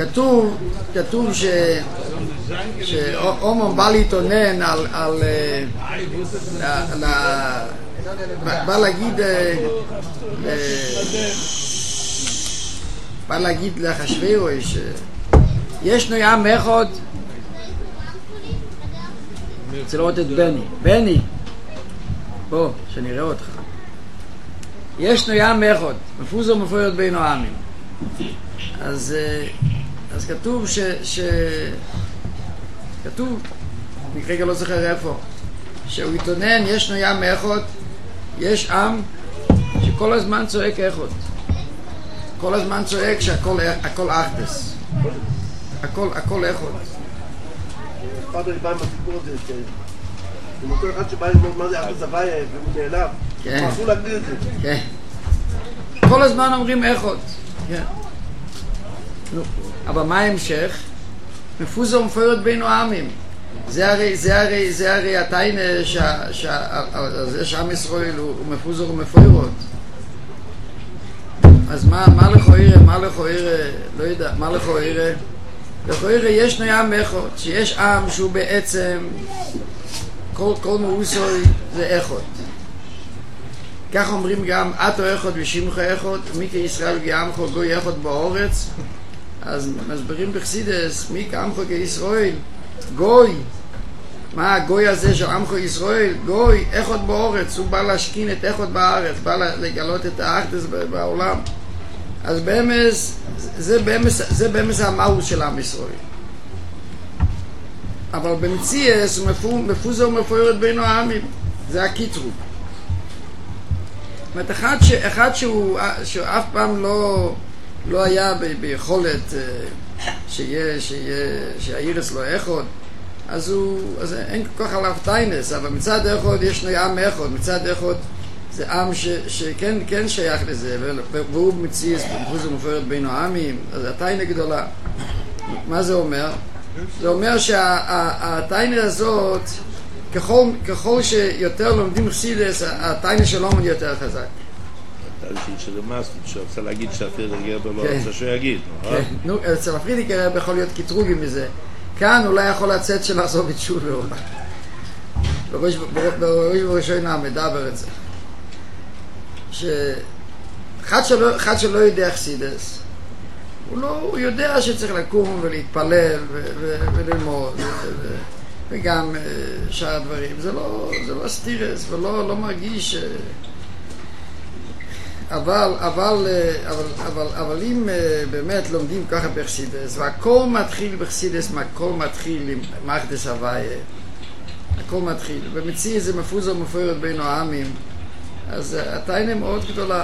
כתוב שאומו בא להתאונן בא להגיד לאחשוורוש ישנו ים אחד. רוצה לראות את בני בוא שנראה אותך. ישנו ים אחד מפוזר ומפורד בין העמים. אז כתוב כתוב, אני כרגע לא זוכר איפה, שהוא התאונן, ישנו ים אחד, יש עם שכל הזמן צועק אחד, כל הזמן צועק שהכל אחדס, הכל אחד. פאדר בא עם הסיפור הזה, עם אותו אחד שבא ללמוד מה זה אחדס הוויה והוא נעלב, אסור להגדיר את זה. כן, כל הזמן אומרים אחד, כן. אבל מה ההמשך? מפוזר ומפורד בין העמים. זה הרי התיינה שעם ישראל הוא מפוזר ומפורד. אז מה לכוירה, לא יודע, מה לכוירה? לכוירה ישנו ים אחד, שיש עם שהוא בעצם כל מאוסוי זה אחד. כך אומרים גם אתו אחד ושמך אחד, מי כישראל געמך גוי אחד באורץ. אז מסברים בחסידס, מי כעמך כישראל? גוי. מה הגוי הזה של עמך ישראל? גוי, אחד באורץ, הוא בא להשכין את אחד בארץ, בא לגלות את האחדס בעולם. אז באמת המהות של עם ישראל. אבל במציאס הוא מפוזר ומפורד בין העמים. זה הקיטרוג. זאת אומרת, אחד שהוא אף פעם לא היה ביכולת שהאירס לא אחד, אז אין כל כך עליו טיינס, אבל מצד אחד יש עם אחד, מצד אחד זה עם שכן שייך לזה, והוא מציץ במפוזר ומפורד בין העמים, אז הטיינה גדולה. מה זה אומר? זה אומר שהטיינה הזאת, ככל שיותר לומדים חסידס, הטיינה של אומן יותר חזק. שזה מספיק, שרצה להגיד שהפרידיק רבי לא רוצה שהוא יגיד. נו, אצל הפרידיק רבי יכול להיות קיטרוגים מזה. כאן אולי יכול לצאת שלעזוב את שובה אולי. בראש ובראשונה מדבר את זה. אחד שלא יודע חסידס, הוא יודע שצריך לקום ולהתפלל וללמוד וגם שאר הדברים. זה לא סטירס ולא מרגיש... אבל אם באמת לומדים ככה בחסידס, והכל מתחיל בחסידס, הכל מתחיל עם אחדס הוויה, הכל מתחיל, ומציע זה מפוזר ומפורד בין העמים, אז הטיינה מאוד גדולה.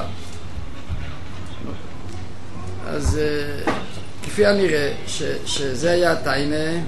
אז כפי הנראה שזה היה הטיינה,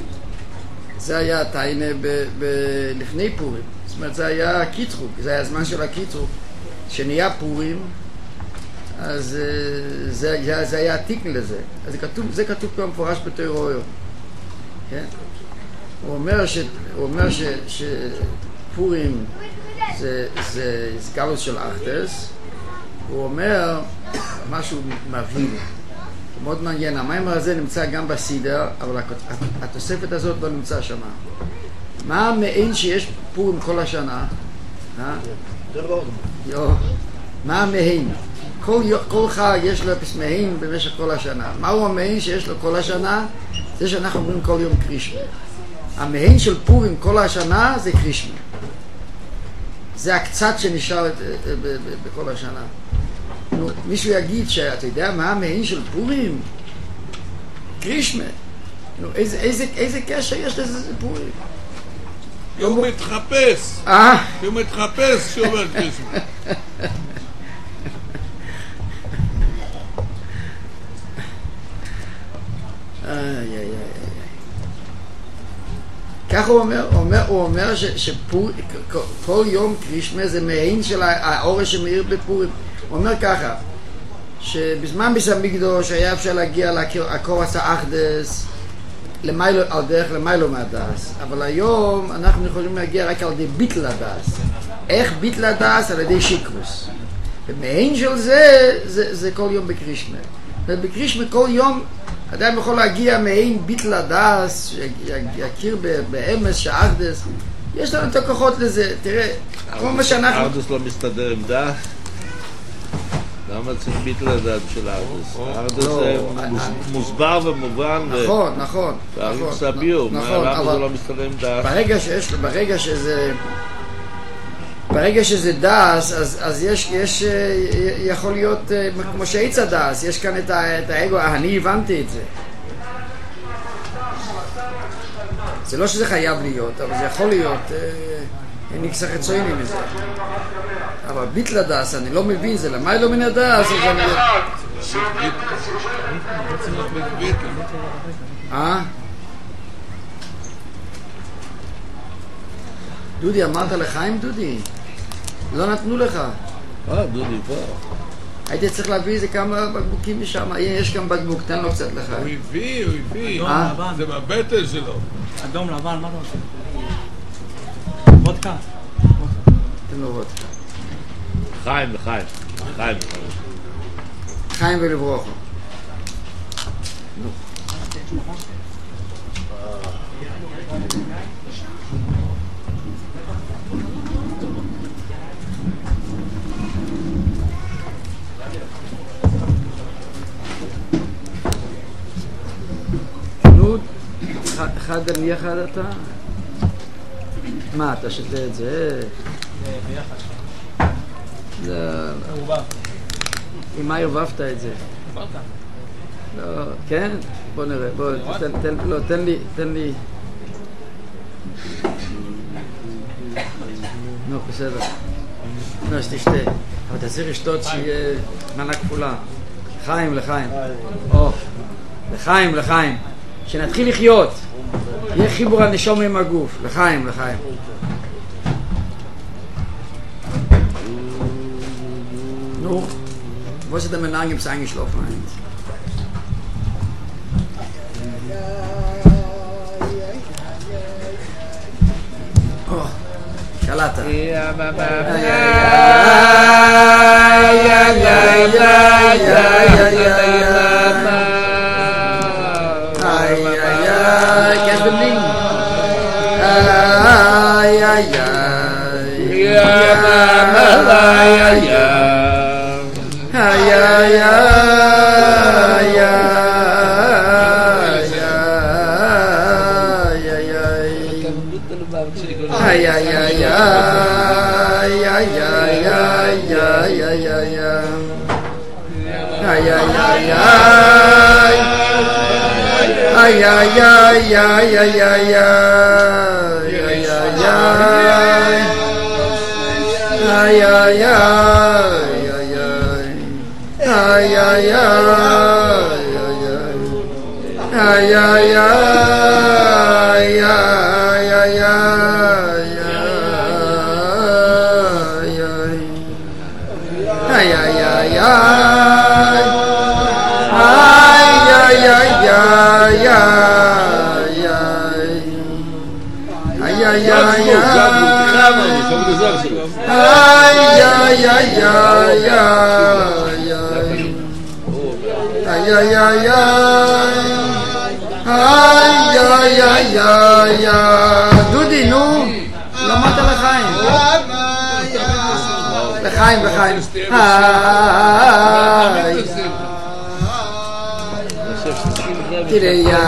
לפני פורים, זאת אומרת זה היה קיטרוג, זה היה הזמן של הקיטרוג, שנהיה פורים, אז זה היה התיקן לזה. אז זה כתוב כבר מפורש בתורה. כן? הוא אומר שפורים זה גלוס של אחדס. הוא אומר משהו מבהיל. מאוד מעניין. המיימר הזה נמצא גם בסידר, אבל התוספת הזאת לא נמצא שם. מה המעין שיש פורים כל השנה? מה המעין? כל חג יש לו פסמהין במשך כל השנה. מהו המהין שיש לו כל השנה? זה שאנחנו אומרים כל יום קרישמה. המהין של פורים כל השנה זה קרישמה. זה הקצת שנשאר בכל השנה. מישהו יגיד שאתה יודע מה המהין של פורים? קרישמה. איזה קשר יש לזה פורים? הוא מתחפש. הוא מתחפש שאומר קרישמה. כך הוא אומר שכל יום קרישמה זה מעין של האור שמאיר בפורים. הוא אומר ככה, שבזמן ביס המקדוש היה אפשר להגיע לקורס האחדס על דרך למיילו מהדס, אבל היום אנחנו יכולים להגיע רק על ידי ביטל הדס. איך ביטל הדס? על ידי שיקרוס. ומעין של זה כל יום בקרישמה. ובקרישמה כל יום אדם יכול להגיע מעין ביטל הדס, שיכיר באמס, שאחדס. יש לנו את הכוחות לזה, תראה, כמו מה שאנחנו... ארדוס לא מסתדר עם דס? למה צריך ביטל הדס של ארדוס? ארדוס זה מוסבר ומובן. נכון. וארדוס סביר, למה זה לא מסתדר עם דס? ברגע שזה דס, אז יש יכול להיות, כמו שעיץ הדס, יש כאן את האגו, אני הבנתי את זה. זה לא שזה חייב להיות, אבל זה יכול להיות, נקסה חיצוני מזה. אבל ביטל הדס, אני לא מבין, זה למה לא מן הדס, אז אני... דודי, אמרת לחיים, דודי? לא נתנו לך. דודי, פה. הייתי צריך להביא איזה כמה בקבוקים משם. יש גם בקבוק, תן לו קצת לך. הוא הביא. זה בבטן שלו. אדום לבן, מה אתה עושה? וודקה. תן לו וודקה. חיים. חיים ולברוכו. אחד אני אחד אתה? מה, אתה שתה את זה? ביחד. זה... ערבב. עם מה ערבבת את זה? וודקה. לא, כן? בוא נראה, תן לי. נו, בסדר. נו, שתשתה. אבל אתה צריך לשתות שיהיה מנה כפולה. לחיים. לחיים. שנתחיל לחיות. יהיה חיבור הנשום עם הגוף. לחיים. נו, wo ist der Menang im Sein geschlafen? Oh, Kalata. Kennst du Bling? דודי, נו, למדת לחיים. לחיים. תראה,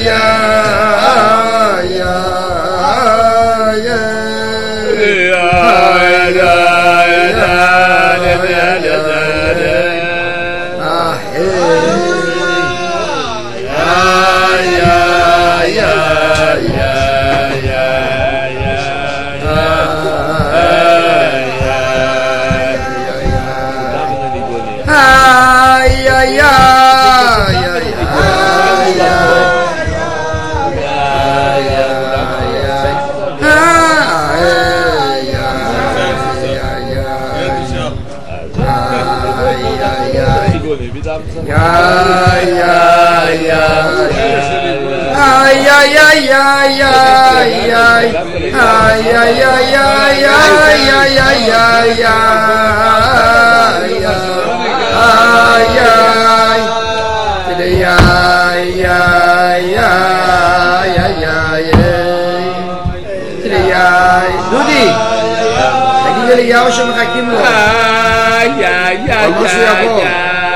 דודי, תגיד אליהו שמחכים לו. משהו יבוא.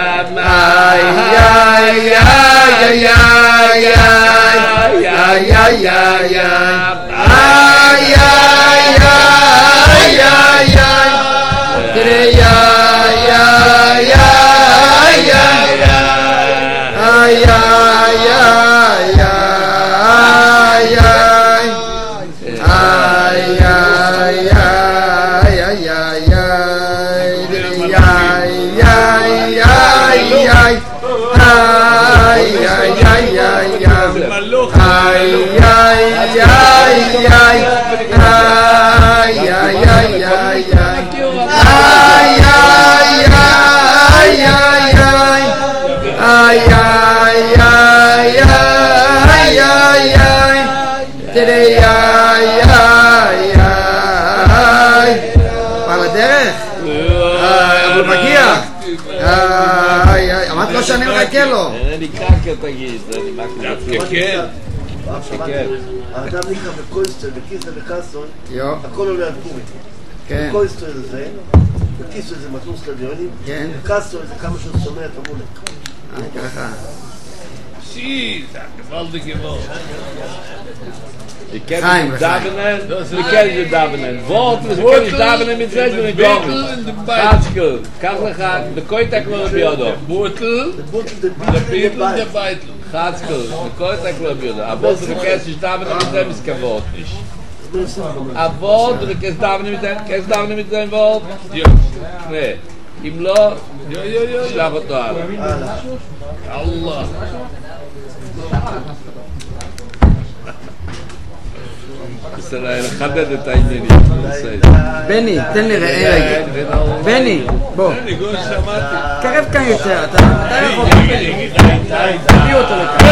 אמרת לו שאני מחכה לו. אני קרקר תגיד, אני מקרקר. האדם נקרא בקויסטר, בקיסטר וקסטון, הכל עולה על פורים. בקויסטר זה, בקיסטר זה מתנוס לדיונים, בקסטון זה כמה שהוא שומע את המולק. ככה. שיז, גוואלדיק גוואלד. Ich kenne die Davenen, ich kenne die Davenen. Wort, ich kenne die Davenen mit Segen und Gorgen. Hatschkel, Kachlechak, der Koitak nur Biodo. Bootel, der Beitel. Hatschkel, der Koitak nur Biodo. Aber du kennst die Davenen mit dem, ist kein Wort nicht. Aber du kennst Davenen mit dem Wort? Ja. Nee. אם לא, שלח אותו הלאה. אללה. בסדר, לחדד את העניינים. בני, תן לי רגע. בני, בוא. קרב כאן יותר, אתה יכול. תביא אותו לכאן.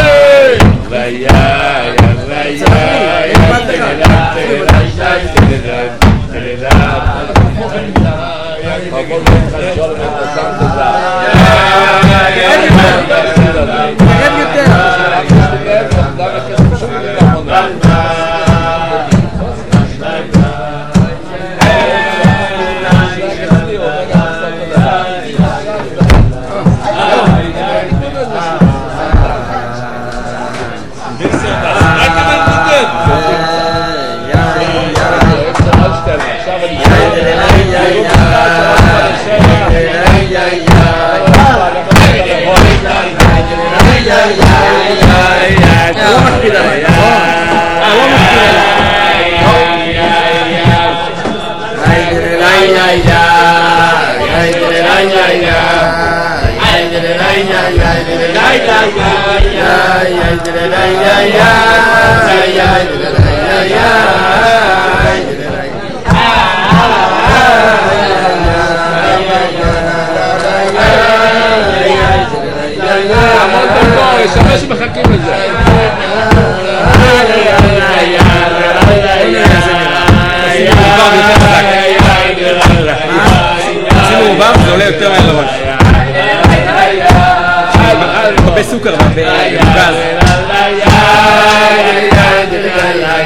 בסוכר ובגז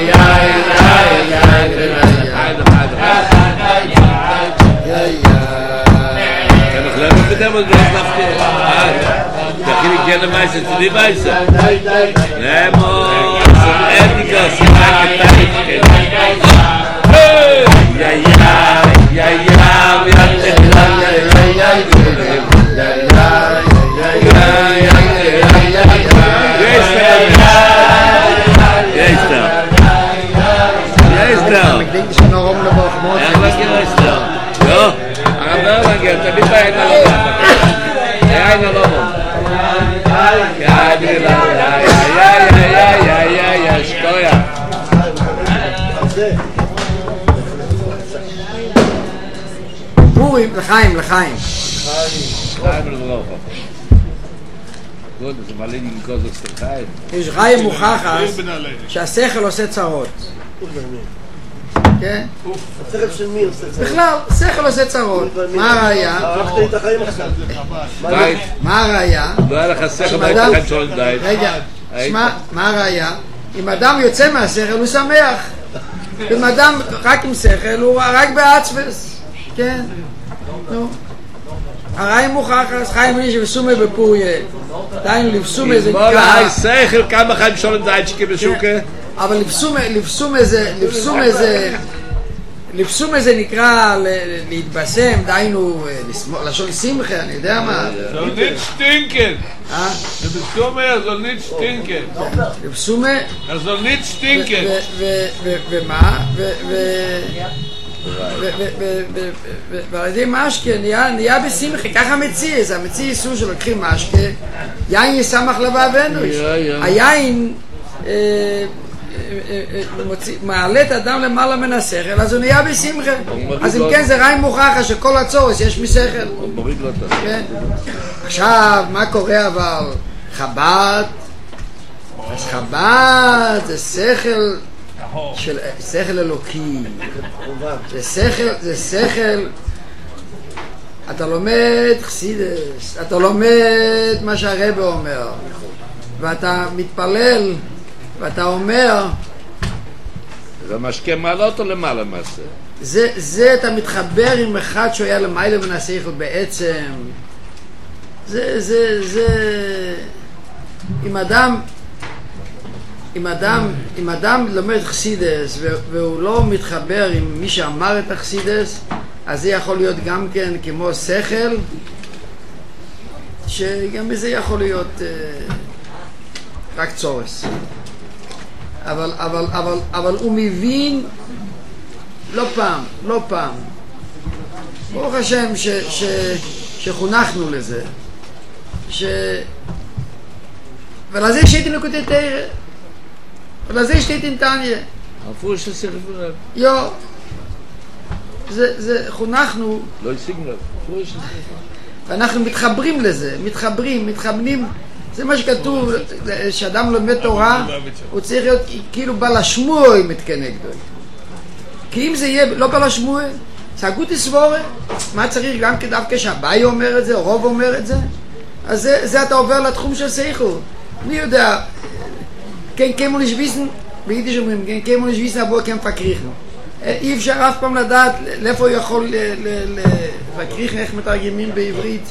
keine Meister, zu die Meister. Nemo, zum Endiger, sie mag geteilt. Ja, ja, ja, ja, wir haben den Land, ja, ja, ja, ja, ja, ik denk dat ze nog om de boog moeten. Ja, wat je is dat? Ja, maar wel een keer, dat is bij een allemaal. Ja, een allemaal. Ja, ja, stoja. Purim, לחיים. לחיים ולברכה. זה מלא נגזוז לחיים. יש חיים מוכחת שהשכל עושה צרות. כן? השכל של מי עושה צרות? בכלל, שכל עושה צרות. מה הראיה? הלכת לי את החיים עכשיו. מה הראיה? לא היה לך שכל בהתחד שולט דייט. רגע, שמע, מה הראיה? אם אדם יוצא מהשכל הוא שמח. אם אדם רק עם שכל הוא רק בעצבס. כן? נו. הראי מוכח, אז חיים לי שבסומה בפוריה. דיינו לבסומה זה נקרא... בואו, שכל כמה חיים שולט דייט שכי בשוקה? אבל לבסומה זה נקרא להתבשם, דיינו לשון שמחה, אני יודע מה. זול ניט שטינקן. לבסומה זול ניט שטינקן. לבסומה... זול ניט שטינקן. ומה? ועל ידי משקה נהיה בשמחה, ככה מציע, המציע איסור שלוקחים משקה, יין ישמח לבבנו. היין מעלה את האדם למעלה מן השכל, אז הוא נהיה בשמחה. אז אם כן זה ראי מוכחה שכל הצורס יש משכל. עכשיו מה קורה אבל? חב"ד, אז חב"ד זה שכל של שכל אלוקי, זה שכל, אתה לומד חסידס, אתה לומד מה שהרבא אומר, ואתה מתפלל ואתה אומר, זה משקה מעלות או למעלה מעשה? זה אתה מתחבר עם אחד שהוא היה למעלה מן השכל בעצם. זה אם אדם לומד חסידס והוא לא מתחבר עם מי שאמר את החסידס, אז זה יכול להיות גם כן כמו שכל, שגם בזה יכול להיות רק צורס. אבל הוא מבין לא פעם. ברוך השם שחונכנו לזה, ולזה שהייתי נקודי תרא, ולזה שהייתי נתניה. הפרוש של שכל. יו, זה חונכנו. לא ישיגנו לב, הפרוש של שכל. ואנחנו מתחברים לזה, מתחבנים. זה מה שכתוב, שאדם לומד תורה, הוא צריך להיות כאילו בעל השמוע מתכנגדו. כי אם זה יהיה לא בעל השמוע, סגות סבורה, מה צריך גם כדווקא שהבאי אומר את זה, או רוב אומר את זה? אז זה אתה עובר לתחום של שכל. מי יודע, כן כמו נשוויסן, ביידיש אומרים, כן כמו נשוויסן עבור כן פקריחנו. אי אפשר אף פעם לדעת לאיפה הוא יכול לפקריחן, איך מתרגמים בעברית.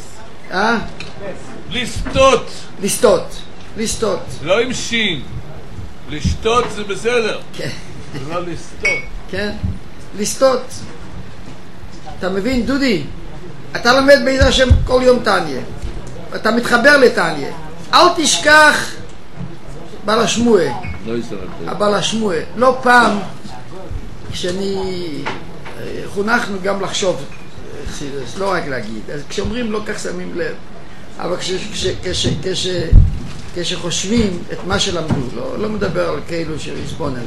לסטות. לא עם שין. לשתות זה בסדר. כן. זה לא לסטות. כן. לסטות. אתה מבין, דודי? אתה לומד בעזרת השם כל יום תניה. אתה מתחבר לתניה. אל תשכח בעל השמוע. הבעל השמוע. לא פעם חונכנו גם לחשוב, לא רק להגיד. אז כשאומרים לא כך שמים לב. אבל כשחושבים את מה שלמדו, לא מדבר על כאילו שריספון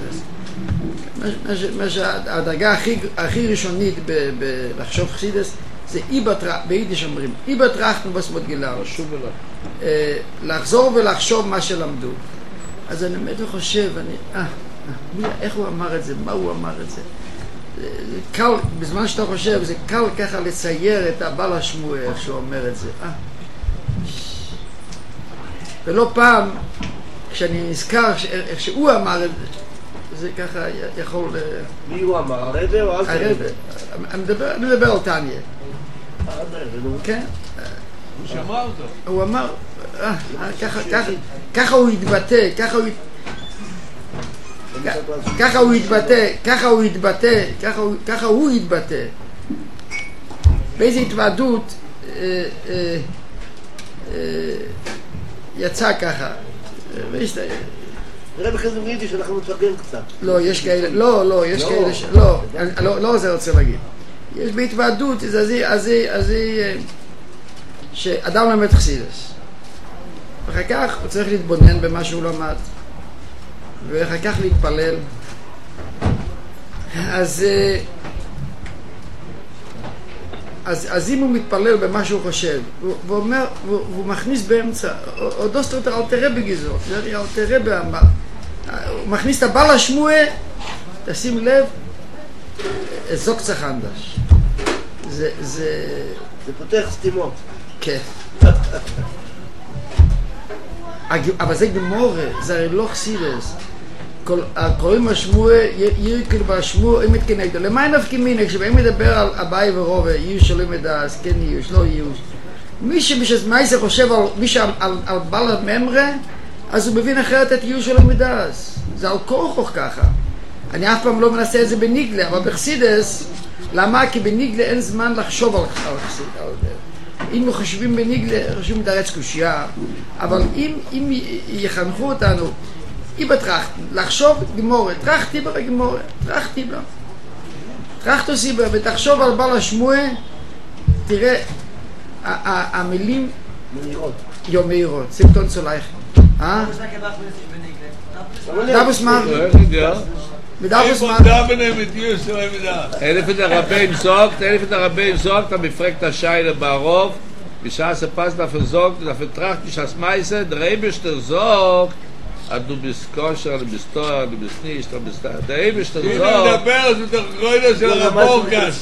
זה. הדרגה הכי ראשונית בלחשוב חסידס זה ביידיש אומרים, איבטראכטן בסמות גילה, לחזור ולחשוב מה שלמדו. אז אני באמת חושב, איך הוא אמר את זה, מה הוא אמר את זה. קל, בזמן שאתה חושב, זה קל ככה לצייר את הבעל השמוע, איך שהוא אומר את זה. ולא פעם, כשאני נזכר איך שהוא אמר את זה, זה ככה יכול... מי הוא אמר? הרבא או אלתר רבא? אני מדבר על תניה. כן. הוא שמע אותו. הוא אמר, ככה הוא יתבטא, ככה הוא יתבטא. באיזו התוועדות יצא ככה. נראה בכזה ראיתי שאנחנו מתפגרים קצת. לא, יש כאלה, יש כאלה, לא זה רוצה להגיד. יש בהתוועדות, אז שאדם למד חסידס. ואחר כך הוא צריך להתבונן במה שהוא למד. ואחר כך להתפלל. אז אם הוא מתפלל במה שהוא חושב, והוא מכניס באמצע, עוד לא סתרת אלתר רבי גזור, אלתר רבי אמר, הוא מכניס את הבעל השמועה, תשים לב, זוק חנדש. זה פותח סתימות. כן. אבל זה גמורה, זה הרי לא חסידס. קוראים השמועה, ירקל בשמועה, אם מתכנגדו. למה אין נפקי מיני? כשבאים מדבר על אביי ורובה, יהיו שלא מדעס, כן יהיוש, לא יהיוש. מי שבשמייסה חושב על בעל הממרה, אז הוא מבין אחרת את יהיוש שלא מדעס. זה על כורחוך ככה. אני אף פעם לא מנסה את זה בניגלה, אבל בחסידס, למה? כי בניגלה אין זמן לחשוב על חסידס. אם חושבים בניגלה, חושבים דרץ קושייה, אבל אם יחנכו אותנו, אי בטרחת, לחשוב גמורה, טרחתי בה בגמורה, טרחתי בה. טרחת עושי בה, ותחשוב על בעל השמועה, תראה, המילים... מהירות. מהירות, סימפטון צולייך. דאבוס מר. בדאבוס מר. אלף את הרבים זוגת, המפרקת השיילה בערוב, בשעה ספס דאפן זוגת, דאפן טרחת, בשעה סמייסה, דרייבשטר זוגת, du bist kosher, du bist teuer, du bist nicht, du bist da. Der Eberste sagt... Ich מדבר, זה תחרוידה של הרבורקס.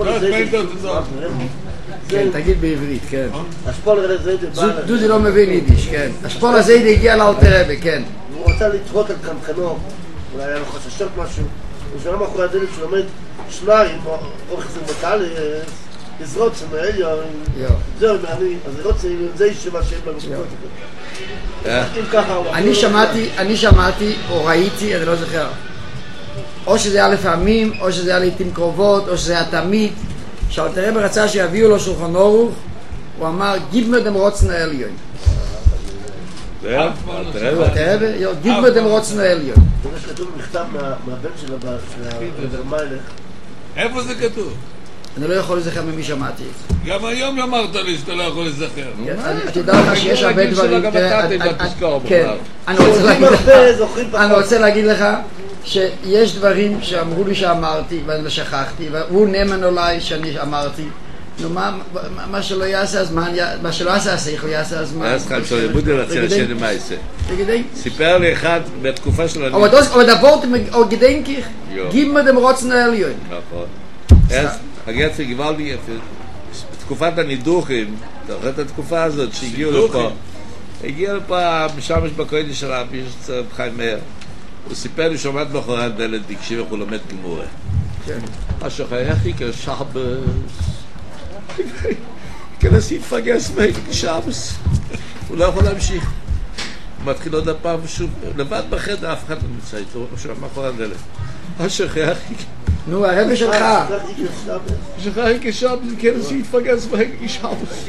כן, תגיד בעברית, כן. השפולר הזה... דודי לא מבין יידיש, כן. השפולר הזה הגיע לאלתר רבי, כן. הוא רצה לתהות על קנקנו, אולי היה לו חששות משהו. הוא שלום אחרי הדלת שלומד שניים, אורך זה מקל, יזרות סמאליה, זהו, אז זה רוצה, זה ישיבה שאין במקומות. אני שמעתי או ראיתי, אני לא זוכר, או שזה היה לפעמים, או שזה היה לעתים קרובות, או שזה היה תמיד, שאלתר רבי רצה שיביאו לו שולחן אורוך, הוא אמר גיב mir dem Rotzen Elyon. אלתר רבי, גיב mir dem Rotzen Elyon. זה כתוב במכתב מהבן של המלך. איפה זה כתוב? אני לא יכול לזכר ממי שמעתי את זה. גם היום אמרת לי שאתה לא יכול לזכר. תדע לך שיש הרבה דברים... כן, אני רוצה להגיד לך שיש דברים שאמרו לי שאמרתי ואני שכחתי, והוא נאמן אולי שאני אמרתי. נו, מה שלא יעשה הזמן, מה שלא יעשה השכל יעשה הזמן. אז חיים שלו יבודי לצל שני מייסה. סיפר לי אחד בתקופה שלו... אבל דברת או גדנקיך, גיב mir dem Rotzen Elyon. נכון. הגעת גוואלדי, בתקופת הנידוחים, אתה רואה את התקופה הזאת שהגיעו לפה, הגיע לפה משמש בקוידי של רבי חיים מאיר, הוא סיפר לי שעומד מאחורי הדלת דקשי וכהוא לומד גמורה. השוחח כשבס, כנס יתפגס כשבס, הוא לא יכול להמשיך. הוא מתחיל עוד הפעם שוב, לבד בחדר, אף אחד לא נמצא איתו, הוא שומע מאחורי הדלת. השוחח נו, הרבי שלך. שחרר כשם, זה כנס שיתפגס בהן כשבס.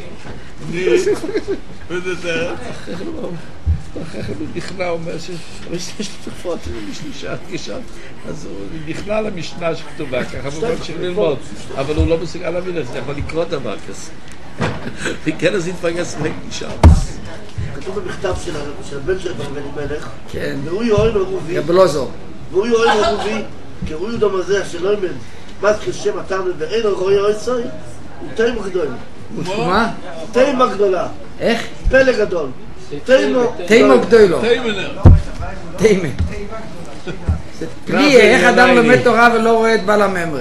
וזה זה? אחרי הוא נכנע, הוא אומר יש לי תקופות, יש לי שעת כשם. אז הוא נכנע למשנה שכתובה, ככה הוא אומר ללמוד. אבל הוא לא מסוגל להבין את זה, יכול לקרוא דבר כזה. וכנס יתפגס בהן כשבס. כתוב במכתב של הבן של בן מלך, כן. והוא יואל ערובי. יבלוזו. והוא יואל ערובי. כי הוא יודם הזה שלא ימד מה כשם הטעם ואין רואי אויסוי הוא תאים גדול. מה? תאים גדולה. איך? פלא גדול. תאים גדולו. תאים. פליא, איך אדם לומד תורה ולא רואה את בעל הממרה?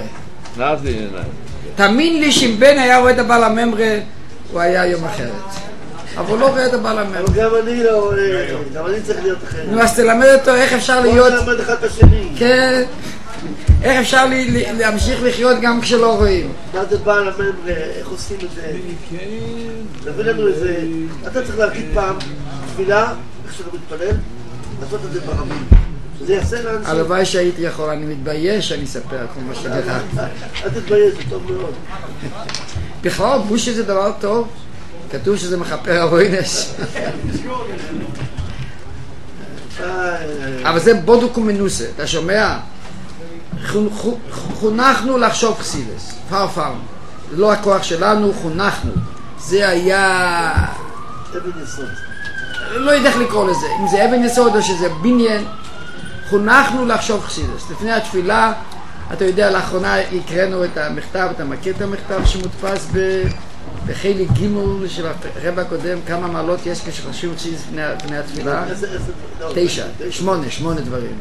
תאמין לי שאם בן היה רואה את הבעל הממרה הוא היה יום אחרת. אבל הוא לא רואה את הבעל הממרה. אבל גם אני לא רואה, גם אני צריך להיות אחרת. נו, אז תלמד אותו איך אפשר להיות... בוא נלמד אחד את השני. כן. איך אפשר להמשיך לחיות גם כשלא רואים? מה זה בא למם ואיך עושים את זה? נביא לנו איזה... אתה צריך להגיד פעם תפילה, איך שאתה מתפלל, לעשות את זה ברבים. זה יעשה לאנשים. הלוואי שהייתי יכול, אני מתבייש שאני אספר כל מה שדרך. אל תתבייש, זה טוב מאוד. בכלל, בושי זה דבר טוב. כתוב שזה מכפר עוונש. אבל זה בודוק ומנוסה, אתה שומע? חונכנו לחשוב חסידס, פרפרנו. זה לא הכוח שלנו, חונכנו. זה היה... אבן יסוד. לא יודע איך לקרוא לזה, אם זה אבן יסוד או שזה בניין. חונכנו לחשוב חסידס. לפני התפילה, אתה יודע, לאחרונה הקראנו את המכתב, אתה מכיר את המכתב שמודפס בחלק ג' של הרב הקודם, כמה מעלות יש כשחושבים חסידס לפני התפילה? 9, 8 דברים.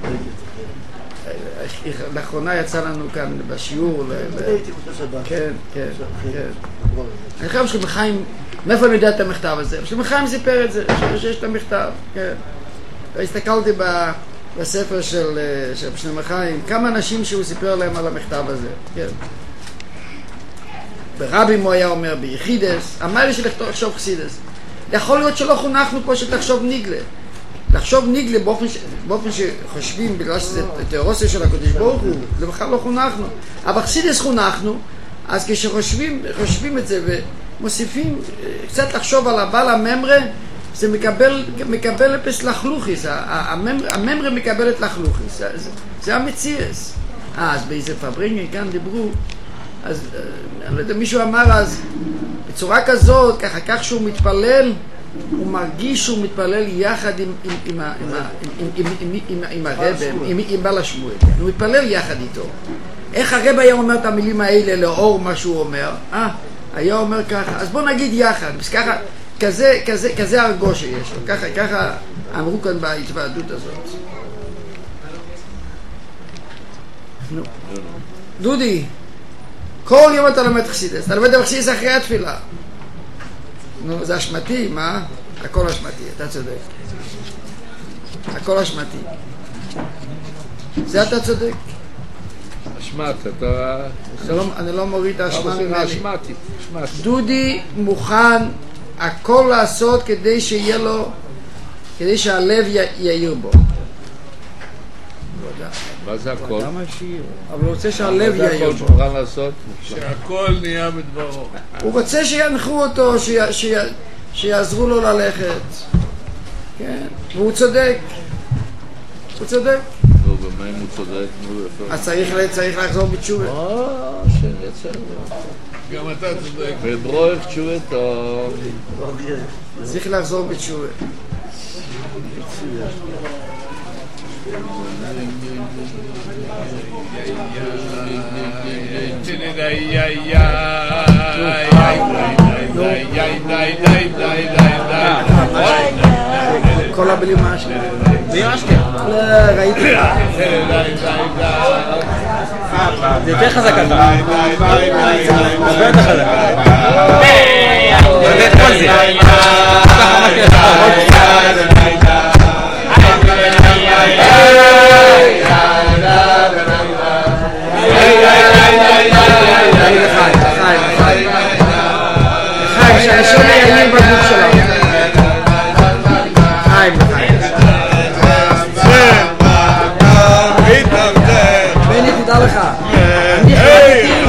לאחרונה יצא לנו כאן בשיעור. כן. אני חושב שלמחיים, מאיפה אני יודע את המכתב הזה? שלמחיים סיפר את זה, שיש את המכתב, כן. והסתכלתי בספר של שלמחיים, כמה אנשים שהוא סיפר להם על המכתב הזה, כן. ברבים הוא היה אומר, ביחידס, אמר לי שלחשוב חסידס. יכול להיות שלא חונכנו פה שתחשוב ניגלה. לחשוב ניגלה באופן שחושבים, בגלל שזה תיאורוסיה של הקדוש ברוך הוא, זה בכלל לא חונכנו. אבל חסידס חונכנו, אז כשחושבים את זה ומוסיפים קצת לחשוב על הבעל הממרה, זה מקבל אפס לחלוכיס, הממרה מקבלת לחלוכיס, זה המציאס. אז באיזה פברינגן כאן דיברו, אז אני לא יודע, מישהו אמר אז, בצורה כזאת, כך שהוא מתפלל, הוא מרגיש שהוא מתפלל יחד עם הרב, עם בעל השמואל, הוא מתפלל יחד איתו. איך הרב היה אומר את המילים האלה לאור מה שהוא אומר? היה אומר ככה, אז בוא נגיד יחד, ככה, כזה הרגוש שיש לו, ככה אמרו כאן בהתוועדות הזאת. דודי, כל יום אתה לומד חסידס, אתה לומד חסידס אחרי התפילה. נו, זה אשמתי, מה? הכל אשמתי, אתה צודק. הכל אשמתי. זה אתה צודק. אשמת, אתה... אני לא מוריד את האשמה ממני. אשמתי. דודי מוכן הכל לעשות כדי שיהיה לו, כדי שהלב יאיר בו. מה זה הכל? אבל הוא רוצה שהלב יאיר בו. מה זה הכל שמוכן לעשות? שהכל נהיה בדברו. הוא רוצה שינחו אותו, שיעזרו לו ללכת. כן, והוא צודק. הוא צודק. נו, במה אם הוא צודק? אז צריך לחזור בתשובה. שיצא. גם אתה צודק. וברוך תשובה טוב. צריך לחזור בתשובה. כל הבלי משקה. בלי משקה? ראיתי. זה יותר חזק אתה. הרבה יותר חזק. זה את כל זה. חיים, שהראשון יעניין בגוף שלנו. חיים. בני, תדע לך. אני החלטתי.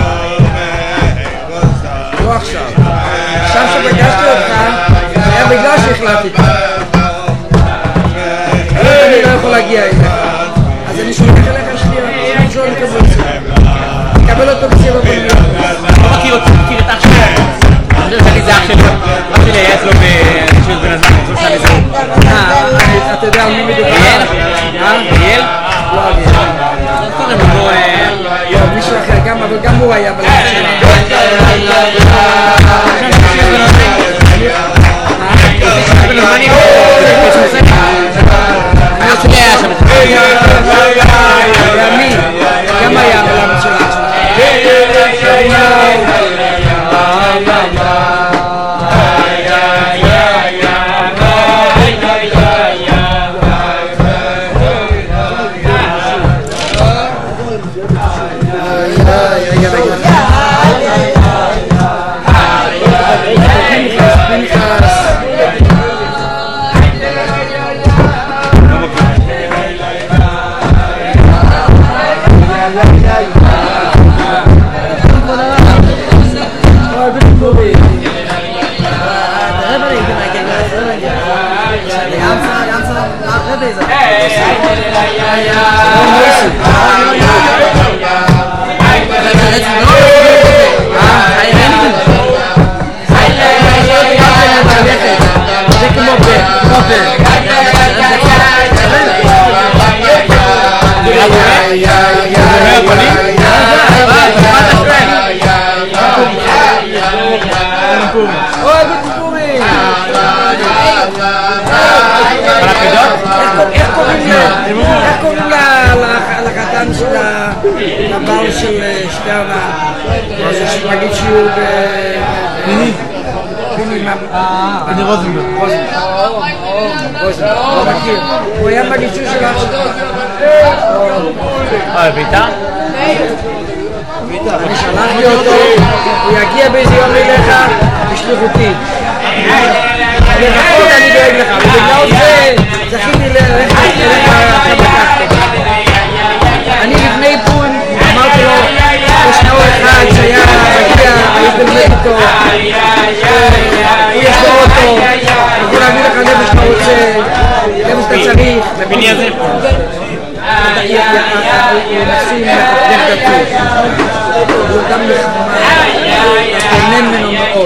לא עכשיו. עכשיו שפגשתי אותך, זה היה בגלל שהחלטתי. אני לא יכול להגיע אליך. אז אני שולח אליך שנייה. אני שואל לקבל את זה. תקבל אותו בסיבה במילה. לא מכיר אותי, מכיר את אח שלי. אני חושב שאני זה אח שלי. אח שלי היה אצלו בשביל בן הזמן. אתה יודע על מי מדובר? אריאל? לא אריאל. קוראים לו לא, מישהו אחר, אבל גם הוא היה בלב שלנו. גם היה בלב שלנו. איך קוראים לחתן של הבר של שטרנה? שמגיד שהוא פיני רוזנברג. לא מכיר. הוא היה בגישור של ארצות. ביתה? אני שלחתי אותו, הוא יגיע באיזה יום אליך בשליחותי. לפחות אני דואג לך, ובגלל זה זכיתי ללכת אליך לקחת. אני לפני פורים אמרתי לו, יש נאור אחד שהיה מגיע, הייתם מת איתו, הוא יש לו אוטו, הוא יכול להביא לך נפש שאתה רוצה, נפש שאתה צריך. לביני הזה? נשים דרך דתות. הוא אדם נחמד, תתכונן ממנו מאוד.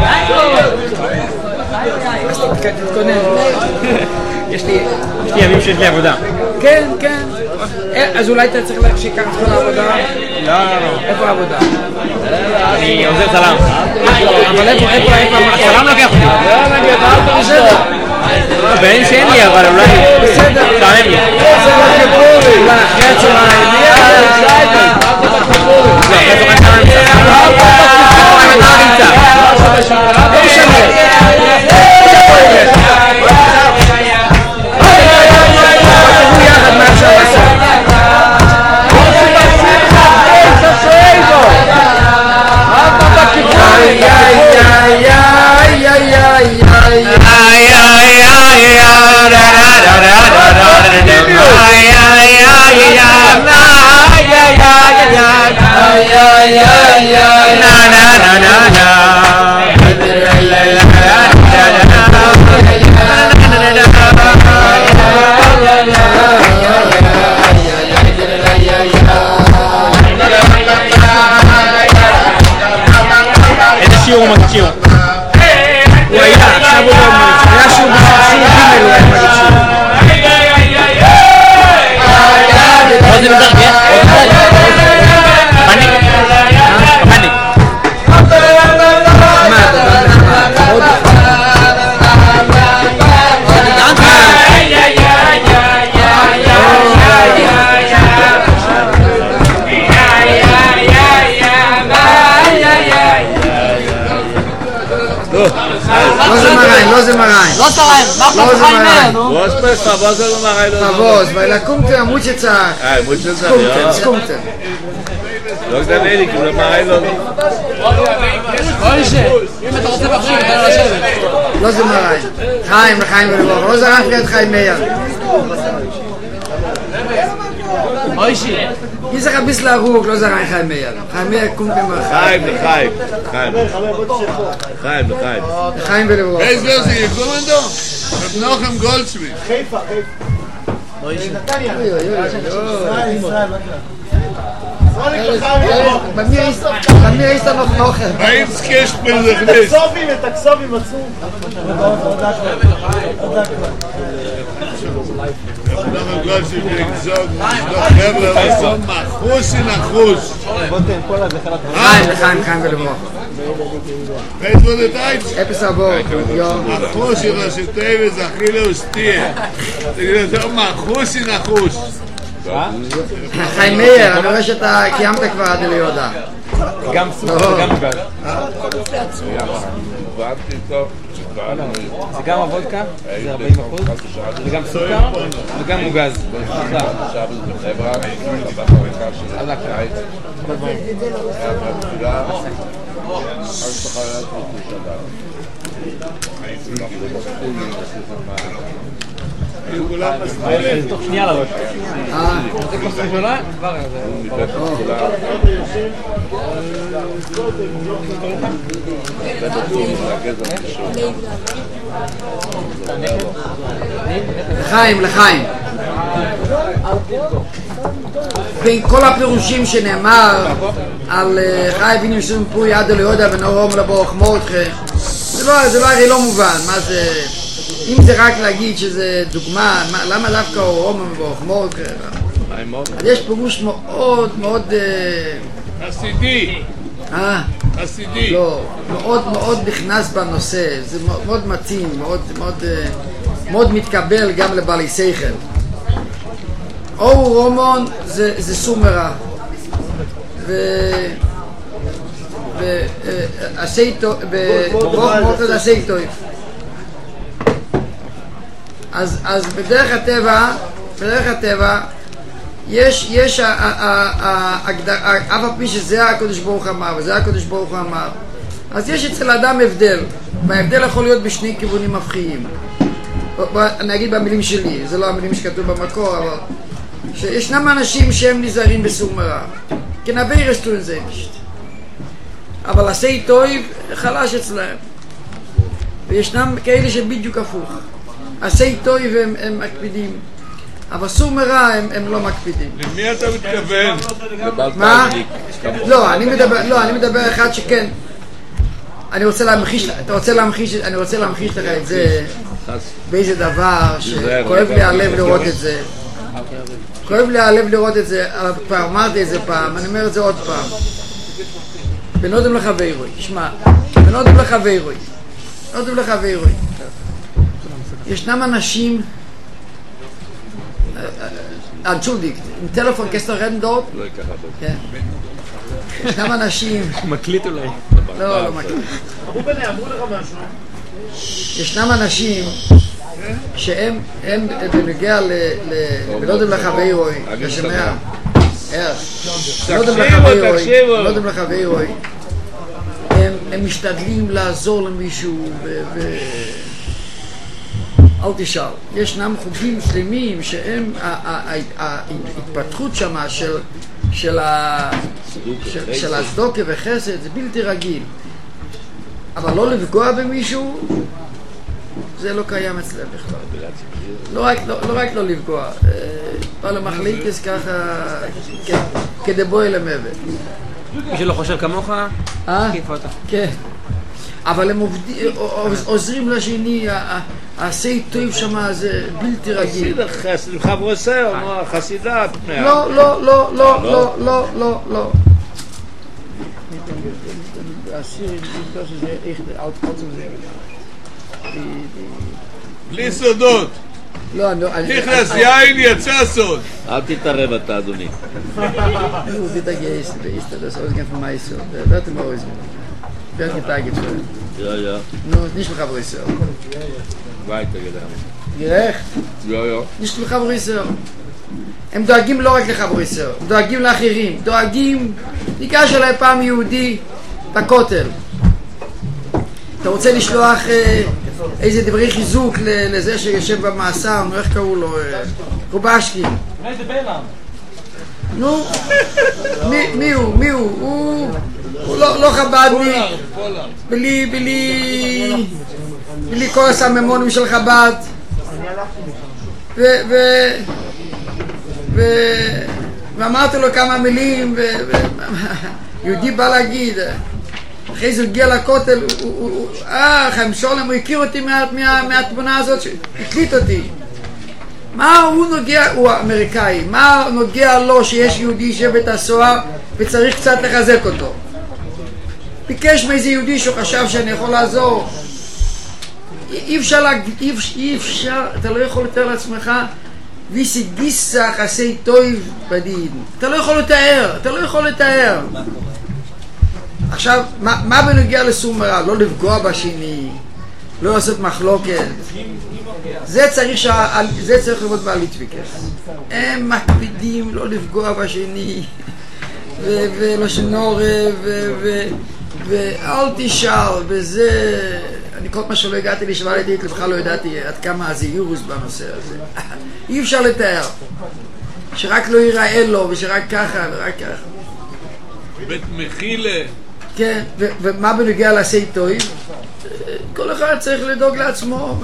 אז תתכונן. יש לי ימים שיש לי עבודה. כן, כן. אז אולי אתה צריך שיקח את כל העבודה? לא. איפה העבודה? אני עוזר צלם. אבל איפה? הצלם לוקח אותי. בסדר. בעין שאין לי, אבל אולי... בסדר. תענם לי. אולי אחרי הצהריים. Favos, weil da kommt der Mutschezach. Skumten. Doch dann ehrlich, du mal rein. Oise, אם אתה רוצה בחשיב, אתה לא לשבת. לא זה מראי. חיים ולבוא. לא זה רק ליד חיים מאיר. אוישי. מי זה חביס להרוג, לא זה רק חיים מאיר. חיים מאיר קומתם מרחיים. חיים ולבוא. איזה זה יקומנדו? נוחם גולדשמיט. חיפה. Bei mir ist noch Knochen. Bei uns kriegt man sich nicht. Taxovi מצאו. נוחם גולדשמיט gesagt, doch Herr, was soll man Fuß in Fuß. Kein gelebrochen. Weißt du das Deutsch? Etwas aber, ja. Fuß in das Teil זכילה וסתיע. תגיד, מה Fuß in Fuß. חיים מאיר, אני רואה שאתה קיימת כבר עד ליהודה. גם סוכר וגם מוגז. זה גם הוודקה, זה 40%, זה גם סוכר וגם מוגז. תוך שנייה לראש. זה כבר ראשונה? כבר לחיים. בין כל הפירושים שנאמר על חי בינים שום פוי עד ליהודה ונורום לבוך מותחה, זה לא הרי לא מובן. מה זה, אם זה רק להגיד שזה דוגמה, למה דווקא רום לבוך מותחה? אז יש פירוש מאוד מאוד חסידי. לא, מאוד נכנס בנושא, זה מאוד מתאים, מאוד מתקבל גם לבעלי שכל. אור רומון זה סומרה, ברוך מותו זה עשייתו. אז בדרך הטבע יש הגדרה, אף על פי שזה הקדוש ברוך אמר וזה הקדוש ברוך הוא אמר, אז יש אצל האדם הבדל, וההבדל יכול להיות בשני כיוונים מפחיעים. אני אגיד במילים שלי, זה לא המילים שכתוב במקור, אבל שישנם אנשים שהם נזהרים בסור מרע, כנביא רסטון זה נשת, אבל עשי טויב חלש אצלהם, וישנם כאלה שבדיוק הפוך, עשי טויב הם מקפידים, אבל סור מרע הם לא מקפידים. למי אתה מתכוון? מה? לא, אני מדבר אחד שכן. אני רוצה להמחיש לך את זה באיזה דבר שכואב לי הלב לראות את זה. כואב לי הלב לראות את זה, כבר אמרתי את זה פעם, אני אומר את זה עוד פעם. בנודם לחברוי, שמע, בנודם לחברוי. ישנם אנשים, אנצ'ולדיק, עם טלפון קסטר רנדורט, ישנם אנשים, מקליט אולי. לא מקליט. אמרו לך משהו. ישנם אנשים שהם בנוגע בנודם לחברוי, אתה שומע? בנודם לחברוי, הם משתדלים לעזור למישהו אל תשאל. ישנם חוגים שלמים שהם ההתפתחות שמה של הצדוקה וחסד זה בלתי רגיל, אבל לא לפגוע במישהו זה לא קיים אצלם בכלל. לא רק לא לפגוע, אבל המחליקס ככה כדבוי למוות. מי שלא חושב כמוך, כיף אותה. כן, אבל הם עוזרים לשני, העשי טוב שמה זה בלתי רגיל. חסיד חברוסר, חסידת. לא. בלי סודות. נכנס יין יצא סוד. אל תתערב אתה אדוני. תתגייס בהסתדוס אוזגן von Meister. Warte mal aus. Wer Tage für? Ja. Nicht mehr Fabrice. Weiter gedacht. Gerecht? Ja. nicht mehr Fabrice. הם דואגים לא רק לחבריסר, הם דואגים לאחרים, דואגים, ניגש אליי פעם יהודי בכותל. אתה רוצה לשלוח איזה דברי חיזוק לזה שיושב במאסר, איך קראו לו? קובשקי. נו, מי הוא? הוא לא חבדניק, בלי כל הסממונים של חב"ד. ואמרתי לו כמה מילים, יהודי בא להגיד, אחרי זה הגיע לכותל, חיים שולם, הוא הכיר אותי מהתמונה הזאת, הקליט אותי. מה הוא נוגע, הוא אמריקאי, מה נוגע לו שיש יהודי שבית הסוהר וצריך קצת לחזק אותו? ביקש מאיזה יהודי שהוא חשב שאני יכול לעזור. אי אפשר, אתה לא יכול לתאר לעצמך ויסי גיסח עשי טויב בדין. אתה לא יכול לתאר. עכשיו, מה בנוגע לסור מרע? לא לפגוע בשני, לא לעשות מחלוקת. זה צריך לראות באליטוויקס. הם מקפידים לא לפגוע בשני, ולא שנורב, ואל תשאל, וזה... אני כל מה שלא הגעתי לישיבה לידית, בכלל לא ידעתי עד כמה הזהירות בנושא הזה. אי אפשר לתאר. שרק לא ייראה לו, ושרק ככה ורק ככה. בית מחילה. כן, ומה בנוגע לעשי טוב? כל אחד צריך לדאוג לעצמו.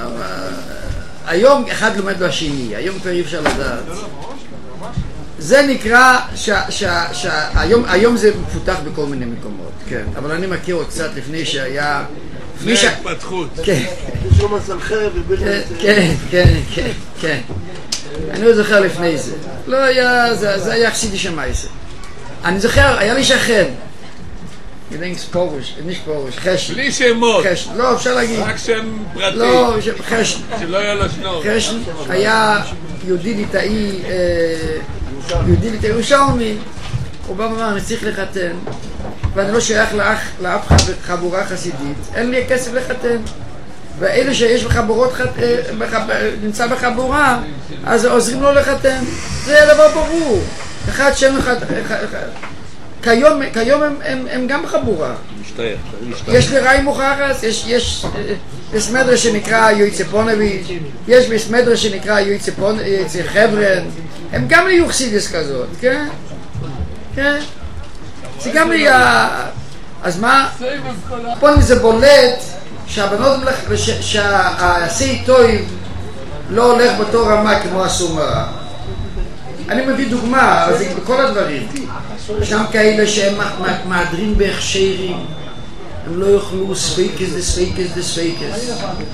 היום אחד לומד בשני, היום כבר אי אפשר לדעת. זה נקרא היום זה מפותח בכל מיני מקומות, כן. אבל אני מכיר עוד קצת לפני שהיה... זה התפתחות. כן. יש לו מסלחר ובלתי... כן. אני לא זוכר לפני זה. לא היה, זה היה חסידי שמייסה. אני זוכר, היה לי שכן. חשן. בלי שמות. חשן, לא, אפשר להגיד. רק שם פרטי. לא, חשן. שלא יהיה לו שנור. חשן היה יהודי ליטאי, ירושלמי. הוא בא ואמר, אני צריך לחתן, ואני לא שייך לאף חבורה חסידית, אין לי כסף לחתן. ואלה שיש בחבורות, נמצא בחבורה, אז עוזרים לו לחתן. זה דבר ברור. אחד שם אחד. כיום הם גם בחבורה. יש לראי מוכרס, יש בסמדרש שנקרא יועצי פונביץ', יש בסמדרש שנקרא יועצי חבר'ן, הם גם ליו חסידס כזאת, כן? כן? זה גם לי... אז מה? פה זה בולט שהבנות, שהעשי טוב לא הולך באותו רמה כמו הסומרה. אני מביא דוגמה, אבל זה בכל הדברים. ישנם כאלה שהם מעדרים בהכשרים, הם לא יאכלו ספייקס דספייקס.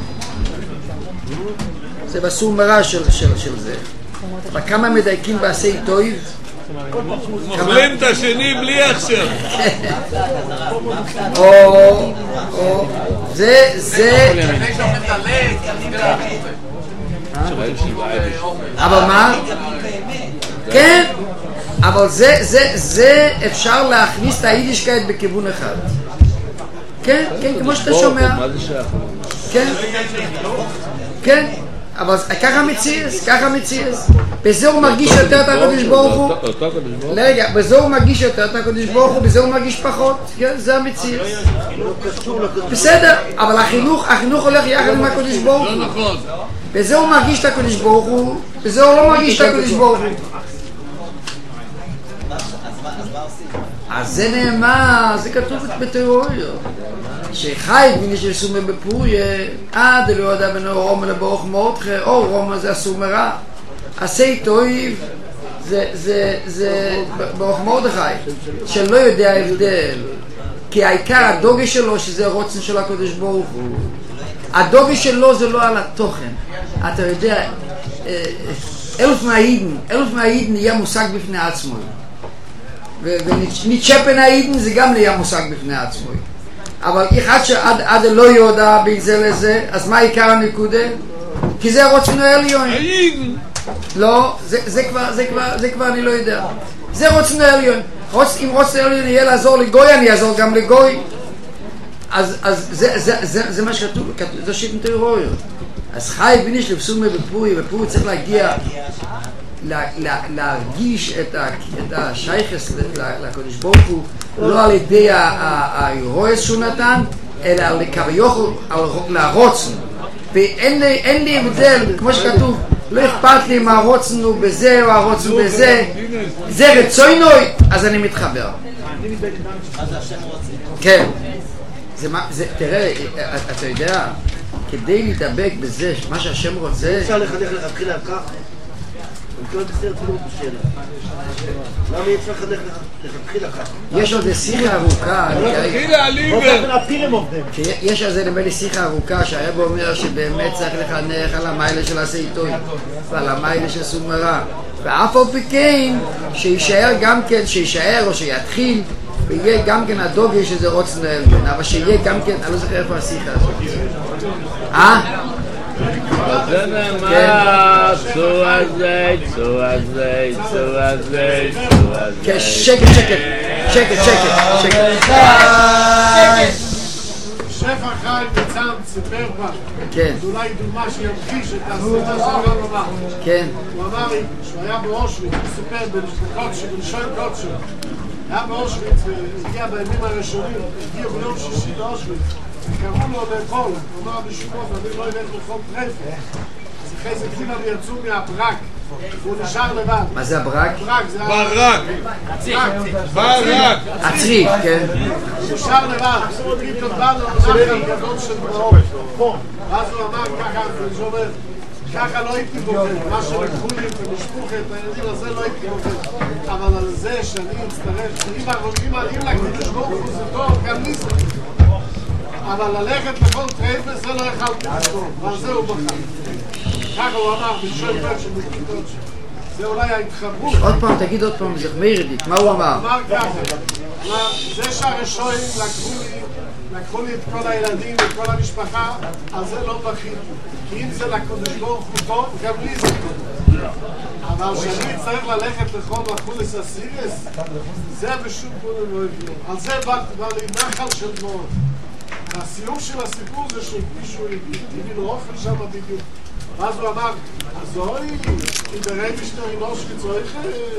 זה בסומרה של זה. אבל כמה מדייקים בעשי טוב? מוכלים את השני בלי הכשר. זה אבל מה? כן, אבל זה אפשר להכניס את היידישקייט בכיוון אחד. כן, כמו שאתה שומע. כן, אבל ככה מציאס. בזה הוא מרגיש יותר את הקדוש ברוך הוא. רגע, בזה הוא מרגיש יותר את הקדוש ברוך הוא, בזה הוא מרגיש פחות. זה המציאס. בסדר, אבל החינוך הולך יחד עם הקדוש ברוך הוא. לא נכון. בזה הוא מרגיש את הקדוש ברוך הוא, בזה הוא לא מרגיש את הקדוש ברוך הוא. אז זה נאמר, זה כתוב בתיאוריה. שחי מיני שסומר בפוריה, עד לא יודע בנו רומא לברוך מורדכי, או רומא זה הסומרה. עשי טוב זה ברוך מורדכי, שלא יודע הבדל. כי העיקר הדוגש שלו שזה רוצן של הקדוש ברוך הוא. הדוגש שלו זה לא על התוכן. אתה יודע, אלף מהעידן נהיה מושג בפני עצמו. וניטשפן העידן זה גם נהיה מושג בפני עצמו. אבל אחד שעד לא יודע בין זה לזה, אז מה עיקר הנקודה? כי זה רוצנו עליון. לא, זה כבר אני לא יודע. זה רוצנו עליון. אם רוצנו עליון יהיה לעזור לגוי, אני אעזור גם לגוי. אז זה מה שכתוב, זה שיטן תיאוריה. אז חי ביניש לבסומי בפורי צריך להגיע, להרגיש את השייכס לקדוש ברוך הוא, לא על ידי הירועס שהוא נתן, אלא כביכול להרוצן. ואין לי הבדל, כמו שכתוב, לא אכפת לי אם הרוצן הוא בזה או הרוצן בזה, זה רצוינוי, אז אני מתחבר. כן. תראה, אתה יודע, כדי להידבק בזה, מה שהשם רוצה... אפשר לחנך להתחיל על כך? אני קורא בסדר תלוי בשאלה. למה אי אפשר לחנך להתחיל על כך? יש עוד שיחה ארוכה. יש על זה נדמה לי שיחה ארוכה שהרב אומר שבאמת צריך לחנך על המיילה של עשי טוב ועל המיילה של סומרה. ואף על פי כן, שישאר גם כן, שישאר או שיתחיל ויהיה גם כן הדוגי שזה רוצן העליון, אבל שיהיה גם כן, אני לא זוכר איפה השיחה הזאת. זה נאמר, צו הזה. כן, שקט. שפע חיים בצם סיפר בה, אולי דוגמה שימחיש את הסרטה של הרב. כן. הוא אמר לי, שהוא היה באושוויץ, הוא סיפר בלשון קודשו, היה באושוויץ והגיע בימים הראשונים, הגיע ביום שישי לאושוויץ, קראו לו לאכול, הוא אמר משוקות, אני לא אלך לאכול טרפה. אז אחרי זה כתיב הם יצאו מהברק, והוא נשאר לבד. מה זה הברק? ברק, זה ברק. ברק. הצריק, כן. הוא נשאר לבד, פתאום בא לו נחל גדול של דמעות. ואז הוא אמר ככה, הוא אומר, ככה לא הייתי בוחר, מה שלקחו לי ומשפוך את הילדים הזה לא הייתי בוחר. אבל על זה שאני אצטרף, אם לקדוש ברוך הוא זה טוב, גם לי זה. אבל ללכת לכל טרפה זה לא יכלתי לזכור, ועל זה הוא בחר. ככה הוא אמר, בשביל פרק של מקידות זה אולי ההתחברות. עוד פעם, תגיד עוד פעם, זה חמירדיק, מה הוא אמר? הוא אמר ככה, זה שהרשועים לקחו לי את כל הילדים ואת כל המשפחה, על זה לא בכיתי. כי אם זה לקדוש ברוך הוא טוב, גם לי זה טוב. אבל שאני צריך ללכת לכל מחולס הסירס, זה בשום פנים לא הביאו. על זה בא לי נחל של דמעות. הסיום של הסיפור זה שמישהו הביא לו אוכל שם בדיוק. ואז הוא אמר, אז אוי, כי ברי משתרי נושקי צריך...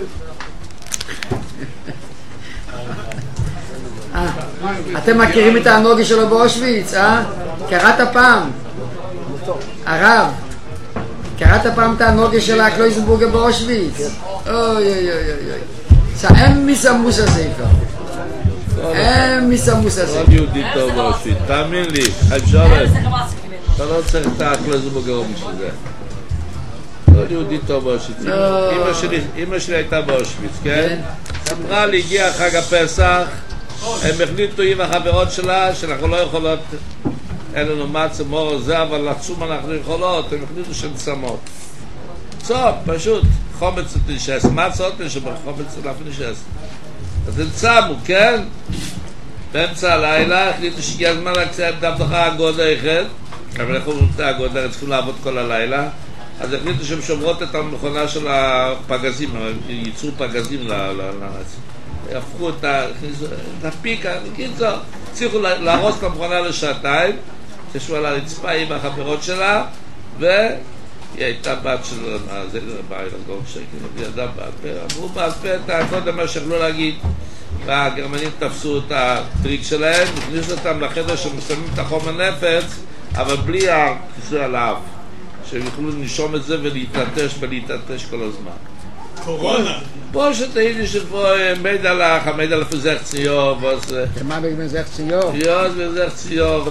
אתם מכירים את הנוגה שלו באושוויץ, קראת פעם? הרב, קראת פעם את הנוגה של הקלויזנבורגר באושוויץ? אוי אוי אוי אוי. הם מסמוס הספר. הם מסמוס הספר. עוד יהודי טוב באושוויץ, תאמין לי, חייב אתה לא צריך את הקלויזנבורגר בשביל זה. עוד יהודי טוב באושוויץ. אמא שלי הייתה באושוויץ, כן? ספרה לי, הגיע חג הפסח, הם החליטו עם החברות שלה שאנחנו לא יכולות, אין לנו מצה מור או זה, אבל לצום אנחנו יכולות, הם החליטו שהן צמות. צום, פשוט, חומץ נשס, מצה עוד נשבר, חומץ נפי נשס. אז הם צמו, כן? באמצע הלילה החליטו שהגיע הזמן להקצה את הבטחה הגודה אחד, אבל אנחנו אומרים את הגודה, הם צריכים לעבוד כל הלילה, אז החליטו שהן שומרות את המכונה של הפגזים, ייצרו פגזים לארץ. הפכו את הפיקה, קיצור, הצליחו להרוס את המכונה לשעתיים, ישבו על הרצפה עם החברות שלה, והיא הייתה בת של בעילגון שקל, ידעה בעל פה, אמרו בעל פה את הקודם מה שיכלו להגיד, והגרמנים תפסו את הטריק שלהם, הכניסו אותם לחדר שמסתמים את החומר נפץ, אבל בלי הכיסוי על האף, שהם יוכלו לנשום את זה ולהתלטש כל הזמן. קורונה. פה שתהידי שפה מידע לך, מידע לפזח ציור, וזה... מה במזרח ציור? ציור, במזרח ציור.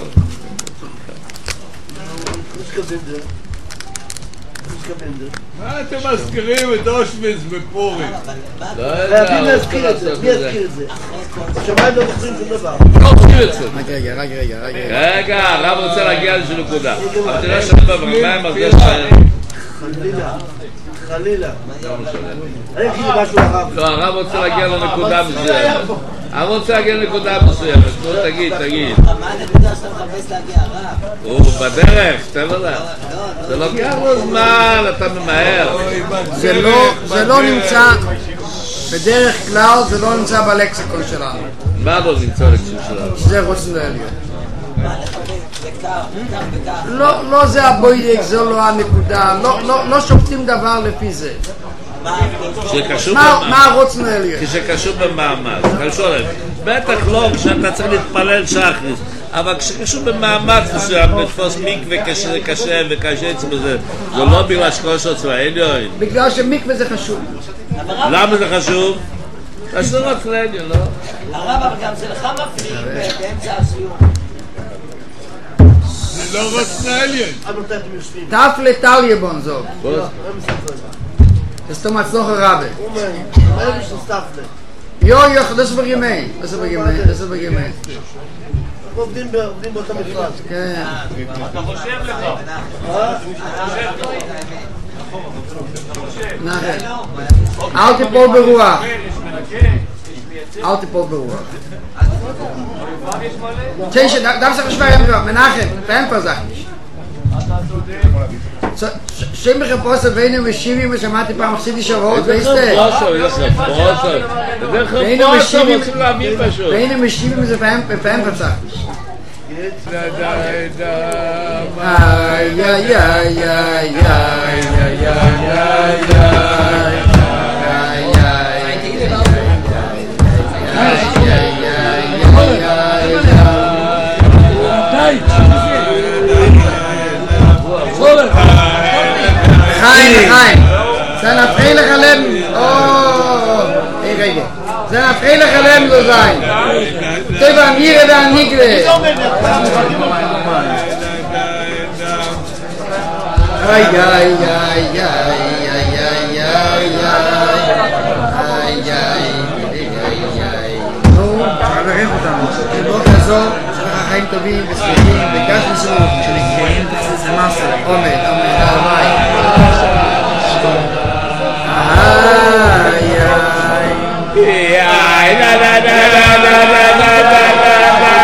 מה אתם מזכירים את אושוויץ בפורים? חייבים להזכיר את זה, מי יזכיר את זה? השמיים לא זוכרים שום דבר. לא זוכרים את זה. רגע, הרב רוצה להגיע לאיזושהי נקודה. אבל תראה שבא ברמיים על זה חלילה. אני אגיד לי משהו הרב. לא, הרב רוצה להגיע לנקודה מסוימת. הרב רוצה להגיע לנקודה מסוימת. נו, תגיד. מה הנקודה שאתה מחפש להגיע, הרב? הוא בדרך, תן לו לה. זה לוקח לו זמן, אתה ממהר. זה לא נמצא, בדרך כלל זה לא נמצא בלקסיקון שלנו. מה לא נמצא בלקסיקון שלנו? זה רוצן לעליון. לא זה הבוידק, זו לא הנקודה, לא שופטים דבר לפי זה. מה רוצן העליון? כשקשור במעמד, בטח לא כשאתה צריך להתפלל שחריס, אבל כשקשור במעמד מסוים, לתפוס מקווה קשה וקשה אצל זה, זה לא בגלל שכושר צבא העליון. בגלל שמקווה זה חשוב. למה זה חשוב? קשור רק לעליון, לא? הרב, אבל גם זה לך מפריעים באמצע הסיום. זה לא רוצן העליון. תף לטליה בונזוב. Das ist Thomas noch ein Rabbi. Jo, das ist בגמי. עובדים באותה מפרט. כן. אתה חושב לך. אל תיפול ברוח. אל תיפול ברוח. darfst du schweren über Menachem, Pemper sagt nicht. שם בחפוס ואינו משיבים ושמעתי פעם חסידי רואות ואיסטר ואינו משיבים זה פעם פצח איי איי איי איי איי איי זה הפרילה חלם זו זין. טבע אמירה והנגלה. איי איי איי איי איי איי איי. נו, מברך אותנו. בוקר טוב, חיים טובים ושמחים וגש מסור. כשנקראים זה מסר. עומד, הלוואי. איי איי. לה לה לה לה לה לה לה.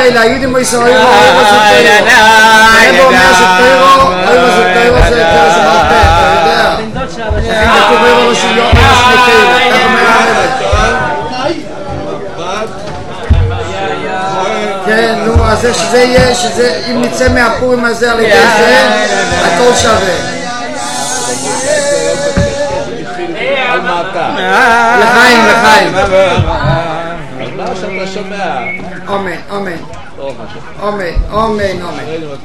ליהודים בישראל, אוי וזוטרו. הרב אומר שטרו, אוי וזוטרו זה יותר שמלפת, אתה יודע. לכן כתוב אוי וזוטרו, אוי וזוטרו, כך אומר הרב. כן, נו, אז שזה יהיה, אם נצא מהפורים הזה על ידי זה, הכל שווה. לחיים, לחיים. מה שאתה שומע? אמן, אמן. אמן, אמן, אמן.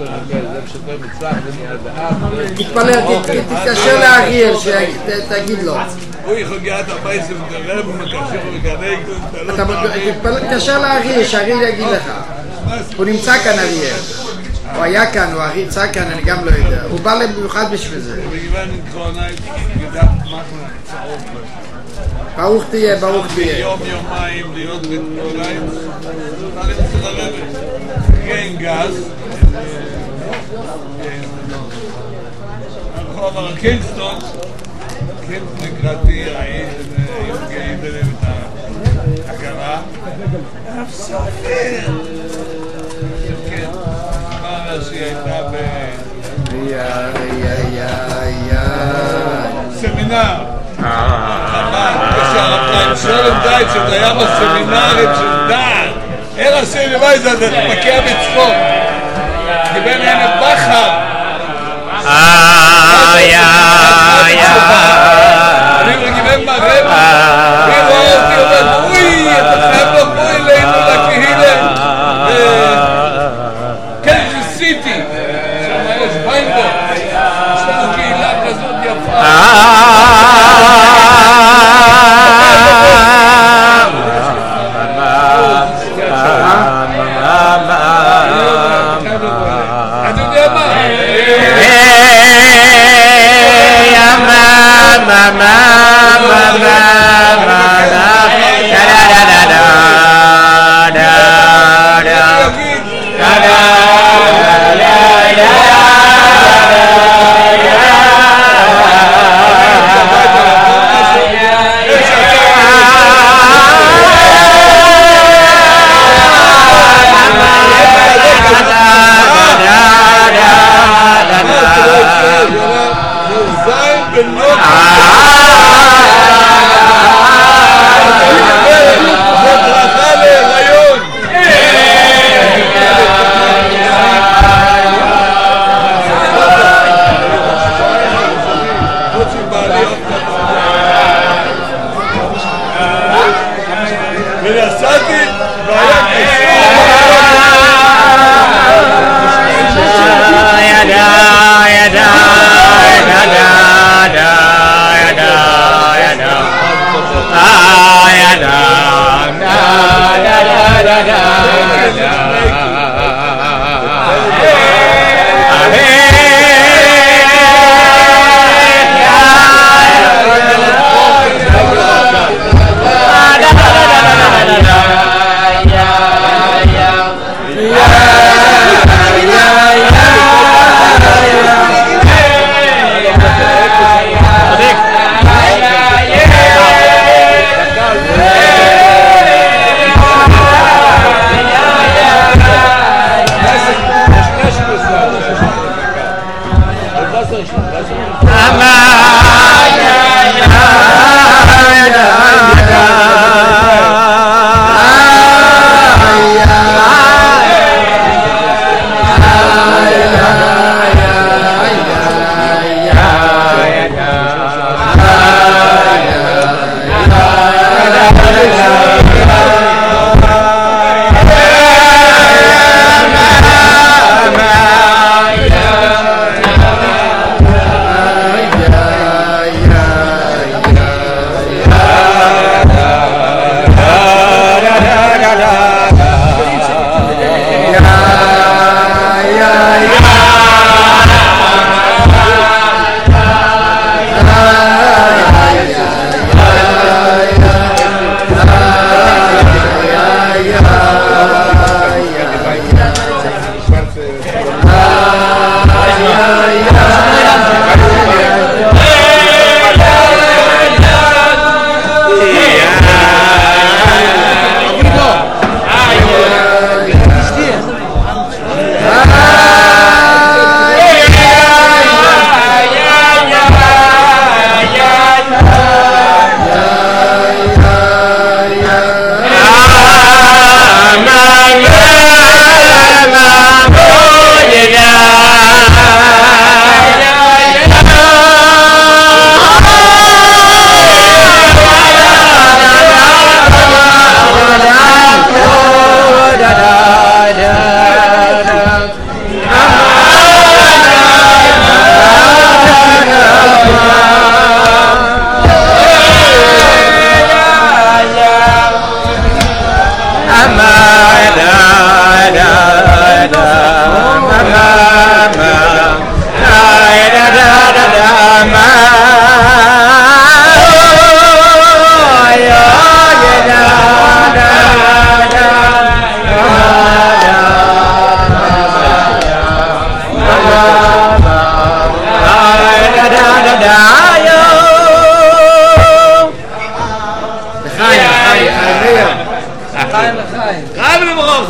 תתפלל, תתקשר לאריאל, שתגיד לו. הוא יכול גאת הבייס ומדרב ומקשר ומקנק. תתקשר לאריאל, שאריאל יגיד לך. הוא נמצא כאן אריאל. הוא היה כאן, הוא נמצא כאן, אני גם לא יודע. הוא בא במיוחד בשביל זה. ברוך תהיה, ברוך תהיה. יום יומיים להיות בטבוליים, נוכל למצוא לרבת. כן גז, הרחוב הרקינגסטון, כן נקראתי, היו גאים בלב את ההכרה. אף סופר! כן, אמרה שהיא הייתה בסמינר. כשהרב שולם דייטש היה בסמינרים של דן, איך עושים לי מה זה, אתה מכה בצפות קיבל להם את בחר אני מגיבם מהרב ורואה אותי אומר אוי, אתה חייב לבוא אלינו לקהילה קנזס סיטי שם יש ביינבורג יש לנו קהילה כזאת יפה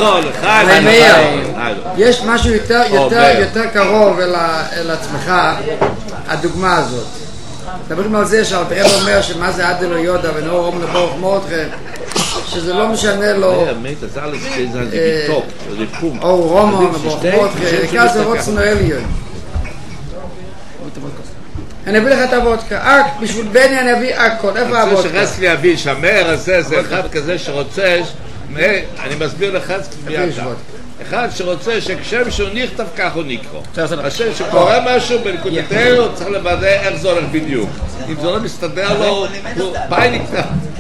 יש משהו יותר קרוב אל עצמך, הדוגמה הזאת. מדברים על זה שהרב אומר שמה זה עד אלו יודע ונאור אום נבורך מותכם, שזה לא משנה לו או רומו נבורך מותכם, כזה רוצנו אליון. אני אביא לך את הוודקה, בשביל בני אני אביא הכל, איפה הוודקה? זה שרס לי אביא, שמר הזה, זה אחד כזה שרוצה, אני מסביר לך אחד שרוצה שכשם שהוא נכתב כך הוא נקרא. השם שקורא משהו בנקודתו הוא צריך לוודא איך זה הולך בדיוק. אם זה לא מסתדר לו, הוא ביי נכתב.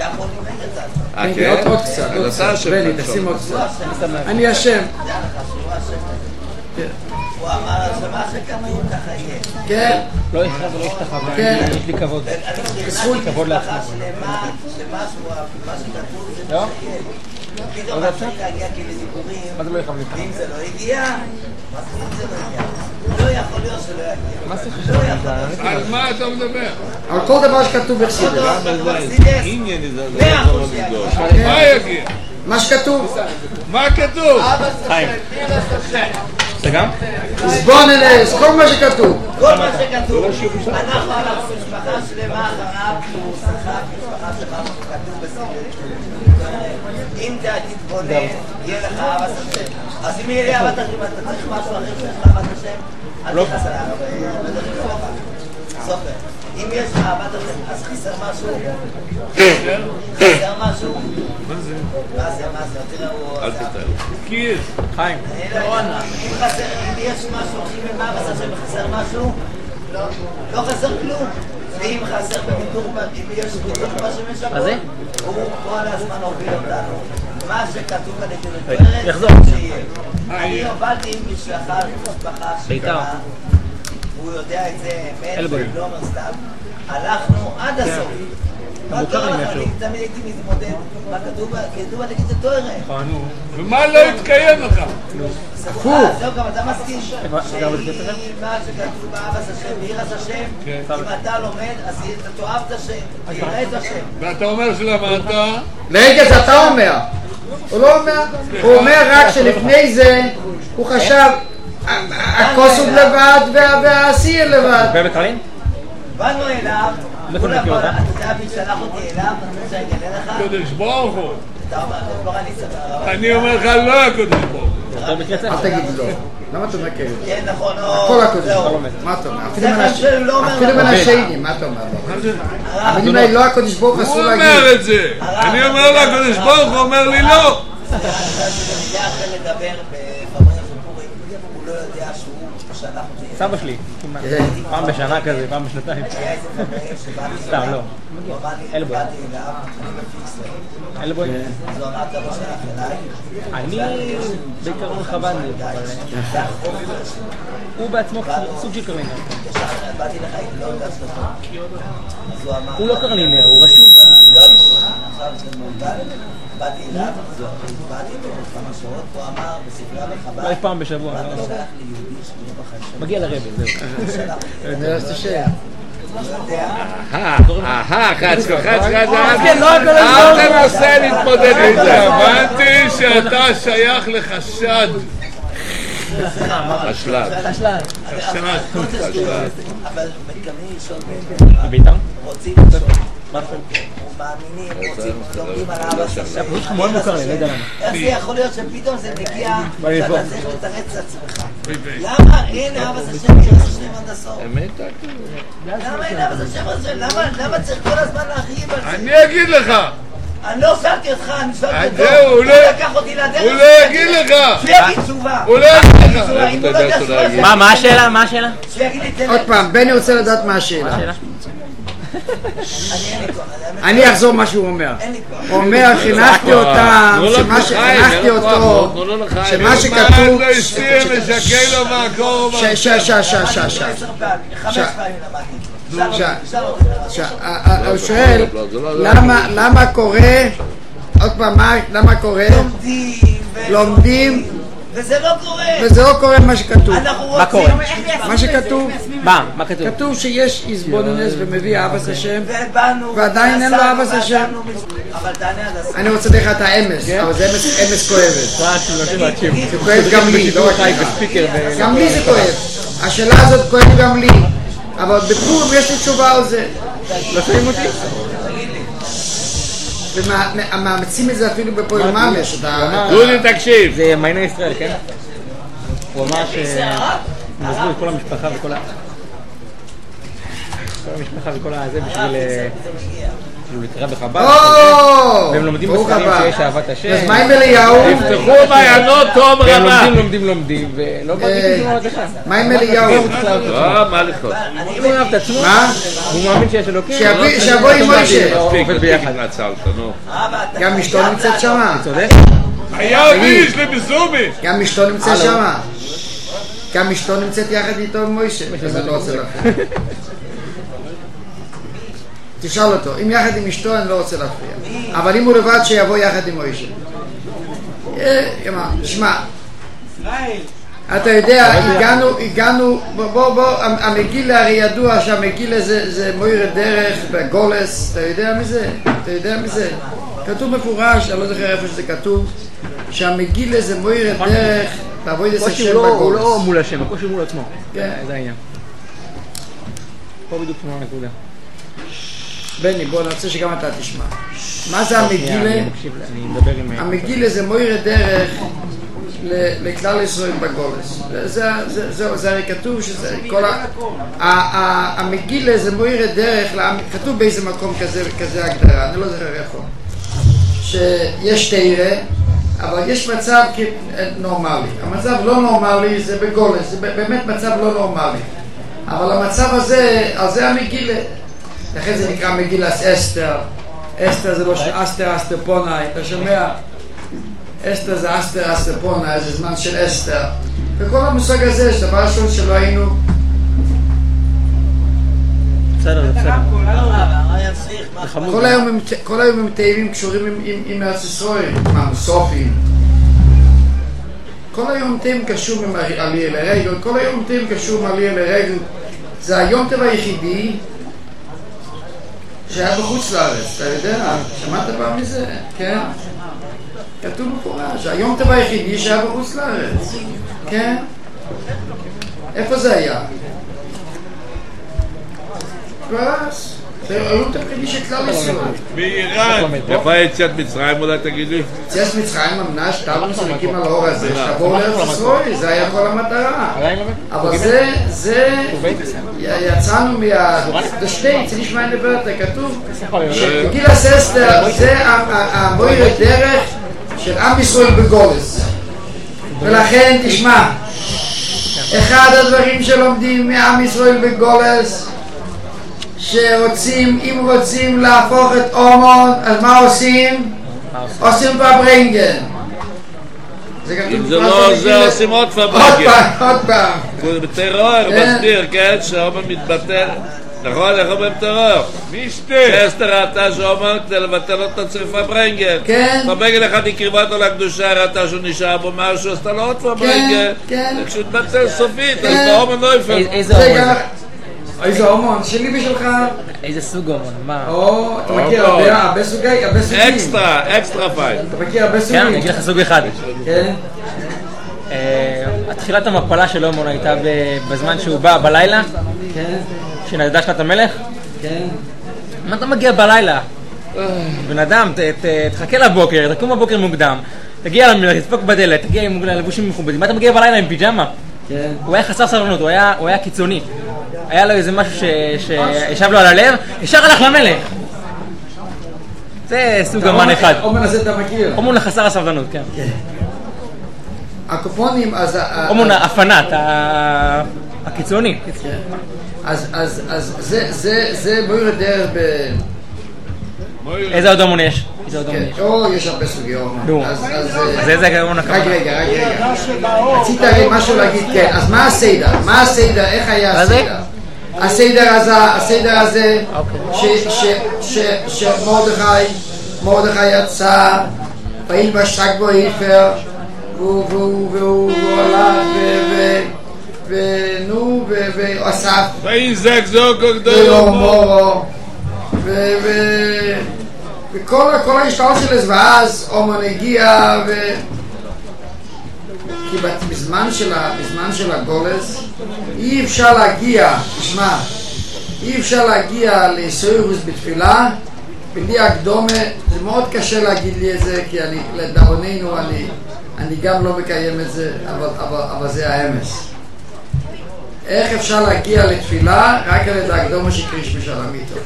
עוד קצת, בני, תשים עוד קצת. אני השם. הוא אמר שמה שכתוב ככה יהיה. כן. לא יחרב ולא ישתחווה. כן. יש לי כבוד. בזכות כבוד לעצמי. שמה שכתוב זה מה שיהיה. פתאום אפשר להגיע כלדיבורים. מה זה לא יחרב לי? ואם זה לא הגיע, מה זה לא הגיע? לא יכול להיות שלא יגיע. מה זה חשוב? על מה אתה מדבר? על כל דבר שכתוב בחסידות. מה יגיע? מה שכתוב. מה כתוב? חיים. זה גם? סבוננס, כל מה שכתוב. כל מה שכתוב. אנחנו הלכנו משפחה שלמה אחריו, משפחה שלמה כתוב בסדר. אם אתה תתבונן, יהיה לך אהבת השם. אז אם יהיה לי אהבת השם, אתה צריך משהו אחר שיש לך אהבת השם, אל תכנס עליו. סופר. אם יש לך אהבת השם, אז חסר משהו? חסר משהו? מה זה? מה זה? תראו... אל תתאר. כיס. חיים. אם יש משהו הכי ממאבס השם וחסר משהו, לא חסר כלום. ואם חסר בביטור, אם יש ביטור בשמש הבא, הוא כל הזמן הוביל אותנו. מה שכתוב על ידי שיהיה. אני הובלתי עם משפחה שכמה, הוא יודע את זה, אמת, לא אומר סתם. הלכנו עד הסוף. מה טוב לך? אני תמיד הייתי מתמודד. מה כתוב על ידי זה תואר? ומה לא התקיים לך? הפוך. זהו, גם אתה מסכים שמה שכתוב באבס השם, בירס השם, אם אתה לומד, אז אתה תאהב את השם, תראה את השם. ואתה אומר שלמדת? רגע, זה אתה אומר. הוא לא אומר. הוא אומר רק שלפני זה הוא חשב הכוס הוא לבד והעשיר לבד. ובקרלין? באנו אליו, אתה יודע מי שלח אותי אליו, אני רוצה להגלה לך. קודש ברוך הוא. אתה אומר, כבר אני סבבה. אני אומר לך לא הקודש ברוך הוא. אל תגיד לא. למה אתה מכיר? כן, נכון. הכל הקודש ברוך הוא. מה אתה אומר? אפילו בין השיינים, מה אתה אומר? המילים האלה לא הקודש ברוך הוא אסור להגיד. הוא אומר את זה. אני אומר לו הקודש ברוך הוא אומר לי לא. זה היה אחרי לדבר בפרמיה של פורים, הוא לא יודע שהוא שלח אותי. סבא שלי, פעם בשנה כזה, פעם בשנתיים. היה איזה פרמיה שבא לי, סתם, לא. הוא אמר לי, באתי אליו, אני לפי ישראל. אלבוי. אז הוא אמר, אתה לא שלח אליי. אני בעיקרון חב"דניק, אבל הוא בעצמו סוג של קרלינר. באתי לך, לא יודע שאתה. הוא לא קרלינר, הוא רשום. עכשיו זה מולדן. באתי אליו, באתי איתו כמה שעות, הוא אמר בספרייה בחב"ד, אולי פעם בשבוע. אתה שולח ליהודי שביום בחיים. מגיע לרבי, זהו. נראה שאתה שייך. אל תנסה להתמודד עם זה. הבנתי שאתה שייך לחשד. אשלג. אבל מתכוונים לשאול בביתר? רוצים לשאול. מאמינים, רוצים, לומדים על אבא שלך. זה פשוט מאוד מוכר לי, לא יודע למה. איך זה יכול להיות שפתאום זה מגיע שאתה צריך לתרץ את עצמך? למה אין אבא השם ירס השם עד הסוף? למה אין אבא השם ירס השם? למה צריך כל הזמן להרחיב על זה? אני אגיד לך. אני לא שאלתי אותך, אני שאלתי אותו. זהו, הוא לא יגיד לך. שיגיד תשובה. הוא לא יגיד לך. אם הוא לא יודע תשובה. מה השאלה? מה השאלה? שיגיד לי תן. עוד פעם, בני רוצה לדעת מה השאלה. אני אחזור מה שהוא אומר. הוא אומר, חינכתי אותם, שחינכתי אותו, שמה שכתוב... הוא שואל, למה קורה, עוד פעם, למה קורה? לומדים וזה לא קורה. וזה לא קורה מה שכתוב. מה קורה? מה שכתוב. מה כתוב? כתוב שיש איזבוננס ומביא אהבת השם, ובאנו, ועדיין אין לו אהבת השם. אבל תענה עד הסוף. אני רוצה לך את האמס, אבל זה אמס כואבת. זה כואב גם לי, לא רק לך. גם לי זה כואב. השאלה הזאת כואב גם לי. אבל בפורים יש לי תשובה על זה. לא שומעים אותי? ומאמצים את זה אפילו בפורים ממש. דודי תקשיב. זה מעייני ישראל, כן? הוא אמר שמזבו את כל המשפחה וכל המשפחה וכל הזה בשביל להתקרב בחב"ד, והם לומדים בספרים שיש אהבת השם. אז מה עם אליהו? תפתחו מעיינות תום רבה. והם לומדים ולא מרגישים שום אהבת השם. מה עם אליהו? לא, מה לכות? הוא אוהב את עצמו, הוא מאמין שיש אלוקים. שיבוא עם מוישה. עובד ביחד. נצלת, נו. גם אשתו נמצאת שמה. צודק? היה אותי, יש לי בזומי. גם אשתו נמצאת שמה. גם אשתו נמצאת יחד איתו עם מוישה. זה לא רוצה להפריע. תשאל אותו, אם יחד עם אשתו אני לא רוצה להפריע. אבל אם הוא לבד שיבוא יחד עם מוישה. שמע, אתה יודע, הגענו, המגילה הרי ידוע שהמגילה זה מוירה דרך בגולס, אתה יודע מזה? כתוב מפורש, אני לא זוכר איפה שזה כתוב, שהמגילה זה מוירה דרך לעבוד את השם בגולס. הוא לא מול השם, הקושי מול עצמו. זה העניין. פה בדיוק כמו הנקודה. בני, בוא נרצה שגם אתה תשמע. מה זה המגילה? המגילה זה מוירה דרך לכלל ישראל בגולס. זה הרי כתוב שזה כל המגילה זה מוירה דרך, כתוב באיזה מקום כזה הגדרה, אני לא זוכר איפה, שיש תירה, אבל יש מצב נורמלי. המצב לא נורמלי זה בגולס, זה באמת מצב לא נורמלי. אבל המצב הזה, על זה המגילה. לכן זה נקרא מגילת אסתר. אסתר זה לא אסתר אסתרפונאי, אתה שומע? אסתר זה אסתר אסתרפונאי, זה זמן של אסתר. וכל המושג הזה, זה דבר ראשון שלא היינו. בסדר. כל היום הם תאבים קשורים עם ארץ ישראל, עם המסופים. כל היום תאבים קשור עם עלייה לרגל, כל היום תאבים קשור עם עלייה לרגל. זה היום טבע היחידי שהיה בחוץ לארץ, אתה יודע? שמעת פעם מזה? כן? כתוב מפורש, היום טבע היחידי שהיה בחוץ לארץ. כן? איפה זה היה? פרס. זה היום טבע היחידי של כלל ישראל. באיראן. איפה היה יציאת מצרים אולי תגידי? יציאת מצרים אמנה שתבנו מסתמכים על האור הזה, שתבואו לארץ ישראל, זה היה כל המטרה. אבל זה יצאנו מהדשתי, זה נשמע נברת, כתוב שגיל הססטר זה המוירה דרך של עם ישראל בגולס. ולכן תשמע, אחד הדברים שלומדים מעם ישראל בגולס, שרוצים, אם רוצים להפוך את אומון, אז מה עושים? עושים פברנגן. אם זה לא זה, עושים עוד פברנגן. עוד פעם. בטרור מסביר, כן, שאומון מתבטל. נכון, איך אומרים טרור? מישתה. שאסתר ראתה שאומון כדי לבטל אותו צריך פברנגן. כן. פברנגן אחד הקריבה אותו לקדושה, ראתה שהוא נשאר בו משהו, עשתה לו עוד פברנגן. כן. וכשהוא התבטל סופית, אז באומון לא יפל. איזה אומון? איזה אומון? שלי ושלך? איזה סוג אומון? מה? אתה מכיר הרבה סוגים? אקסטרה פייל. אתה מכיר הרבה סוגים? כן, אני אגיד לך סוג אחד. כן. התחילת המפלה של אומון הייתה בזמן שהוא בא בלילה, שנדדה שנת המלך. כן. מה אתה מגיע בלילה? בן אדם, תחכה לבוקר, תקום בבוקר מוקדם, תגיע למלך, תדפוק בדלת, תגיע עם לבושים מכובדים. מה אתה מגיע בלילה עם פיג'מה? הוא היה חסר סבלנות, הוא היה קיצוני. היה לו איזה משהו שישב לו על הלב, ישר הלך למלך. זה סוג אמן אחד. אומן הזה אתה מכיר? אומן חסר הסבלנות, כן. הקופונים, אז... אומן הפנאט, הקיצוני. אז זה מוירה דרך ב... איזה עוד אומן יש? יש הרבה סוגי אומן. נו, אז איזה אומן הכוונה? רגע. רצית משהו להגיד, כן. אז מה הסדר? איך היה הסדר? הסדר הזה שמרדכי יצא, פעיל בשק בו איפר, והוא הלך ונו ואסף ויזק זוקו גדולו וכל ההשתאות של זה, ואז אומן הגיע כי בזמן של הגולס אי אפשר להגיע, תשמע, אי אפשר להגיע לסוירוס בתפילה בלי הקדומה. זה מאוד קשה להגיד לי את זה, כי לדאבוננו אני גם לא מקיים את זה, אבל זה האמס. איך אפשר להגיע לתפילה רק על ידי הקדומה שקריש משלמיתו?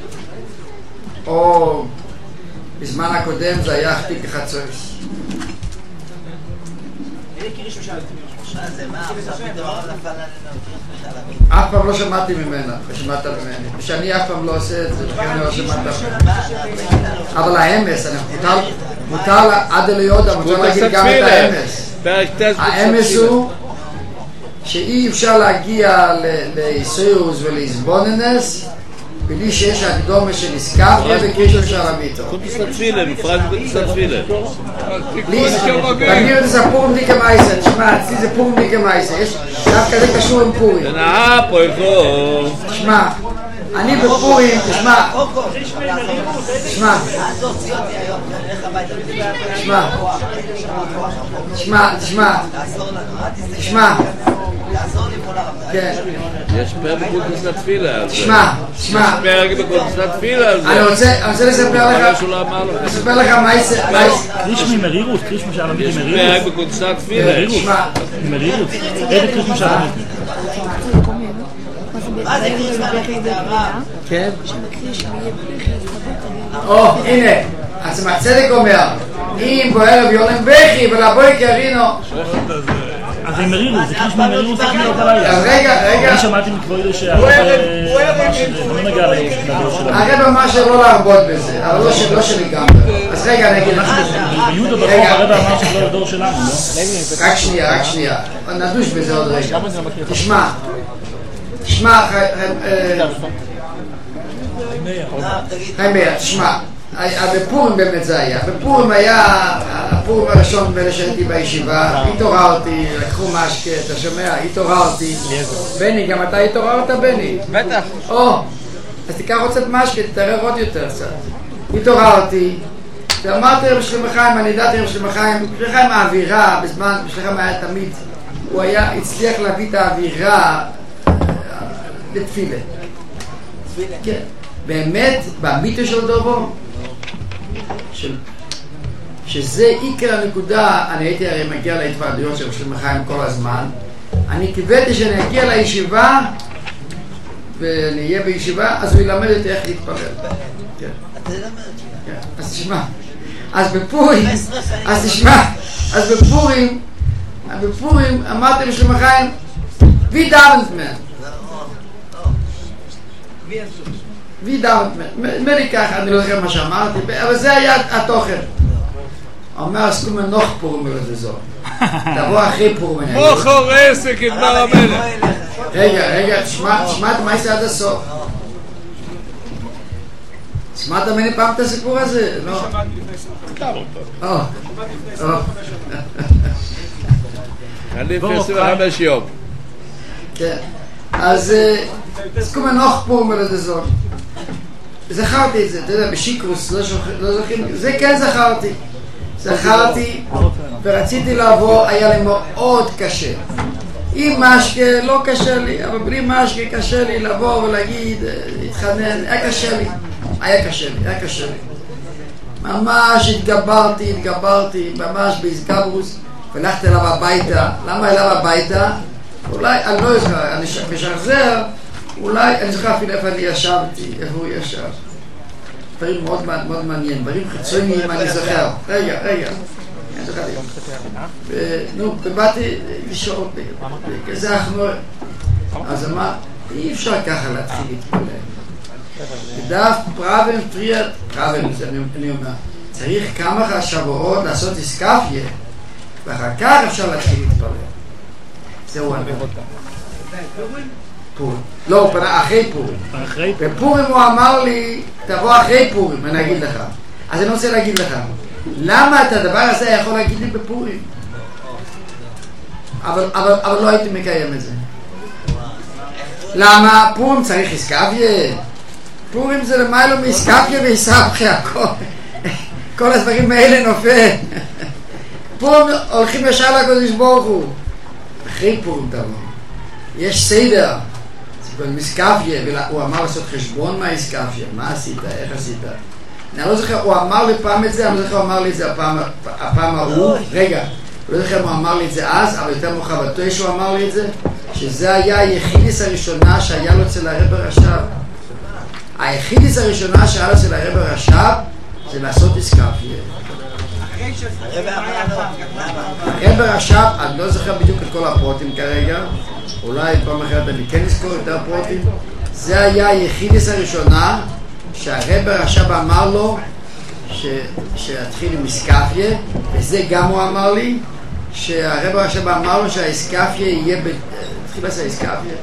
או בזמן הקודם זה היה חתיק חצויס. אף פעם לא שמעתי ממנה, ושמעת ממני, ושאני אף פעם לא עושה את זה, אני לא שמעת ממנה. אבל האמס, מותר עד אליודה, מותר להגיד גם את האמס. האמס הוא שאי אפשר להגיע ליסוירוס ולהסבוננס בלי שיש הקדומה של עסקה ובקרישו של המיתו. קונטוס לתפילה, מפרש בקונטוס לתפילה. תגדיר את זה פורים דיקה מייסה, תשמע, אצלי זה פורים דיקה מייסה, דווקא זה קשור עם פורים. פה איפה. תשמע, אני בפורים, תשמע, כן. יש פרק בקונטוס לתפילה. תשמע. יש פרק בקונטוס לתפילה על זה. אני רוצה לספר לך מה יעשה. קריש ממרירות, קריש משעלמית יש ממרירות. פרק בקונטוס לתפילה. ממרירות. איזה קריש משעלמית? מה זה קריש משעלמית? כן. הנה, אז הצדק אומר, אם בערב יולם בכי ולבוי קרינו. אז זה מרירות, זה קריש ממרירות, זה כאילו אותה לילה. אז רגע. אני שמעתי מכבודו שהרב לא נגע לדבר שלנו. הרב אמר שלא להרבות בזה, אבל לא שלי גם. אז רגע, אני אגיד לך. ביהודה ברחוב הרב אמר שלא לדור שלנו, לא? רק שנייה. נדוש בזה עוד רגע. תשמע, חיימיה, תשמע. בפורים באמת זה היה. בפורים היה הפורים הראשון בין שהייתי בישיבה, התעוררתי, לקחו משקה, אתה שומע? התעוררתי. בני, גם אתה התעוררת, בני? בטח. אז תיקח קצת משקה, תתערר עוד יותר קצת. התעוררתי, ואמרתי רב שלמה חיים, אני ידעתי רב שלמה חיים, שלמה חיים האווירה, בזמן שלמה חיים היה תמיד, הוא הצליח להביא את האווירה לתפילה. כן. באמת, באמיתו של דובו, שזה עיקר הנקודה, אני הייתי הרי מגיע להתוועדויות של שלמה חיים כל הזמן, אני קיבלתי שאני אגיע לישיבה, ואני אהיה בישיבה, אז הוא ילמד אותי איך להתפלל. כן. אתה ילמד אותי. כן. אז תשמע, אז בפורים אמרתי לשלמה חיים, wie darf man? מרי ככה, אני לא זוכר מה שאמרתי, אבל זה היה התוכן. אומר, עסקו מנוח פורים ולזה זו. תבוא אחרי פורים. מוח הורסק את דבר המלך. רגע, תשמע מה יעשה עד הסוף. שמעת ממני פעם את הסיפור הזה? לא. שמעתי לפני סוף. אני לפני 25 יום. כן. אז עסקו מנוח פורים ולזה זו. זכרתי את זה, אתה יודע, בשיקרוס, לא זוכרים, זה כן זכרתי, ורציתי לעבור, היה לי מאוד קשה. עם משקה לא קשה לי, אבל בלי משקה קשה לי לעבור ולהגיד, להתחנן, היה קשה לי. ממש התגברתי, ממש בהסגברוס, והלכתי אליו הביתה. למה אליו הביתה? אולי, אני לא זוכר, אני משחזר, אולי, אני זוכר אפילו איפה אני ישבתי, איפה הוא ישב. דברים מאוד מעניין, דברים חיצוניים, אני זוכר. רגע. אני זוכר לי. ובאתי לשאול, כזה אנחנו... אז אמר, אי אפשר ככה להתחיל להתפלל. דף פראבן, זה אני אומר, צריך כמה שבועות לעשות איסקפיה, ואחר כך אפשר להתחיל להתפלל. זהו אני. פורים. לא, אחרי פורים. בפורים הוא אמר לי, תבוא אחרי פורים, אני אגיד לך. אז אני רוצה להגיד לך, למה את הדבר הזה יכול להגיד לי בפורים? אבל לא הייתי מקיים את זה. למה? פורים צריך איסקאפיה. פורים זה למיילו מאיסקאפיה ואיסאפיה, כל הדברים האלה נופל. פורים הולכים ישר לקדוש ברוך הוא. אחרי פורים תבוא. יש סדר. זה מאיסקאפיה, הוא אמר לעשות חשבון מהאיסקאפיה. מה עשית? איך עשית? אני לא זוכר, הוא אמר לי פעם את זה, אני לא זוכר, הוא אמר לי את זה הפעם ההוא. רגע, לא זוכר אם הוא אמר לי את זה אז, אבל יותר מאוחר בתוי שהוא אמר לי את זה, שזה היה היחידיס הראשונה שהיה לו אצל הרב הרש"ב. היחידיס הראשונה שהיה לו אצל הרב הרש"ב זה לעשות איסקאפיה. הרב הרש"ב, אני לא זוכר בדיוק את כל הפרוטים כרגע, אולי פעם אחרת אני כן אזכור יותר פרוטים. זה היה היחידיס הראשונה שהרב הרש"ב אמר לו שיתחיל עם איסקאפיה, וזה גם הוא אמר לי, שהרב הרש"ב אמר לו שהאיסקאפיה יהיה, תתחיל לעשות איסקאפיה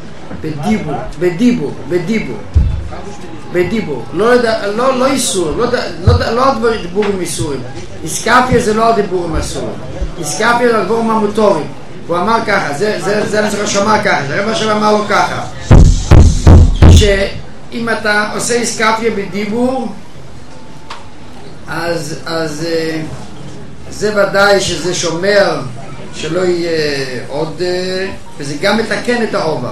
בדיבור, לא איסור, לא דיבורים איסורים. איסקאפיה זה לא דיבורים איסורים, איסקאפיה זה דיבורים המוטורים. הוא אמר ככה, זה אני זוכר שאמר ככה, הרב הרש"ב אמר לו ככה, שאם אתה עושה איסקאפיה בדיבור, אז זה ודאי שזה שומר שלא יהיה עוד, וזה גם מתקן את העובר.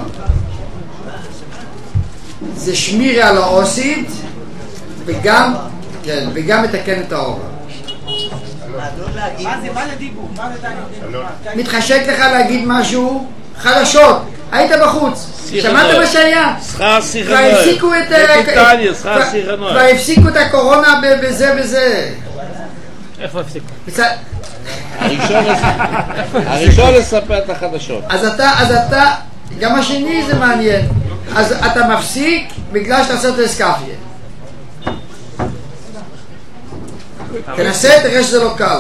זה שמירה על האוסית וגם מתקן את העובר. מה זה דיבור? מתחשק לך להגיד משהו חדשות, היית בחוץ, שמעת מה שהיה? כבר הפסיקו את הקורונה בזה וזה. איפה הפסיקו? הראשון לספר את החדשות. אז אתה, גם השני זה מעניין, אז אתה מפסיק בגלל שאתה עושה את האיסקאפיה. תנסה, תראה שזה לא קל.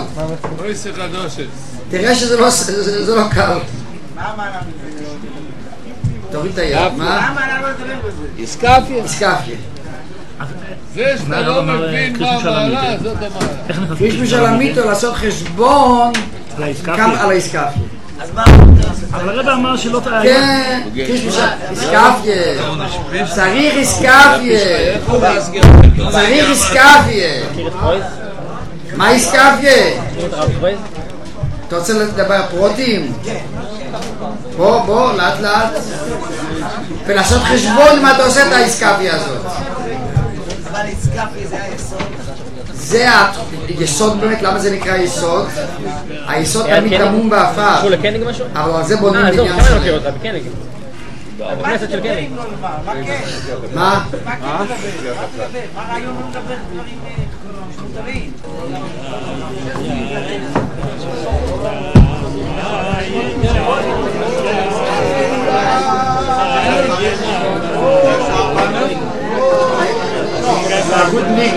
תראה שזה לא קל. תוריד את היד, מה? איסקאפיה. זה שאתה לא מבין מה המעלה, זאת המעלה. יש משלמיתו לעשות חשבון על האיסקאפיה. אז מה? אבל הרב אמר שלא תהיה. כן, איסקאפיה. צריך איסקאפיה. צריך איסקאפיה. מה איסקאפיה? אתה רוצה לדבר פרוטים? בוא, לאט לאט. ולעשות חשבון אם אתה עושה את האיסקאפיה הזאת. אבל איסקאפיה זה היסוד. זה היסוד באמת, למה זה נקרא יסוד? היסוד תמיד טמון באפר. קשור לקניג משהו? אבל על זה בונים בניין כמה אני מכיר אותה? בקניג. בכנסת של קניג. מה? מה רעיון לא מדבר דברים משותפים? Good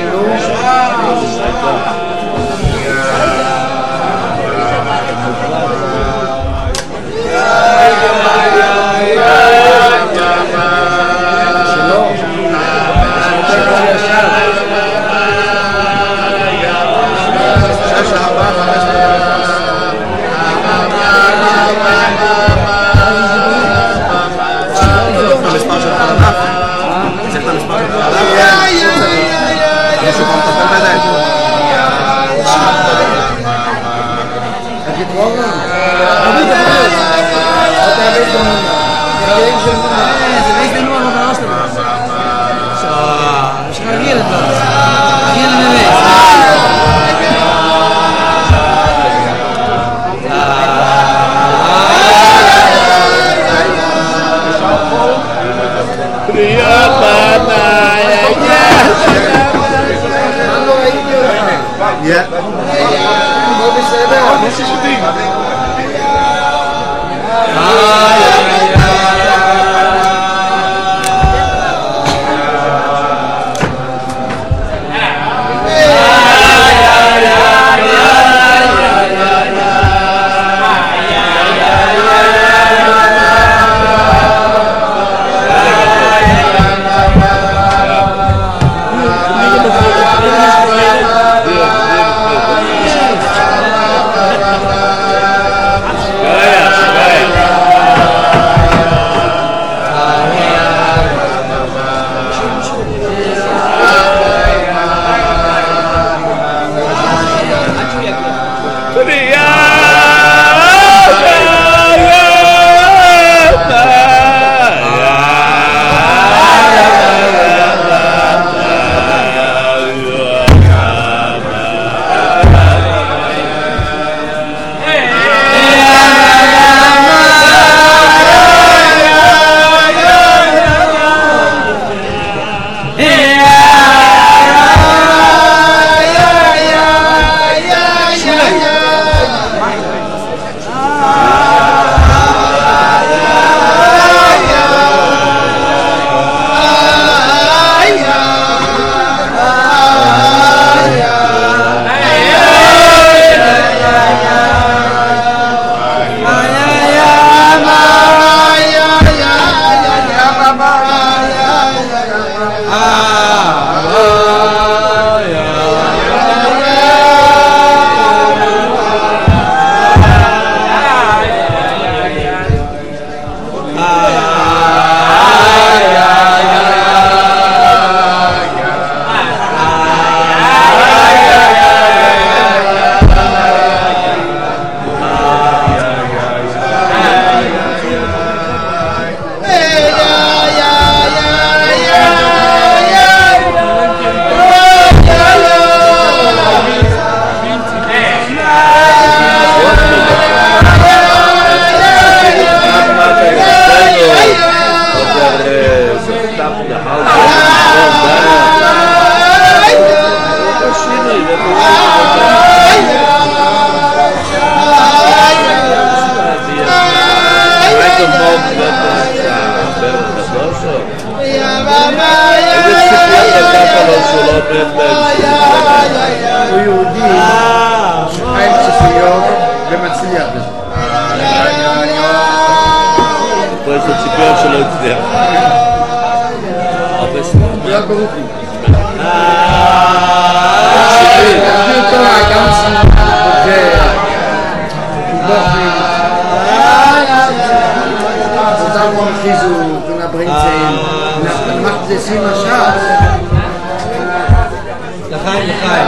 הוא יהודי שחי עם ציפיות ומצליח בזה. פה יש לו ציפיות שלא הצליח. להיות ברוכי. להביא אותו גם בוגר, בוכי. אותם כמו חיזוק, ונברינצאים, ונמחת זה שים השעה. לחיים, לחיים.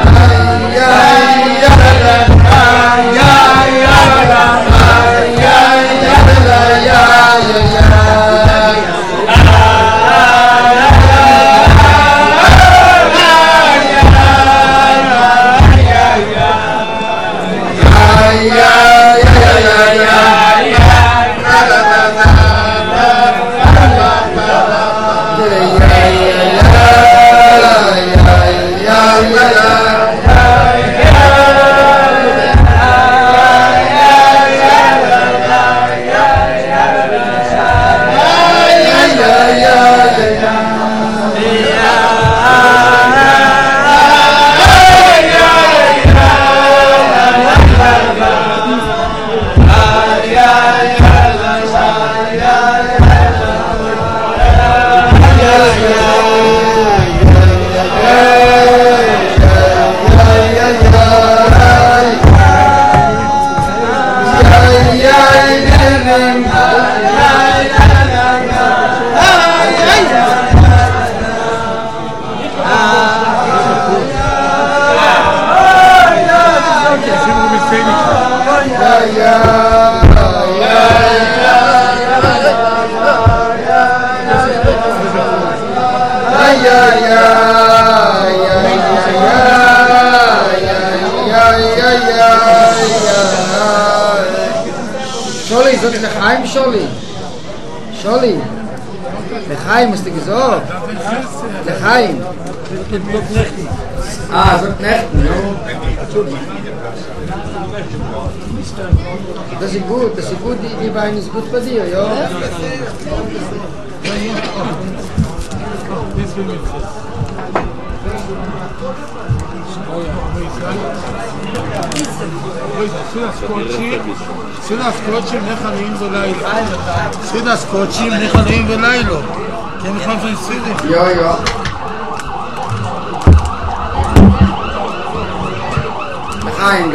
שולי, זאת לחיים שולי. שולי. לחיים, אז תגזור. לחיים. זאת נכטי, נו. Das ist gut, die Beine ist gut bei dir, ja? סידה סקוטשים נחניים ולילה. סידה סקוטשים נחניים ולילה. כן, נכון שאני סידים. יו. לחיים.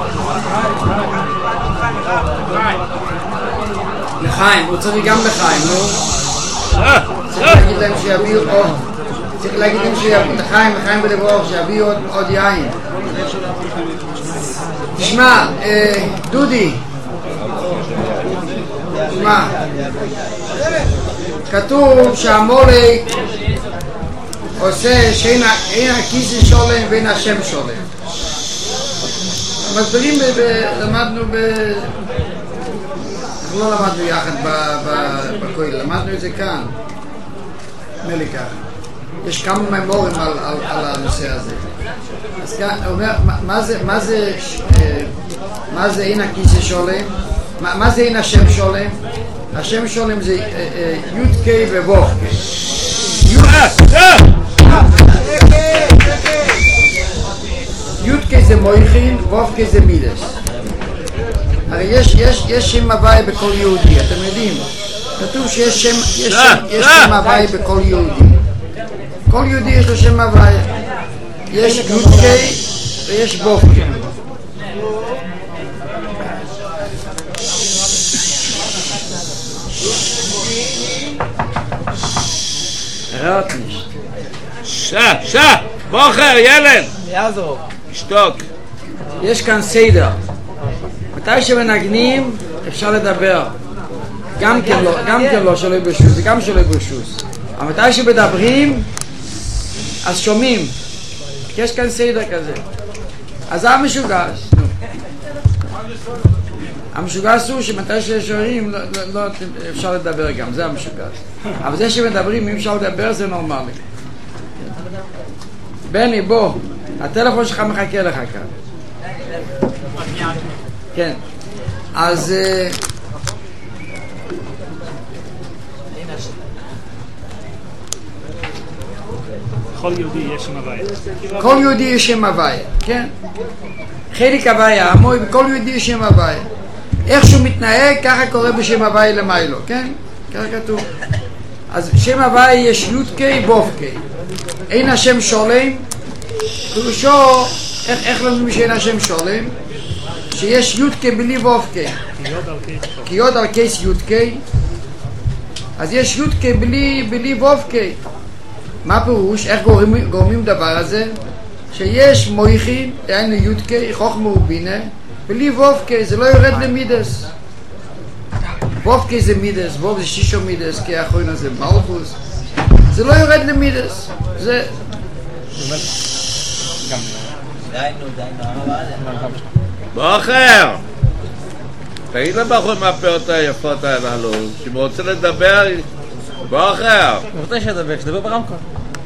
לחיים, הוא צריך גם לחיים, נו. צריך להגיד להם שיביאו עוד. צריך להגיד להם שיביאו לחיים ולברוך, שיביאו עוד יין. תשמע, דודי. תשמע. כתוב שהמולק עושה שאין הכיסא שולם ואין השם שולם. מסבירים, למדנו אנחנו לא למדנו יחד בכולל, למדנו את זה כאן, נדמה לי ככה. יש כמה מימורים על הנושא הזה. אז הוא אומר, מה זה אין הכיסא שולם? מה זה אין השם שולם? השם שולם זה י' ק' וו' י' ק' זה מויכין, ו' ק' זה מידס. הרי יש שם הוואי בכל יהודי, אתם יודעים? כתוב שיש שם הוואי בכל יהודי. כל יהודי יש לו שם הוואי. יש י' ק' ויש ו' ק'. ראות nicht. שע! בוחר, ילד! יעזור. שתוק. יש כאן סדר. מתי שמנגנים אפשר לדבר. גם כן לא שלא ברשוס, זה גם שלא ברשוס. אבל מתי שמדברים אז שומעים. יש כאן סדר כזה. אז זה המשוגש. המשוגש הוא שמתי ששומעים לא אפשר לדבר גם, זה המשוגש. אבל זה שמדברים, אם אפשר לדבר זה נורמלי. בני, בוא, הטלפון שלך מחכה לך כאן. כן, אז כל יהודי יש שם הוויה. כל יהודי יש שם הוויה, כן. חלק הוויה, המוי, בכל יהודי יש שם הוויה. איך שהוא מתנהג, ככה קורה בשם הוויה למיילו, כן? ככה כתוב. אז שם הוויה יש י' ק' ו' ק'. אין השם שולם, פירושו, איך לומדים שאין השם שולם? שיש י' ק' בלי ו' ק'. כי יוד על קייס י' ק'. אז יש י' ק' בלי ו' ק'. מה פירוש? איך גורמים דבר הזה? שיש מויכין, דהיינו י' ק', חוכמה ובינה, בלי ו' ק', זה לא יורד למידס. ו' ק' זה מידס, ו' זה שישו מידס, כי האחרון הזה מלכוס. זה לא יורד למידס. זה... בוחר! תגיד לבחור מה הפעות היפות הללו, שאם רוצה לדבר, בוחר! הוא רוצה שדבר, שדבר ברמקול.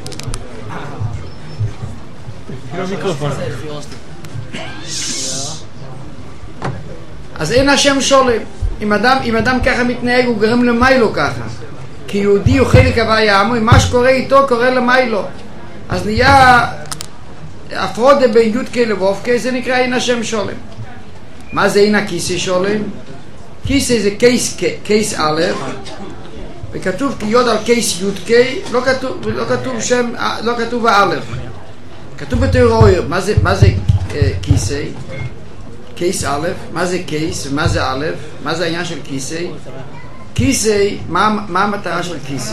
אז אין השם שולם. אם אדם ככה מתנהג הוא גרם למיילו ככה, כי יהודי הוא חלק הוויה עמו, מה שקורה איתו קורה למיילו, אז נהיה הפרודה בין י' ק' לו' ק', זה נקרא אין השם שולם. מה זה אין הכיסא שולם? כיסא זה קייס א', וכתוב כי יוד על קייס י' ק', לא כתוב האלף. כתוב בתיאוריה, מה זה כיסא? קייס א', מה זה קייס ומה זה א', מה זה העניין של כיסא? כיסא, מה המטרה של כיסא?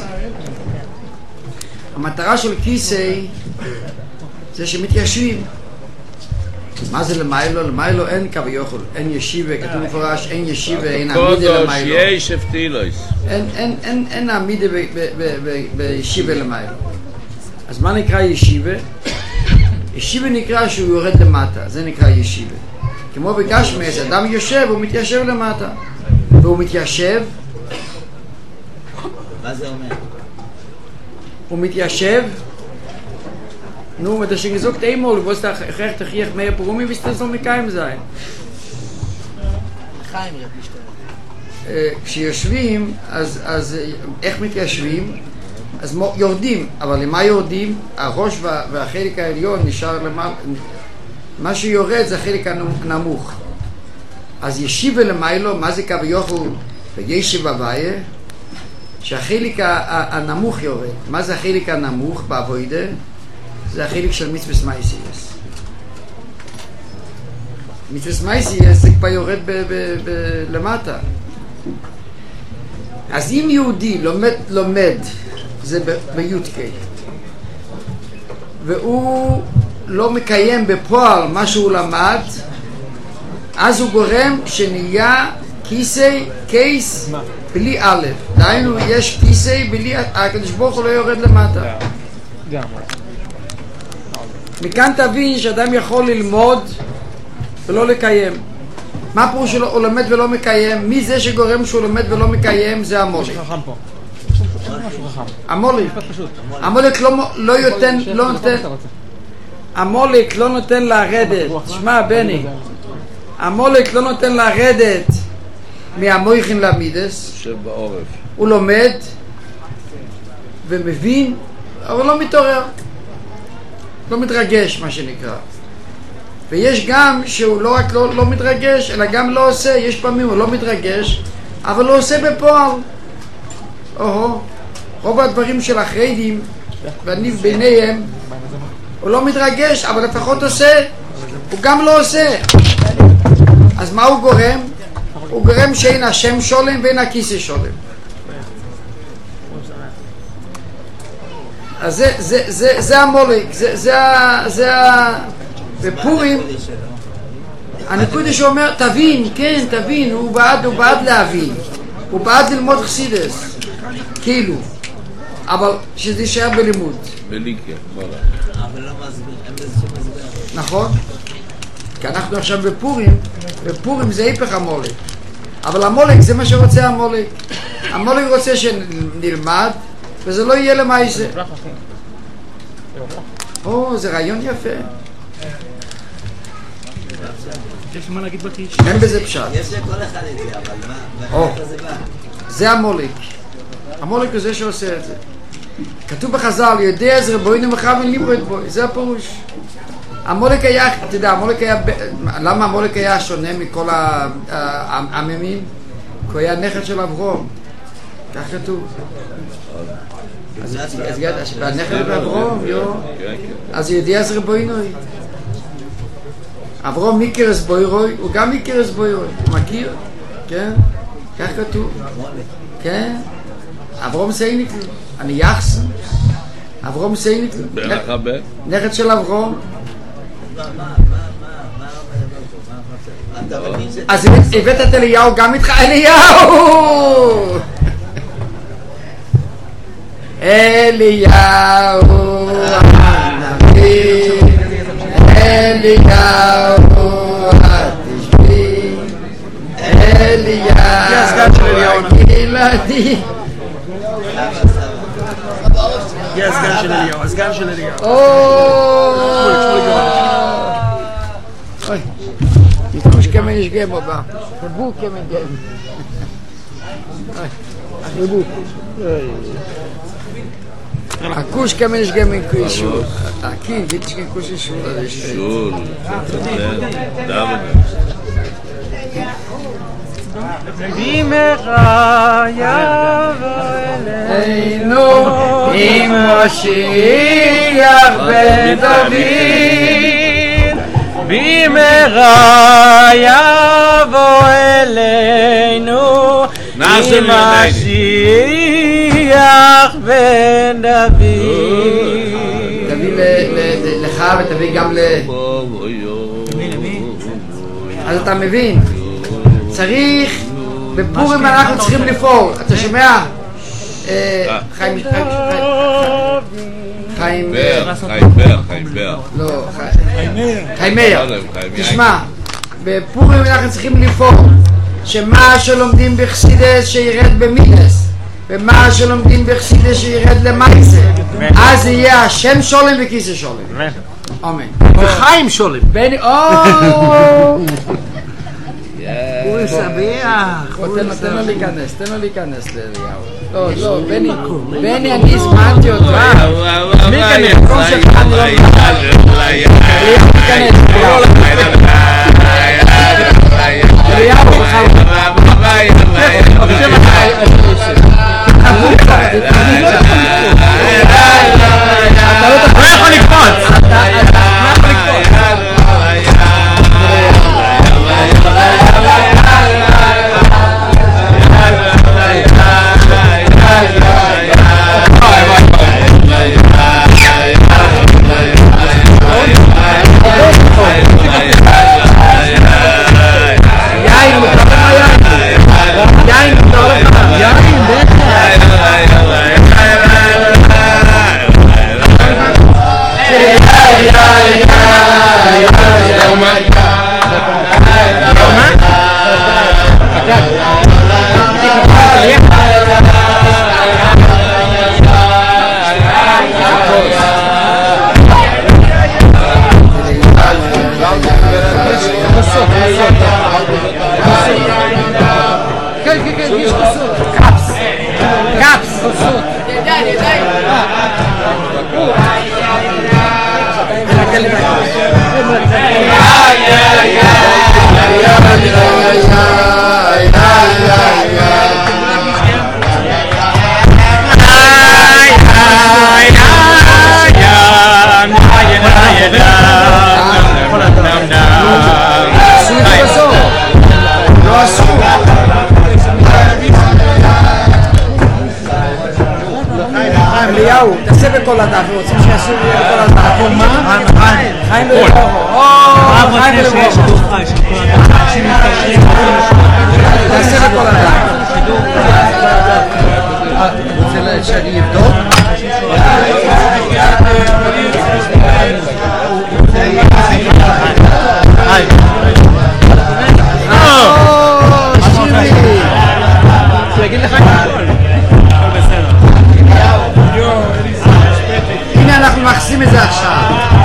המטרה של כיסא זה שמתיישבים. מה זה למיילו? למיילו אין קו יוכל, אין ישיבה, כתוב מפורש, אין ישיבה, אין עמידה למיילו. אין עמידה בישיבה למיילו. אז מה נקרא ישיבה? ישיבה נקרא שהוא יורד למטה, זה נקרא ישיבה. כמו בגשמי, אדם יושב, הוא מתיישב למטה. והוא מתיישב. מה זה אומר? הוא מתיישב. נו, אתה שגזוק תאימול, ובוא תחייך תחייך מאיר פרומי וסתזו מקיים זין. חיים רב משתנה. כשיושבים, אז איך מתיישבים? אז יורדים, אבל למה יורדים? הראש והחלק העליון נשאר למעלה. מה שיורד זה החלק הנמוך. אז ישיבה למיילו, מה זה קו יוכל וישב הוויה? שהחלק הנמוך יורד. מה זה החלק הנמוך בעבודה? זה החלק של מצווה מייסייס. מצווה מייסייס זה כבר יורד למטה. אז אם יהודי לומד זה בי"ק, והוא לא מקיים בפועל מה שהוא למד, אז הוא גורם שנהיה כיסא, קייס בלי א'. דהיינו יש כיסא בלי, הקדוש ברוך הוא לא יורד למטה. מכאן תבין שאדם יכול ללמוד ולא לקיים. מה פירוש הוא לומד ולא מקיים? מי זה שגורם שהוא לומד ולא מקיים? זה המולך. המולק לא נותן, המולק לא נותן לרדת, תשמע בני, המולק לא נותן לרדת מהמויכין למידס, הוא לומד ומבין, אבל לא מתעורר, לא מתרגש מה שנקרא. ויש גם שהוא לא רק לא מתרגש, אלא גם לא עושה, יש פעמים הוא לא מתרגש, אבל לא עושה בפועל. רוב הדברים של החרדים, ואני ביניהם, הוא לא מתרגש, אבל לפחות עושה, הוא גם לא עושה. אז מה הוא גורם? הוא גורם שאין השם שולם ואין הכיסא שולם. אז זה המולק, זה בפורים, הנקודה שאומר, תבין, כן, תבין, הוא בעד להבין, הוא בעד ללמוד חסידס, כאילו, אבל שזה יישאר בלימוד. בליקיה, אבל לא מסביר, אין בזה שמסביר. נכון? כי אנחנו עכשיו בפורים זה היפך המולק, אבל המולק זה מה שרוצה המולק. המולק רוצה שנלמד, וזה לא יהיה למעשה. זה רעיון יפה. יש מה להגיד בקיש. אין בזה פשט. יש לכל אחד את זה, אבל מה זה בא? זה המולק. המולק הוא זה שעושה את זה. כתוב בחז"ל, יודע אז רבוינו מכוון ליבו את בוי. זה הפירוש. המולק היה, אתה יודע, למה המולק היה שונה מכל העממים? כי הוא היה נכד של אברהם. כך כתוב. אז הנכד באברהם, אז יודע אז רבוינו. אברהם מיקרס בוירוי, הוא גם מיקרס בוירוי, הוא מכיר, כן? כך כתוב, כן? אברהם סייניק, אני יחסן, אברהם סייניק, נכד של אברהם. אז הבאת את אליהו גם איתך, אליהו! אליהו, הנביא, אליהו, התשבי, אליהו, הגלעדי. יהיה הסגן של אליהו, הסגן של אליהו. אוי, יקוש כמן יש גם הבא, רבו כמן גם. רבו. הכוש כמן יש גם כוישו. הכין, ויתש כן כוש ישו. שול, דאבן. במהרה יבוא אלינו עם משיח בן דוד, במהרה יבוא אלינו עם משיח בן דוד. תביא לך ותביא גם אז אתה מבין, צריך, בפורים אנחנו צריכים לפעול. אתה שומע? חיים לא, חיים מאיר. תשמע, בפורים אנחנו צריכים לפעול שמה שלומדים בחסידס שירד במידס, ומה שלומדים בחסידס שירד למעשה, אז יהיה השם שולם וכיסא שולם. אמן. וחיים שולם. הוא שמח. תן לו להיכנס לאליהו. לא, בני אני הזמנתי אותו. מי כאן? מקום שלך אני לא אליהו אתה לא יכול לקפוץ. כל הדף, רוצים שיעשו לי כל הדף. מה? חיים ולבוכו. חיים ולבוכו. תעשה לכל הדף. רוצה שאני אבדוק? שיגיד לך הכל. בסדר. הנה אנחנו מחסים את זה עכשיו.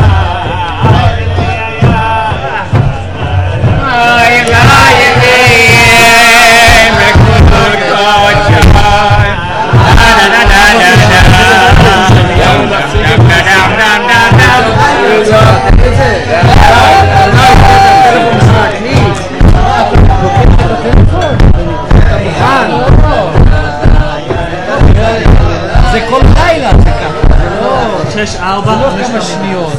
זה כל לילה זה ככה. 6-4 5 שניות.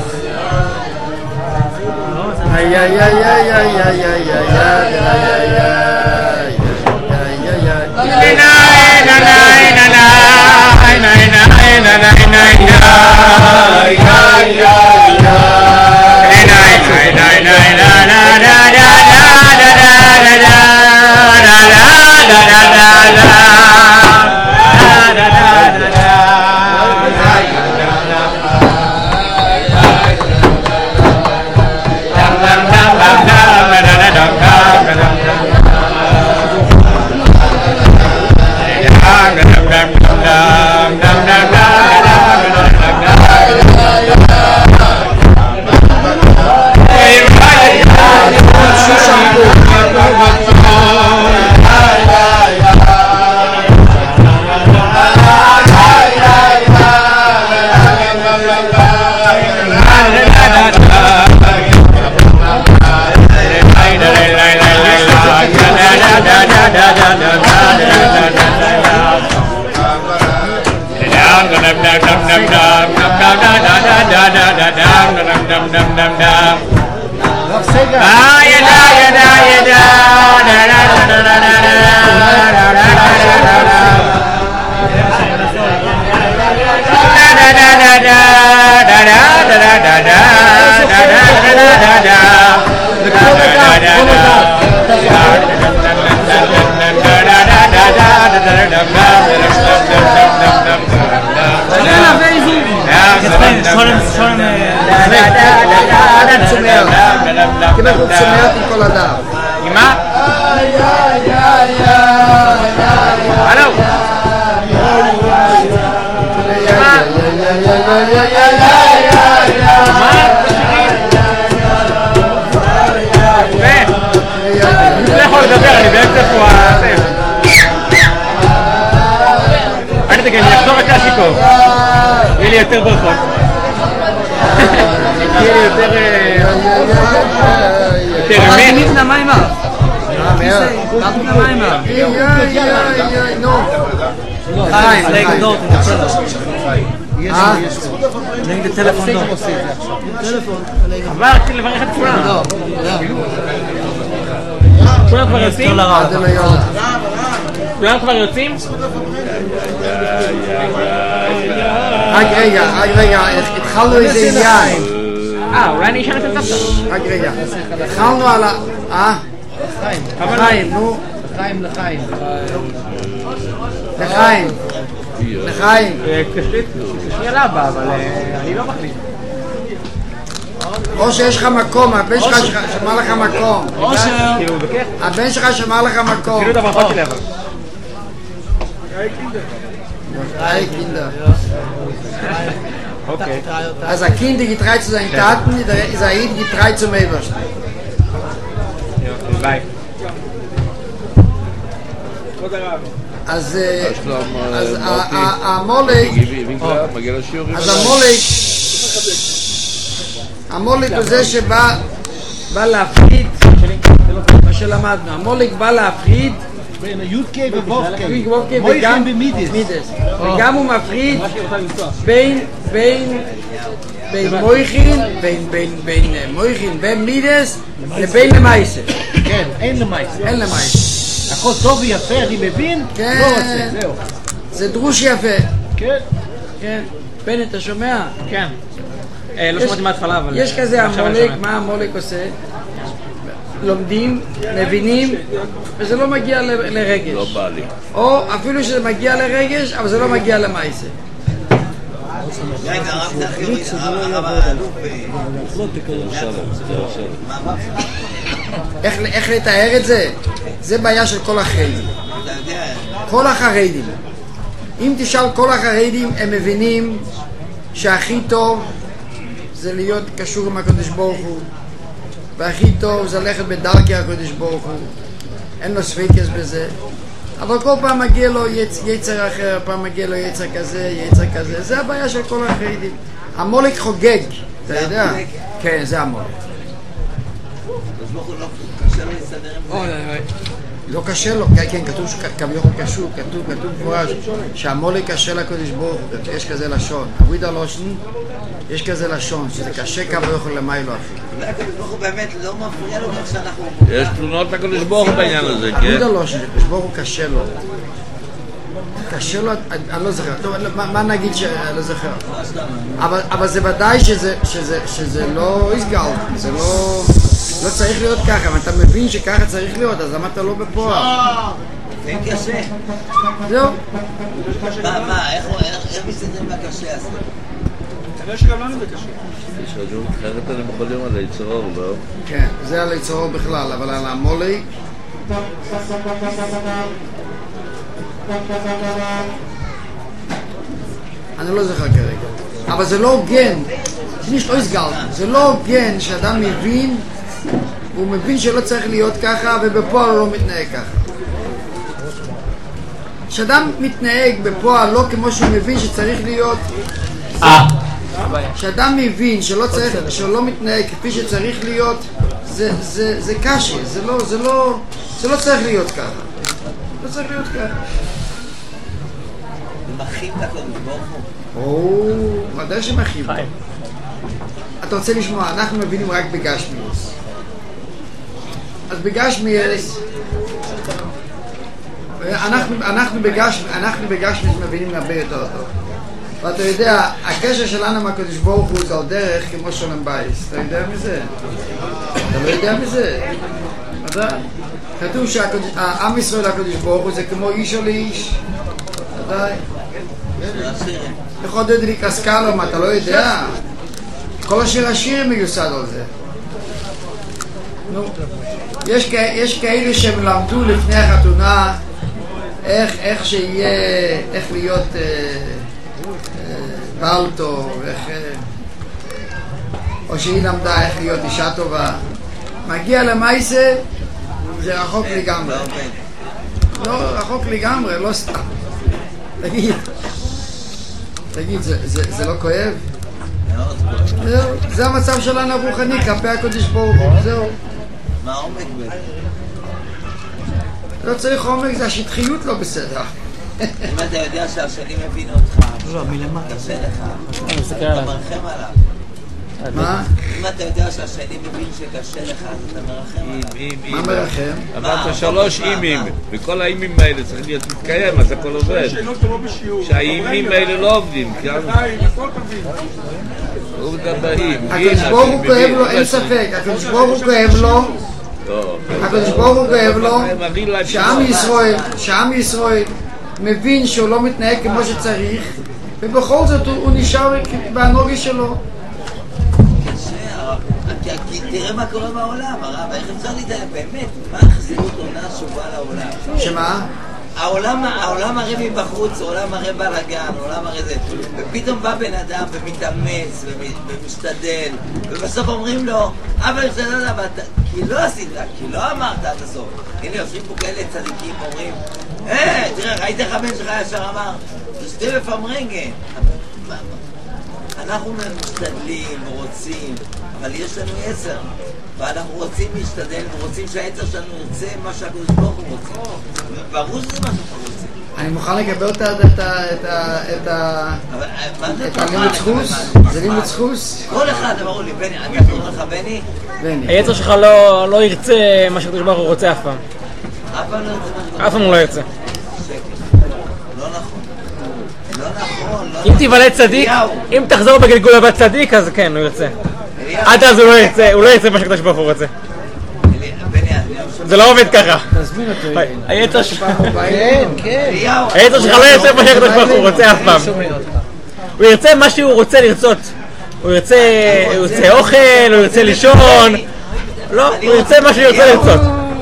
איי איי איי איי איי איי איי כמעט הוא צומח עם כל הדף. עם מה? הלו? אני לא יכול לדבר, אני באמצע פה אני תגיד, אני אחזור רק קלאסיקו. יהיה לי יותר ברכות. יהיה לי יותר אמת. נבנה מיימה. נבנה מיימה. חיים, נגד הטלפון לא. עברתי לברך את כולם. כולם כבר יוצאים? כולם כבר יוצאים? רק רגע, התחלנו איזה עניין. אולי אני אשאל את הסבתא. רק רגע, התחלנו על ה... לחיים, נו. לחיים. לחיים. קשרי על אבא, אבל אני לא מחליט. או שיש לך מקום, הבן שלך שמר לך מקום. כאילו, בכיף. הבן שלך שמר לך מקום. כאילו את הברכות שלי אבל. היי קינדר. Okay. Also ein Kind geht rein zu seinen Taten, ist ein Kind geht rein zum Ebersten. אז המולק הוא זה שבא להפחיד מה שלמדנו. המולק בא להפחיד בין היודקי ובובקי, וגם מידס, וגם הוא מפריד בין מויכין, בין מידס לבין למייסה. כן, אין למייסה. הכל טוב ויפה, אני מבין? לא רוצה, זהו. זה דרוש יפה. כן. בן, אתה שומע? כן. לא שמעתי מההתחלה, אבל... יש כזה המולק, מה המולק עושה? לומדים, מבינים, וזה לא מגיע לרגש. לא בא לי. או אפילו שזה מגיע לרגש, אבל זה לא מגיע למעשה. רגע, הרב זכי, הרב האלוף... איך לתאר את זה? זה בעיה של כל החרדים. כל החרדים. אם תשאל כל החרדים, הם מבינים שהכי טוב זה להיות קשור עם הקדוש ברוך הוא, והכי טוב זה ללכת בדרכי הקדוש ברוך הוא. אין לו ספקס בזה. אבל כל פעם מגיע לו יצר אחר, פעם מגיע לו יצר כזה, יצר כזה. זה הבעיה של כל החרדים. המולק חוגג, אתה יודע? כן, זה המולק. לא קשה לו, כן, כתוב כביכול קשור, כתוב מפורש שהמולק קשה לקדוש ברוך הוא, יש כזה לשון. אבידה לושן, יש כזה לשון, שזה קשה כביכול למה לא אפילו. אולי הקדוש ברוך הוא באמת לא מפריע לו איך שאנחנו... יש תלונות לקדוש ברוך הוא בעניין הזה, כן? אבידה לושן, הקדוש ברוך הוא קשה לו. קשה לו, אני לא זוכר, טוב, מה נגיד שאני לא זוכר? אבל זה ודאי שזה לא הסגל, זה לא צריך להיות ככה, אבל אתה מבין שככה צריך להיות, אז למה אתה לא בפועל? זה קשה. זהו. מה, איך מסתדרים בקשה הזה? כנראה שגם לנו זה קשה. יש רדיון אחרת אני מחולים על היצרור, לא? כן, זה על היצרור בכלל, אבל על המולק אני לא זוכר כרגע, אבל זה לא הוגן, זה לא הוגן שאדם מבין, הוא מבין שלא צריך להיות ככה ובפועל הוא לא מתנהג ככה. שאדם מתנהג בפועל לא כמו שהוא מבין שצריך להיות, שאדם מבין שלא מתנהג כפי שצריך להיות, זה קשה, זה לא צריך להיות ככה, לא צריך להיות ככה. ומחים את הקודש ברוך הוא? ודאי שמחים. אתה רוצה לשמוע, אנחנו מבינים רק בגשמיאס. אז בגשמיאס, אנחנו בגשמיאס מבינים הרבה יותר טוב. ואתה יודע, הקשר שלנו עם הקדוש ברוך הוא זה על דרך כמו שולם בייס. אתה יודע מזה? אתה לא יודע מזה? כתוב שהעם ישראל הקדוש ברוך הוא זה כמו איש או לאיש. ודאי. יכול להיות לי קסקלו, מה אתה לא יודע? כל השיר מיוסד על זה. נו, יש כאלה שהם למדו לפני החתונה איך שיהיה, איך להיות בעל טוב, או שהיא למדה איך להיות אישה טובה. מגיע למעשה, זה רחוק לגמרי. לא, רחוק לגמרי, לא סתם. תגיד, זה לא כואב? זהו, זה המצב שלנו הרוחני, כלפי הקדוש ברוך הוא, זהו. מה עומק בזה? לא צריך עומק, זה השטחיות לא בסדר. אם אתה יודע שהשני מבין אותך, קשה לך, אתה מרחם עליו. מה? אם אתה יודע שהשני מבין שקשה לך, אז אתה מרחם עליו. מה מרחם? אמרת 3 אימים, וכל האימים האלה צריך להיות מתקיים, אז הכל עובד. שהאימים האלה לא עובדים, כן? הוא מדברים. הקדוש ברוך הוא כואב לו, אין ספק, הקדוש ברוך הוא כואב לו, הקדוש ברוך הוא כואב לו, שעם ישראל מבין שהוא לא מתנהג כמו שצריך, ובכל זאת הוא נשאר בהנהגה שלו. כי תראה מה קורה בעולם, הרב, איך אפשר להתעלם? באמת, מה החזירות עונה שובה לעולם? שמה? העולם הרי מבחוץ, העולם הרי בלגן, העולם הרי זה, ופתאום בא בן אדם ומתאמץ ומשתדל, ובסוף אומרים לו, אבל השתדלת, כי לא עשית, כי לא אמרת עד הסוף. הנה יושבים פה כאלה צדיקים, אומרים, תראה, ראית איך הבן שלך ישר אמר, תשתה בפמרנגן. אנחנו משתדלים ורוצים, אבל יש לנו יצר, ואנחנו רוצים להשתדל ורוצים שהיצר שלנו ירצה מה שהקדוש ברוך הוא רוצה. ברור שזה מה שאנחנו רוצים. אני מוכן לקבל את הלימוד סחוס? זה לימוד סחוס? כל אחד אמרו לי, בני, אני אקרוא לך בני? היצר שלך לא ירצה מה שהקדוש ברוך הוא רוצה אף פעם. אף פעם הוא לא ירצה. לא נכון. לא נכון, לא אם תיוולד צדיק, אם תחזור בגלגול הבא צדיק, אז כן, הוא ירצה. עד אז הוא לא ירצה מה שקדוש ברוך הוא רוצה. זה לא עובד ככה. תזמין אותו. היצר שלך כן. לא ירצה מה שקדוש ברוך הוא רוצה אף פעם. הוא ירצה מה שהוא רוצה לרצות. הוא ירצה אוכל, הוא ירצה לישון. לא, הוא ירצה מה שהוא ירצה לרצות.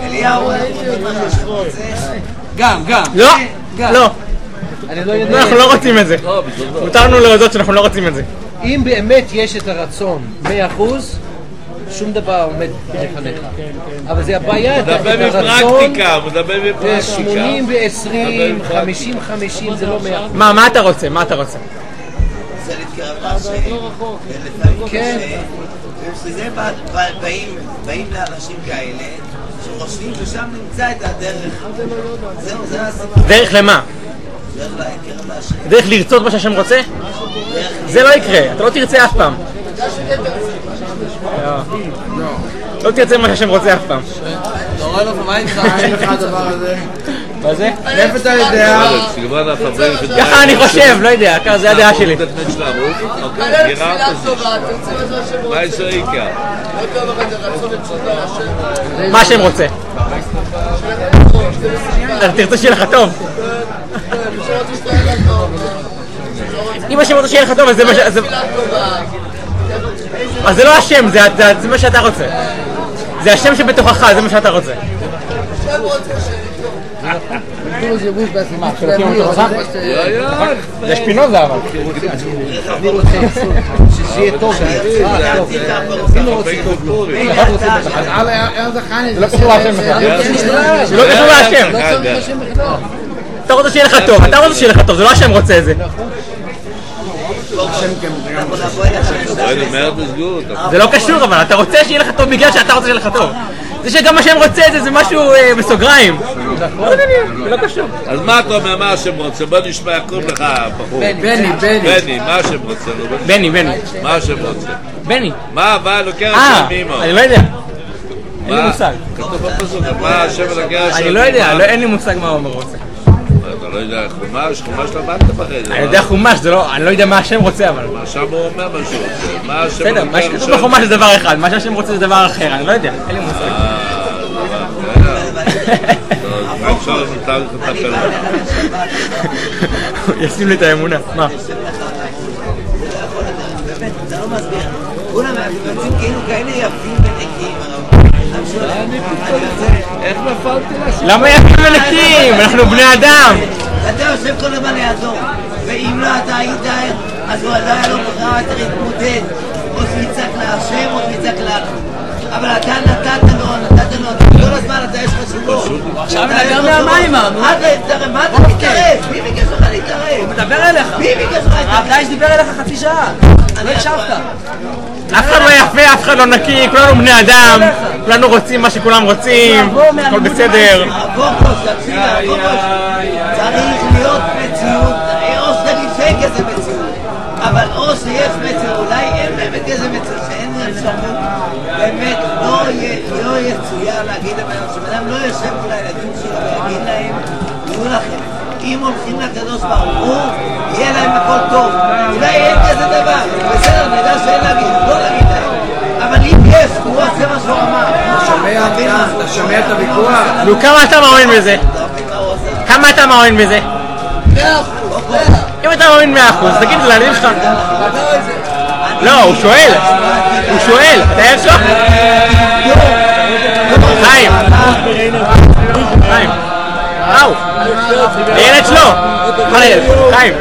גם. לא. אנחנו לא רוצים את זה. מותרנו להודות שאנחנו לא רוצים את זה. אם באמת יש את הרצון 100%, שום דבר עומד לפניך. אבל זה הבעיה, את הרצון 80 ו-20, 50-50, זה לא 100%. מה אתה רוצה? זה להתקרב להשם. כן. וזה באים לאנשים כאלה שחושבים ששם נמצא את הדרך. זה הסיפור. דרך למה? דרך לרצות מה שהשם רוצה? זה לא יקרה, אתה לא תרצה אף פעם. לא תרצה מה שהשם רוצה אף פעם. נורא לא, מה איתך? אין לך הדבר הזה. מה זה? איפה אתה יודע? ככה אני חושב, לא יודע, ככה זה הדעה שלי. מה יש העיקר? מה השם רוצה? אז תרצה שיהיה לך טוב. אם השם רוצה שיהיה לך טוב, אז זה מה ש... אז זה לא השם, זה מה שאתה רוצה. זה השם שבתוכך, זה מה שאתה רוצה. זה שפינוזה אבל. אני רוצה שזה יהיה טוב. זה לא קשור להשם בכלל. זה לא קשור להשם. אתה רוצה שיהיה לך טוב, אתה רוצה שיהיה לך טוב, זה לא השם רוצה את זה. זה לא קשור, אבל אתה רוצה שיהיה לך טוב בגלל שאתה רוצה שיהיה לך טוב. זה שגם השם רוצה את זה, זה משהו בסוגריים. זה לא קשור. אז מה אתה אומר, מה השם רוצה? בוא נשמע, קוראים לך בחור. בני, מה השם רוצה? בני. מה השם רוצה? בני. מה הבא לוקח השם מאמו? אני לא יודע. אין לי מושג. כתוב בפסוק, מה השם לוקח השם? אני לא יודע, אין לי מושג מה הוא אומר רוצה. אתה לא יודע חומש למדת בחדר. אני יודע חומש, אני לא יודע מה השם רוצה אבל. מה שם הוא אומר משהו? מה השם בסדר, מה שכתוב בחומש זה דבר אחד, מה שהשם רוצה זה דבר אחר, אני לא יודע, אין לי מושג. אפשר לטפל. ישים לי את האמונה, מה? זה לא מסביר. כולם מבצעים כאילו כאלה יפים ונקים. איך נפלתי לשם? למה יפים ונקים? אנחנו בני אדם. אתה יושב כל הזמן לידו, ואם לא אתה היית, אז הוא עדיין לא בחירה, אתה להתמודד, או שיצק להשם או שיצק לך. אבל אתה נתת לו, כל הזמן אתה יש לך שיבוא. עכשיו מדבר מהמים, מה אתה מתקרב? מי ביקש לך להתערב? הוא מדבר אליך. מי ביקש לך להתערב? הרב דייש דיבר אליך חצי שעה, לא הקשבת. אף אחד לא יפה, אף אחד לא נקי, כולנו בני אדם, כולנו רוצים מה שכולם רוצים, הכל בסדר. הפוקוס, תקשיב, הפוקוס צריך להיות מציאות, או שתגיד שאין כזה מציאות, אבל או שיש מציאות, אולי אין באמת כזה מציאות, שאין אפשרות, באמת לא יצויר להגיד לבן שבן לא יושב מול הילדים שלו ויגיד להם, תראו לכם, אם הולכים לקדוש ברוך הוא, יהיה להם הכל טוב. אולי אין כזה דבר, בסדר, נדע שאין להגיד, לא להגיד להם. אבל אם יש, הוא עושה מה שהוא אמר. אתה שומע את הוויכוח? נו, כמה אתה מאמין בזה? כמה אתה מאמין בזה? 100%. אם אתה מאמין 100%, תגיד לילדים שלך. לא, הוא שואל. אתה ילד שלו? חיים. הילד שלו! חיים!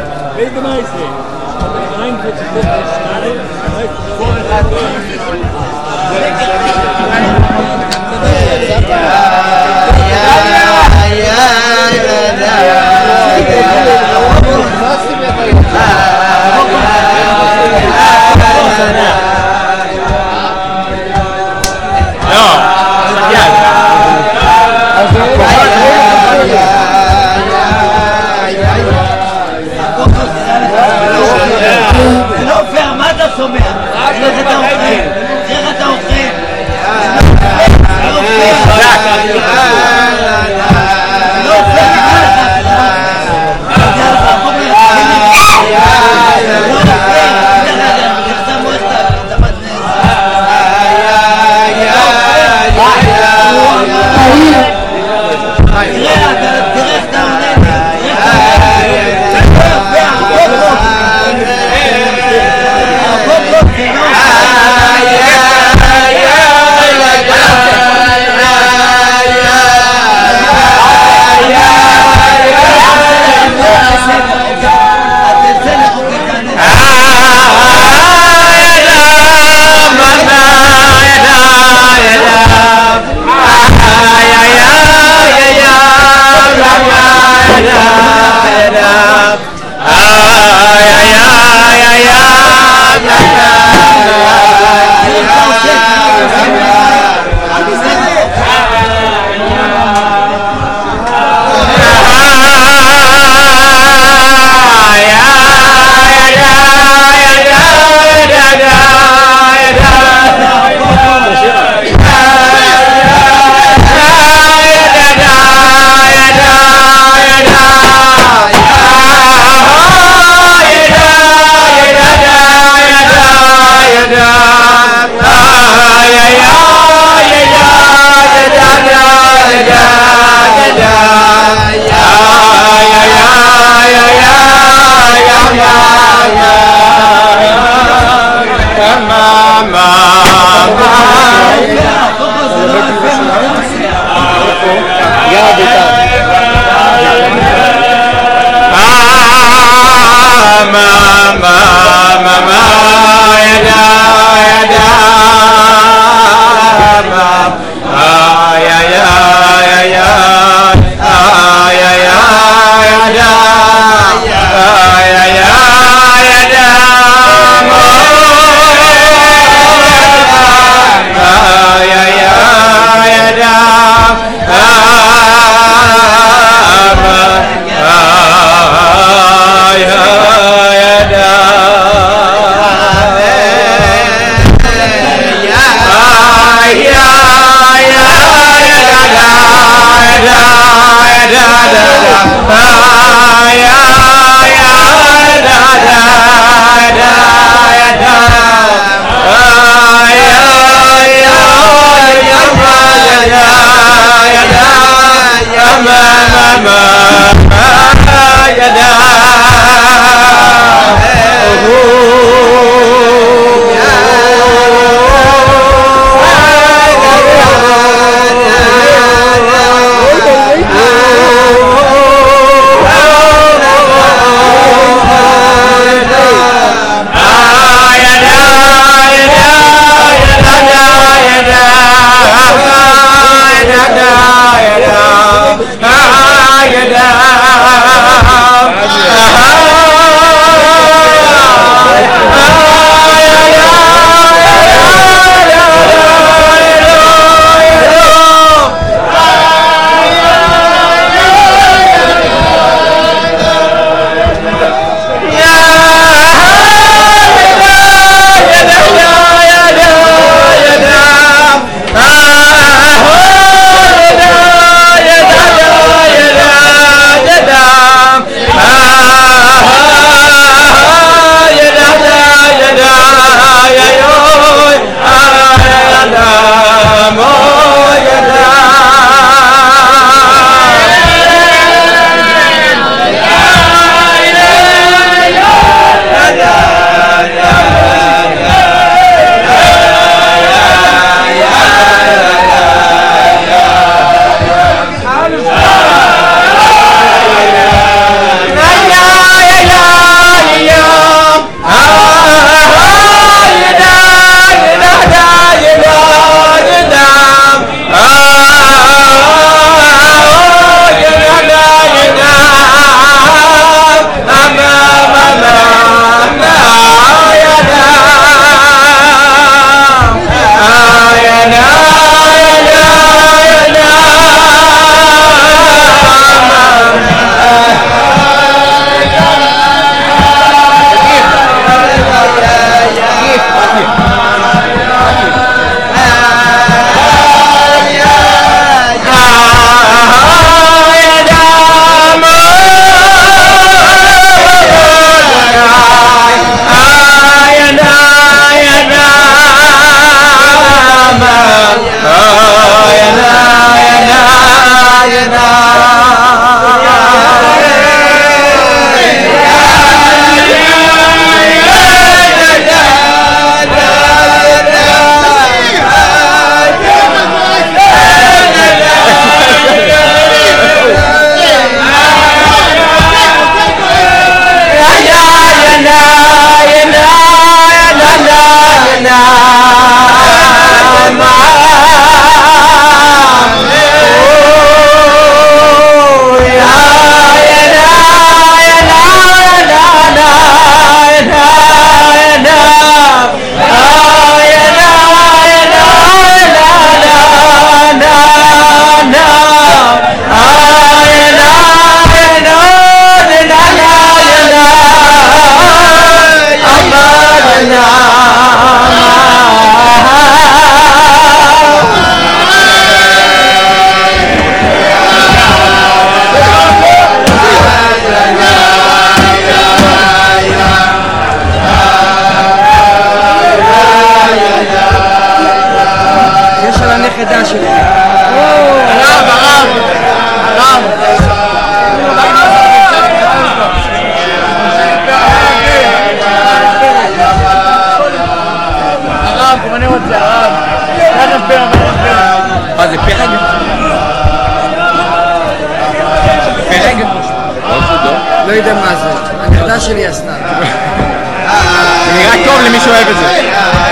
יודע מה זה, הנכדה שלי עשתה. זה נראה טוב למי שאוהב את זה.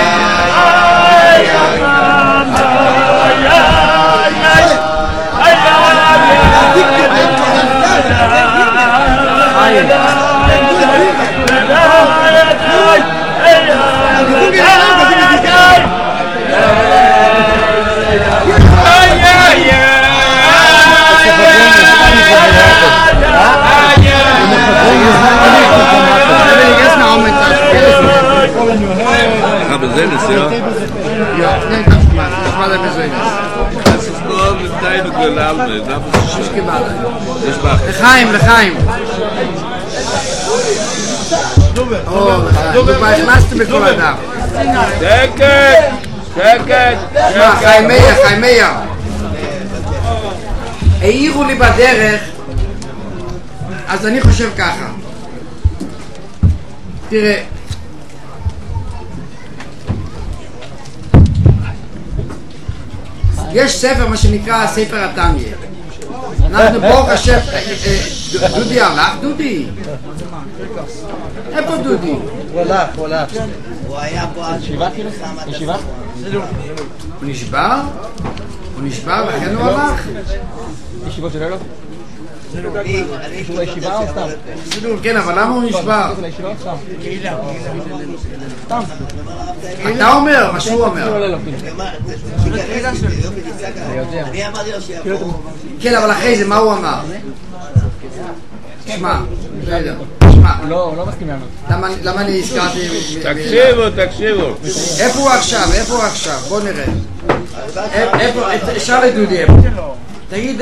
לחיים. כבר הכנסתם בכל אדם. שקט. חיים מאיר. העירו לי בדרך, אז אני חושב ככה. תראה, יש ספר, מה שנקרא ספר התניא. אנחנו ברוך השם, דודי הלך? דודי? איפה דודי? הוא הלך. הוא היה פה עד ישיבה? הוא נשבר וכן הוא הלך? ישיבות של אלו? הוא לישיבה או סתם? כן, אבל למה הוא נשבר? סתם. אתה אומר, מה שהוא אומר. כן, אבל אחרי זה, מה הוא אמר? שמע, לא מסכים לענות. למה אני הזכרתי? תקשיבו. איפה הוא עכשיו? בוא נראה. אפשר לדודי. תגיד...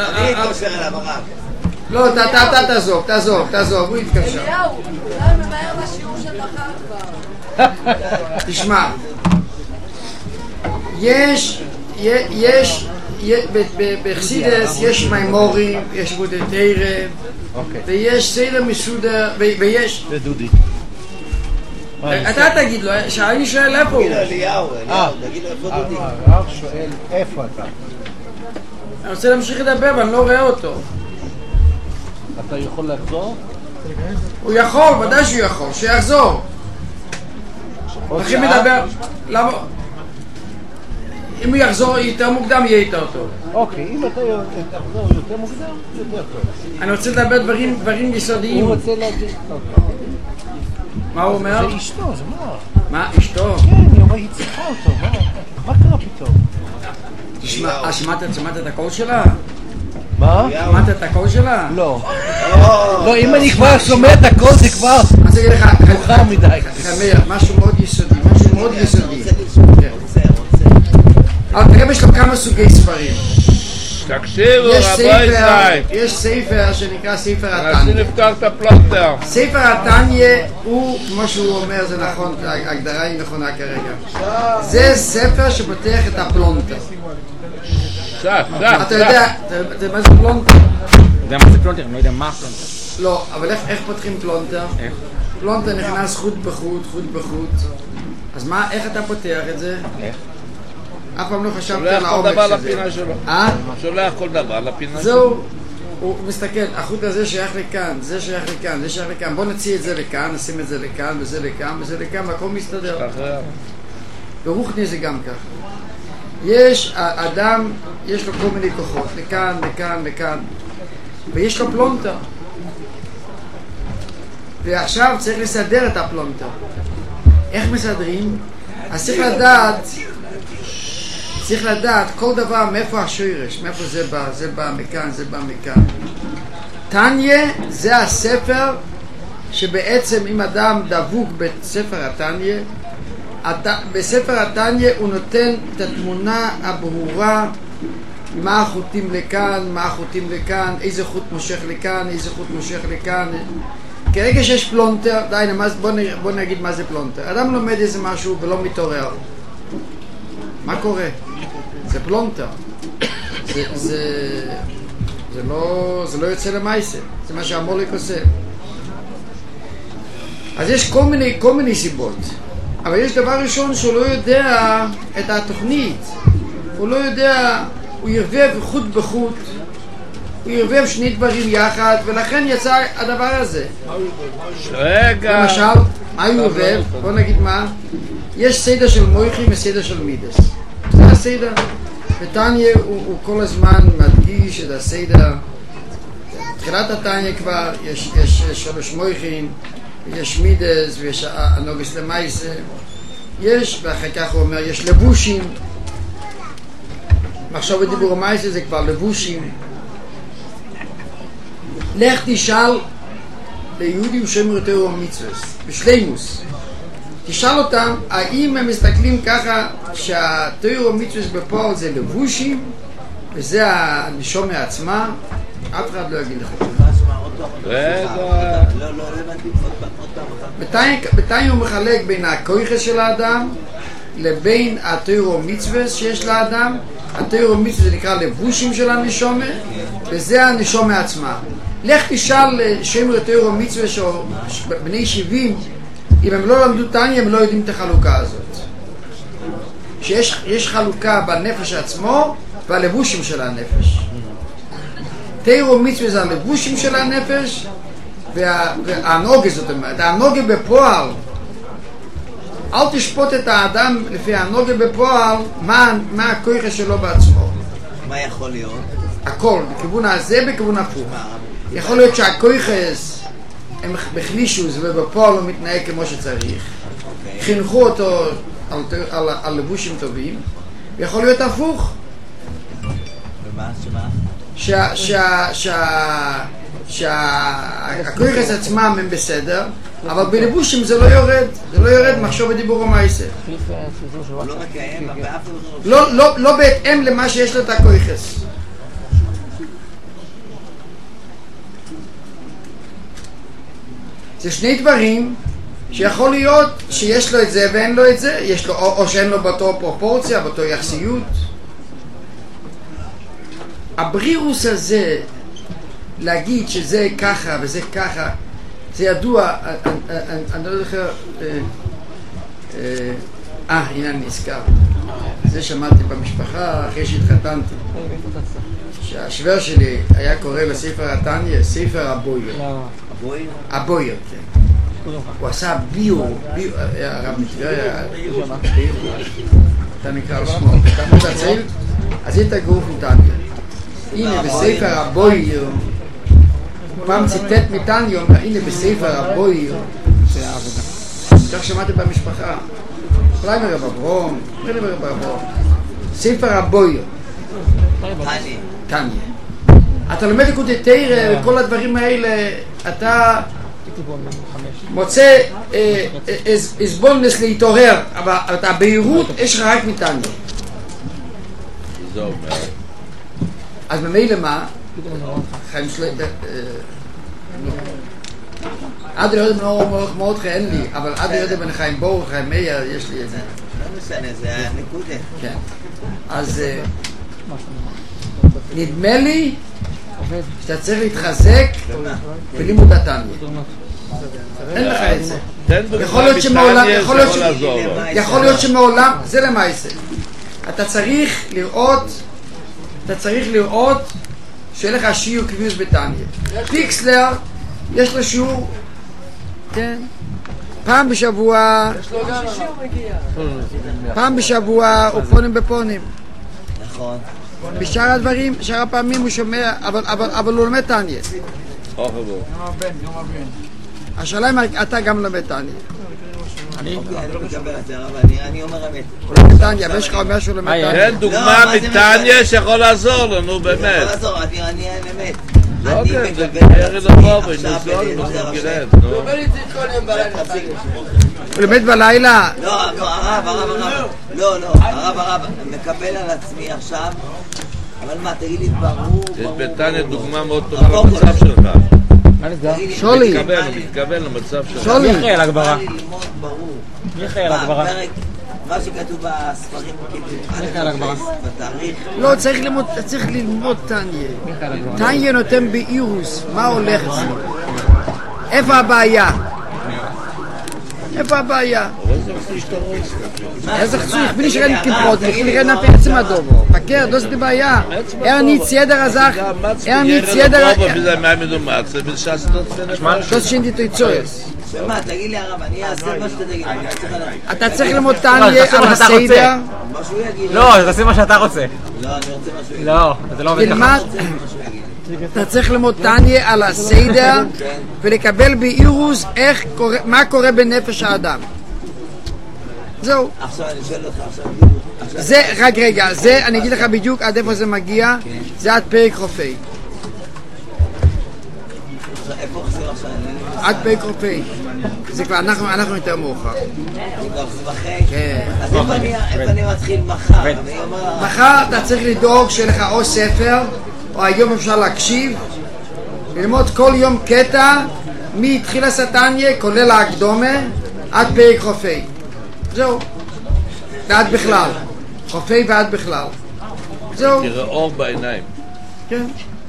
לא, אתה תעזוב, הוא יתקשר. אליהו, אולי ממהר לשיעור של מחר כבר. תשמע, בחסידס יש מימורים, יש בודי תירה, ויש סדר מסודר, ויש... זה דודי. אתה תגיד לו, שאני שואל איפה הוא. תגיד לו איפה דודי. הרב שואל איפה אתה. אני רוצה להמשיך לדבר, אבל אני לא רואה אותו. אתה יכול לחזור? הוא יכול, ודאי שהוא יכול, שיחזור. הולכים לדבר, למה? אם הוא יחזור יותר מוקדם, יהיה איתה אותו. אוקיי, אם אתה תחזור יותר מוקדם, יותר טוב. אני רוצה לדבר דברים יסודיים. הוא רוצה להגיד... מה הוא אומר? זה אשתו, זה מה? מה, אשתו? כן, היא אומרת, היא צריכה אותו, מה קרה פתאום? תשמע, שמעת את הקול שלה? מה? שמעת את הקול שלה? לא. לא, אם אני כבר שומע את הקול זה כבר אז אגיד לך, מאוחר מדי. חמיר, משהו מאוד יסודי. אבל תראה, יש לו כמה סוגי ספרים. תקשיבו, רבוי ישראל. יש ספר שנקרא ספר התניא. נשים לפתוח את הפלונטר. ספר התניא הוא, כמו שהוא אומר, זה נכון, ההגדרה היא נכונה כרגע. זה ספר שפותח את הפלונטר. אתה יודע מה זה פלונטר? יודע מה זה פלונטר? אני לא יודע מה פלונטר. לא, אבל איך פותחים פלונטר? איך? פלונטר נכנס חוט בחוט. אז מה, איך אתה פותח את זה? איך? אף פעם לא חשבתי שולח על העומק כל דבר שזה. לפינה שלו. שולח כל דבר לפינה שלו. זהו, הוא מסתכל, החוט הזה שייך לכאן, זה שייך לכאן, בוא נציע את זה לכאן, נשים את זה לכאן, וזה לכאן, והכל מסתדר. ברוחני זה גם ככה. יש, האדם, יש לו כל מיני כוחות, לכאן, ויש לו פלונטר. ועכשיו צריך לסדר את הפלונטר. איך מסדרים? אז צריך לדעת כל דבר מאיפה השורש, מאיפה זה בא מכאן. תניא זה הספר שבעצם אם אדם דבוק בספר התניא, בספר התניא הוא נותן את התמונה הברורה, מה החוטים לכאן, איזה חוט מושך לכאן, כרגע שיש פלונטר, בוא נגיד מה זה פלונטר. אדם לומד איזה משהו ולא מתעורר. מה קורה? זה פלונטר. זה לא יוצא למעשה. זה מה שהמוליק עושה. אז יש כל מיני סיבות. אבל יש דבר ראשון שהוא לא יודע את התוכנית. הוא לא יודע, הוא ירבב חוט בחוט. הוא ערבב שני דברים יחד, ולכן יצא הדבר הזה. רגע. למשל, מה הוא ערבב? בוא נגיד מה. יש סדר של מויכים וסדר של מידס. זה הסדר. בתניא הוא כל הזמן מדגיש את הסדר. בתחילת התניא כבר יש 3 מויכים, יש מידס ויש הנוגס למייסה. יש, ואחר כך הוא אומר, יש לבושים. עכשיו בדיבור המייסה זה כבר לבושים. לך תשאל ליהודים שומרי תורה ומצוות, בשלימוס. תשאל אותם, האם הם מסתכלים ככה שהתורה ומצוות בפועל זה לבושים, וזה הנשמה עצמה? אף אחד לא יגיד לך. בתניא הוא מחלק בין הכויחס של האדם לבין התורה ומצוות שיש לאדם. התורה ומצוות זה נקרא לבושים של הנשמה, וזה הנשמה עצמה. לך תשאל שומרי תורה ומצוות בני 70, אם הם לא למדו תניא הם לא יודעים את החלוקה הזאת. שיש חלוקה בנפש עצמו והלבושים של הנפש. תורה ומצוות זה הלבושים של הנפש והנוגה, זאת אומרת, הנוגה בפועל. אל תשפוט את האדם לפי הנוגה בפועל, מה הכויחס שלו בעצמו. מה יכול להיות? הכל, בכיוון הזה, בכיוון הפוך. יכול להיות שהכויחס הם בחלישוס ובפועל הוא מתנהג כמו שצריך. חינכו אותו על לבושים טובים, ויכול להיות הפוך. ומה? שהכויחס עצמם הם בסדר, אבל בלבושים זה לא יורד. זה לא יורד מחשוב בדיבור המייסה. לא בהתאם למה שיש לו את הכויחס. זה שני דברים שיכול להיות שיש לו את זה ואין לו את זה, יש לו, או שאין לו באותו פרופורציה, באותו יחסיות. הברירוס הזה, להגיד שזה ככה וזה ככה, זה ידוע. אני לא זוכר, הנה אני נזכר, זה שמעתי במשפחה אחרי שהתחתנתי, שהשוור שלי היה קורא לספר התניא ספר הבויר. הבויר, כן. הוא עשה ביור, הרב מטבריה, אתה נקרא לו שמו, אתה מתעצל, אז היית גרוף מתניא. הנה בספר הבויר, פעם ציטט מתניא, אומר, הנה בספר הבויר, כך שמעתי במשפחה, אולי מרב אברום, ספר הבויר, תניא. אתה לומד לקוטי תורה וכל הדברים האלה, אתה מוצא הסבולנס להתעורר, אבל את הבהירות יש לך רק מתניא. אז ממילא מה? חיים שלו עד ירד מאוד אין לי, אבל עד ירד בן חיים בור, חיים מאיר, יש לי את זה. לא משנה, זה הנקודה. כן. אז נדמה לי שאתה צריך להתחזק בלימוד התניא. אין לך את זה. יכול להיות שמעולם, זה למעשה. אתה צריך לראות שיהיה לך שיעור קביעות בתניא. פיקסלר יש לו שיעור, כן, פעם בשבוע הוא פונים בפונים. נכון. בשאר הדברים, שאר הפעמים הוא שומע, אבל הוא לומד תניא. השאלה אם אתה גם לומד תניא. אני לא מקבל את זה, אבל אני אומר אמת. הוא לומד תניא, ויש לך אומר שהוא לומד תניא. תן דוגמה מתניא שיכול לעזור לנו, באמת. יכול לעזור, אני אמת. לא כן, זה גרד לבוא ונזול ונגרד. הוא אומר לי כל יום בלילה. הוא לומד בלילה? לא, הרב, מקבל על עצמי עכשיו, אבל מה, תגיד לי, ברור. יש בתניא דוגמה מאוד טובה למצב שלך. שולי. מתכוון למצב שלך. שולי. מיכאל הגברה. מיכאל הגברה. מה שכתוב בספרים, מיכאל הגברה. בתאריך. לא, צריך ללמוד תניא. תניא נותן באירוס, מה הולך אצלו? איפה הבעיה? ich bin nicht reden Kippot, ich will reden ab Erzema Dovo. Verkehrt, das ist die Baia. Nicht jeder sagt, nicht jeder... Das ist schon die Trizoes. תגיד לי הרב, אני אעשה מה שאתה תגיד. אתה צריך ללמוד טניה על הסיידר. לא, תעשה מה שאתה רוצה. לא, אני רוצה משהו. לא, זה לא עובד ככה. אתה צריך ללמוד טניה על הסיידר ולקבל באירוס מה קורה בנפש האדם. זהו. עכשיו אני שואל אותך, זה, רק רגע, זה, אני אגיד לך בדיוק עד איפה זה מגיע, זה עד פרק חופי. איפה חסר עכשיו? עד פרק חופי. זה כבר, אנחנו יותר מאוחר. כן. אז איפה אני מתחיל מחר? מחר אתה צריך לדאוג שיהיה לך או ספר, או היום אפשר להקשיב, ללמוד כל יום קטע, מתחיל הסטניה, כולל ההקדומה, עד פרק חופי. זהו. ועד בכלל. חופי ועד בכלל. זהו. תראה אור בעיניים. כן.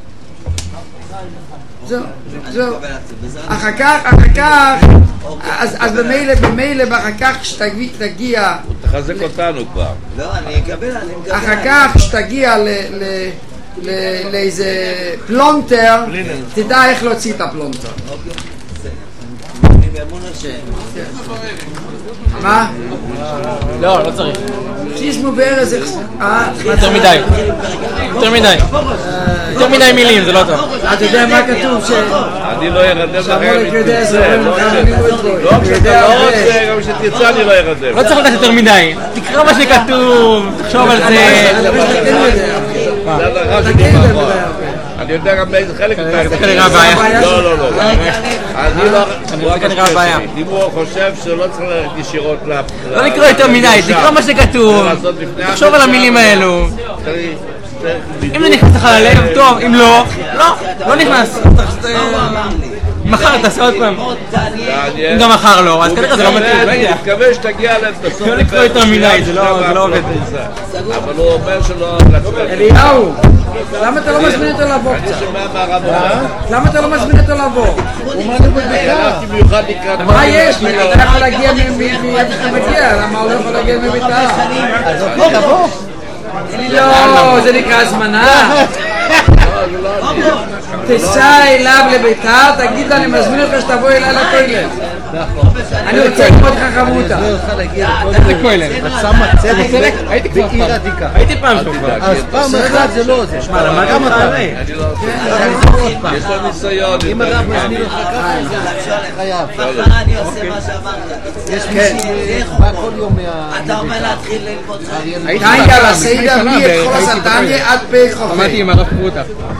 זהו. אחר כך, אז במילא ואחר כך כשתגיע... תחזק אותנו כבר. לא, אני אקבל. אחר כך כשתגיע לאיזה פלונטר, תדע איך להוציא את הפלונטר. מה? לא צריך. שישמו בארז... יותר מדי מילים, זה לא טוב. אתה יודע מה כתוב? אני לא ירדם לכם. לא, כשאתה לא רוצה, גם כשתרצה אני לא ירדם. לא צריך לדעת יותר מדי. תקרא מה שכתוב, תחשוב על זה. אני יודע גם באיזה חלק זה כנראה הבעיה. לא. זה כנראה הבעיה. אם הוא חושב שלא צריך ישירות לא לקרוא יותר מדי, תקרא מה שכתוב, תחשוב על המילים האלו. אם זה נכנס לך ללב, טוב, אם לא, לא נכנס. מחר תעשה עוד פעם. אם גם מחר לא, אז כנראה זה לא מתאים. אני מתכוון שתגיע בסוף. לא לקרוא יותר מדי, זה לא עובד. אבל הוא אומר שלא... אליהו, למה אתה לא מזמין אותו לבוא קצת? למה אתה לא מזמין אותו לבוא? הלכתי מיוחד לקראת... מה יש? אתה יכול להגיע מאיפה שאתה מגיע, למה הוא לא יכול להגיע מביתה? תבוא. לא, זה נקרא הזמנה. תיסע אליו לביתה, תגיד לו אני מזמין אותך שתבוא אליי לכולל. אני רוצה ללמוד לך חמותה. איזה כולל? הייתי כבר פעם. הייתי פעם כבר. אז פעם אחת זה לא זה. שמע, למה גם אתה? יש לו ניסיון. אם הרב מזמין אותך ככה, זה חייב. מחר אני עושה מה שאמרת. יש מישהי בא כל יום אתה אומר להתחיל ללמוד חיים. טניה על הסיידר, מי את כל הסטניה עד פרק חופי. אמרתי עם הרב פרוטה.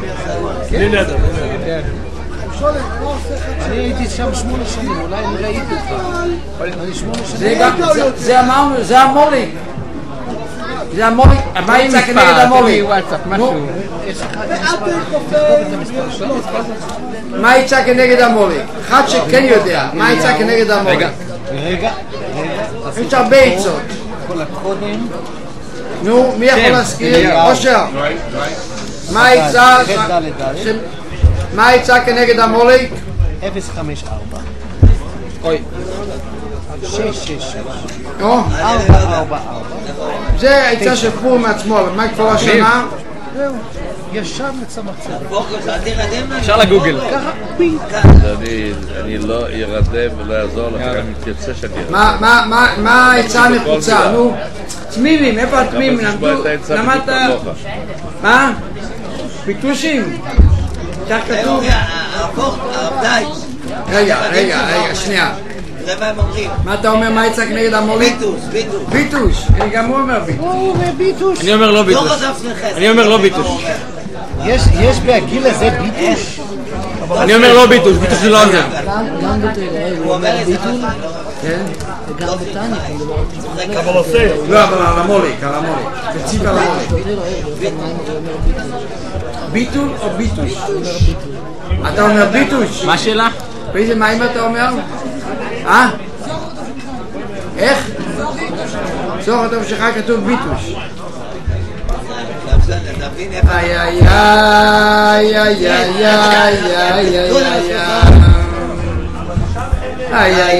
אני הייתי שם 8 שנים, אולי אני ראיתי אותך. אני 8 שנים. זה אמרנו, זה המוליק. זה המוליק. מה יצא כנגד המוליק? מה יצא כנגד המוליק? אחד שכן יודע, מה יצא כנגד המוליק? רגע. יש הרבה עצות. כל הקודם. נו, מי יכול להזכיר? אושר. מה יצא כנגד המוליק? 054. אוי. 666. 444. זה היצא של פור מעצמו, אבל מה כבר השנה? זהו. ישר לצמח צדק. אפשר לגוגל. ככה פינק. אני לא ירדם ולא יעזור לך, גם תרצה שאני ירדם. מה היצא הנחוצה? נו, תמימים, איפה התמימים? למדת? מה? פיתושים? כך כתוב? רגע, שנייה. תראה מה הם אומרים. מה אתה אומר? מה יצא כנגד המוליק? ביטוש. אני גם הוא אומר ביטוש. הוא אומר ביטוש. אני אומר לא ביטוש. אני אומר לא ביטוש. יש בהגיל הזה ביטוש? אני אומר לא ביטוש, ביטוש זה לא עוזר. גם הוא אומר את זה כן? וגם בטניה. אבל עושה. לא, אבל על המוליק. תציב על המוליק. ביטול או ביטוש? אתה אומר ביטוש. מה השאלה? באיזה מים אתה אומר? איך? סוף הטוב שלך כתוב ביטוש. איי איי איי איי איי איי איי איי ay ay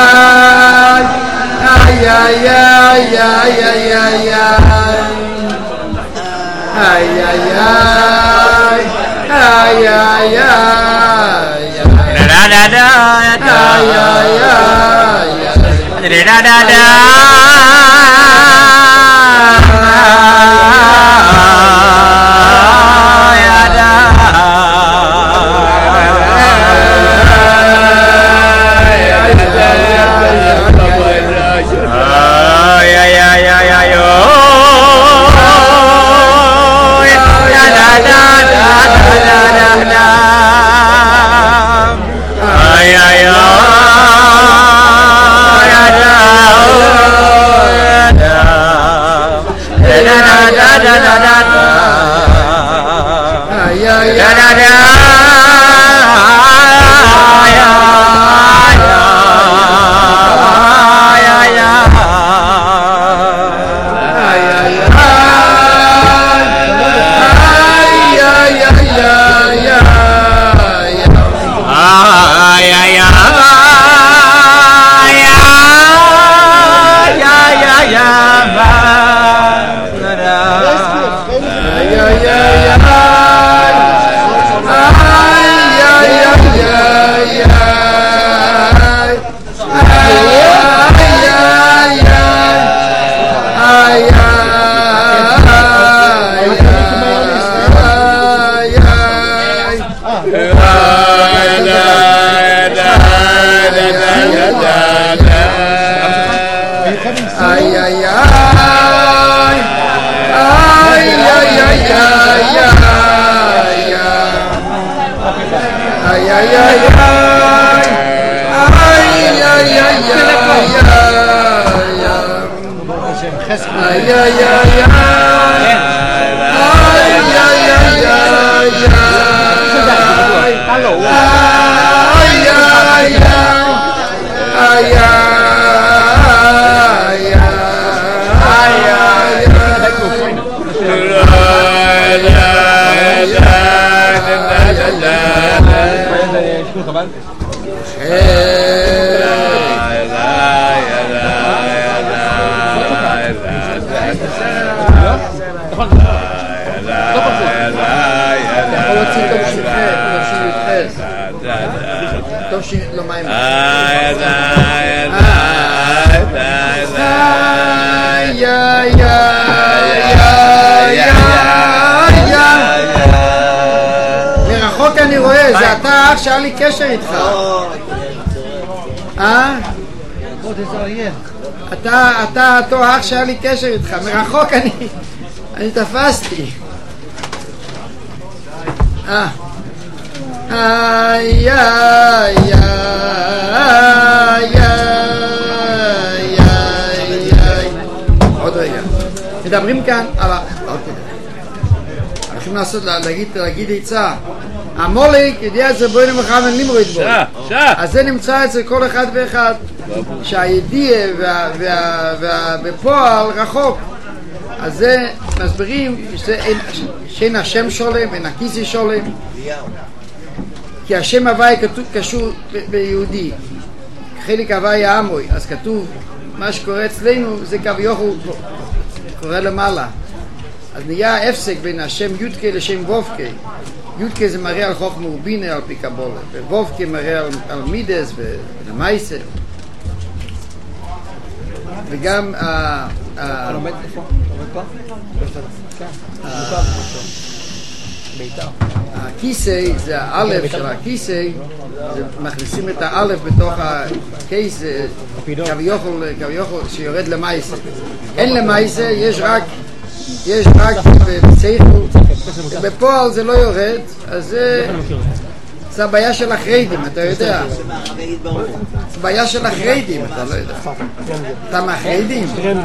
ay ay ay ay ay ay ay ay ay ay da da da da da da da מרחוק אני רואה, זה אתה אח שהיה לי קשר איתך. אתה אותו אח שהיה לי קשר איתך, מרחוק אני תפסתי. איי איי איי. עוד רגע. מדברים כאן על הולכים לעשות, להגיד עצה. המולק, ידיע את זה בואי נמכוון נמרוד בו. אז זה נמצא אצל כל אחד ואחד. שהידיע ובפועל רחוק. אז זה מסבירים שאין השם שולם, אין הכיסי שולם. כי השם הוואי קשור ביהודי. חלק הוואי העמוי. אז כתוב, מה שקורה אצלנו זה כביכול קורה למעלה. אז נהיה הפסק בין השם יודקה לשם וובקה. יודקה זה מראה על חוכמה ובינה על פי קבולה, ווובקה מראה על מידס ולמייסה. וגם הכיסא, זה האלף של הכיסא, מכניסים את האלף בתוך הכיס, כביכול שיורד למייסה. אין למייסה, יש רק בצייכו, בפועל זה לא יורד, אז זה הבעיה של החרדים, אתה יודע. זה בעיה של החרדים, אתה לא יודע. אתה מהחרדים?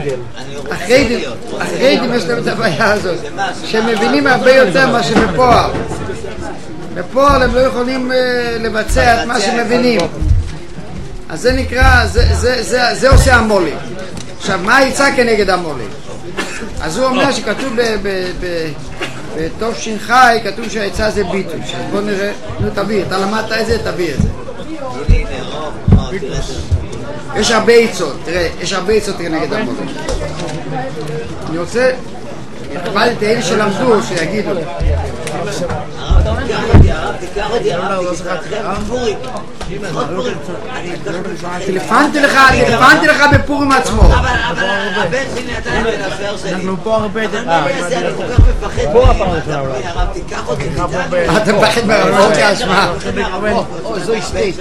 החרדים יש להם את הבעיה הזאת, שהם מבינים הרבה יותר מה שבפועל. בפועל הם לא יכולים לבצע את מה שמבינים. אז זה נקרא, זה עושה המולי. עכשיו, מה העצה כנגד המולי? אז הוא אומר שכתוב בטוב שנחי, כתוב שהעצה זה ביטוי. בוא נראה, נו תביא, אתה למדת את זה, תביא את זה. יש הרבה עצות, תראה, יש הרבה עצות נגד עמולק. אני רוצה, אבל את אלה שלמדו, שיגידו. טלפנתי לך בפורים עצמו. אבל הבן שלי נתן לנפר שלי. אנחנו פה הרבה... אני כל כך מפחד. פה הפעם ראשונה אולי. הרב, תיקח אותי. אתה מפחד מהרבות כאשמה. זו אשתי.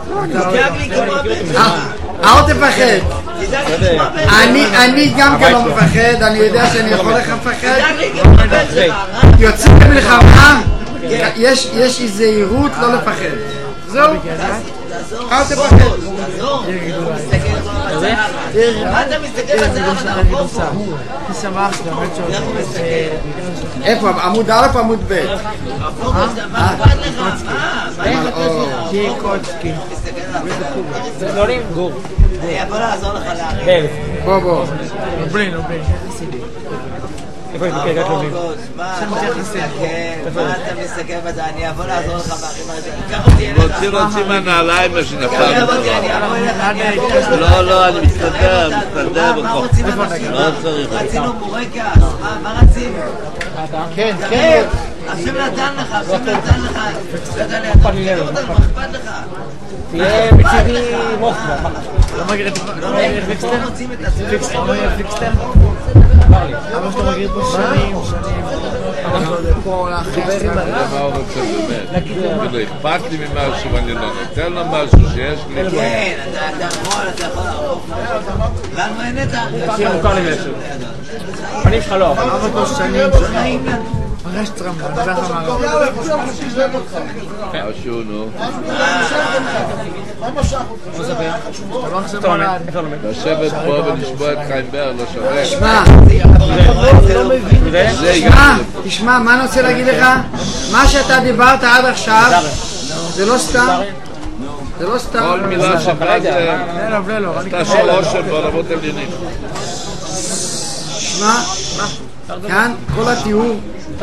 אל תפחד. אני גם כן לא מפחד, אני יודע שאני יכול לך לפחד. יוצא למלחמה, יש זהירות לא לפחד. זהו. אל תפחד. מה אתה מסתכל על זה? אני שמח באמת שעוד. איפה? עמוד א' עמוד ב'. מה אכפת לך? קיקוצקי. גור. אני יכול לעזור לך להרים. בוא. נובלין. איפה יש בקרקת לובים? מה אתה מסתכל בזה? אני אבוא לעזור לך באחים הזה. להוציא מהנעליים מה שנפל. לא, אני מסתדר מה רוצים אנשים? רצינו בורקס. מה רצים? כן. השם נתן לך. מה אכפת לך? תהיה מצידי מוסקבה. לא מגריר פיקסטר? פיקסטר? אבל שאתה מגריר פה שנים. מה הוא רוצה באמת? כאילו אכפת לי ממשהו ואני לא נותן לו משהו שיש לי. כן, אתה יכול לערוף. לנו אין את זה. תקשיב מוכר לי משהו. פנים שלך לא. אבל פה שנים. פרש טרמבה, זה החמרה. משהו, נו. מה משך אותך? לשבת פה ולשמוע את חיים בר לא שווה. תשמע, מה אני רוצה להגיד לך? מה שאתה דיברת עד עכשיו זה לא סתם. כל מילה שווה זה עשתה של אושר בעולמות עליונים. שמע, כאן כל התיאור.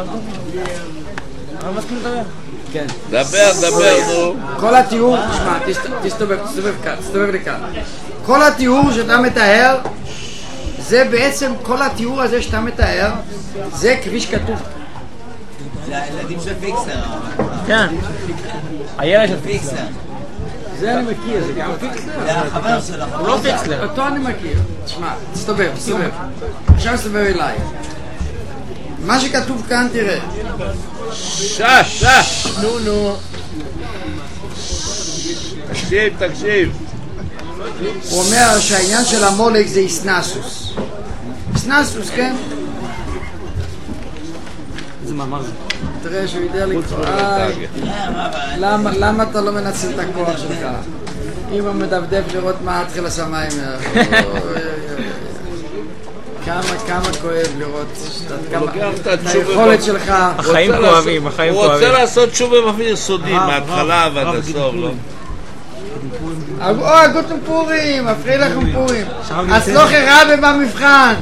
דבר, נו. כל התיאור, תשמע, תסתובב לי כאן. כל התיאור שאתה מתאר, זה בעצם, כל התיאור הזה שאתה מתאר, זה כפי שכתוב. זה הילדים של פיקסטר. כן. הילד של פיקסטר. זה אני מכיר, זה גם פיקסלר. זה החבר שלך. הוא לא פיקסלר. אותו אני מכיר. תשמע, תסתובב. עכשיו תסתובב אליי. מה שכתוב כאן תראה. נו. תקשיב. הוא אומר שהעניין של עמולק זה איסנסוס. איסנסוס, כן? איזה מאמר זה? תראה שהוא יודע לקרוא. למה אתה לא מנצל את הכוח שלך? אם הוא מדפדף לראות מה התחיל השמיים. כמה כואב לראות את היכולת שלך. החיים כואבים. הוא רוצה לעשות שוב מביא יסודי מההתחלה ועד הסוף, לא? גוטם פורים, מפריע לכם פורים. אז לא חרבה במבחן.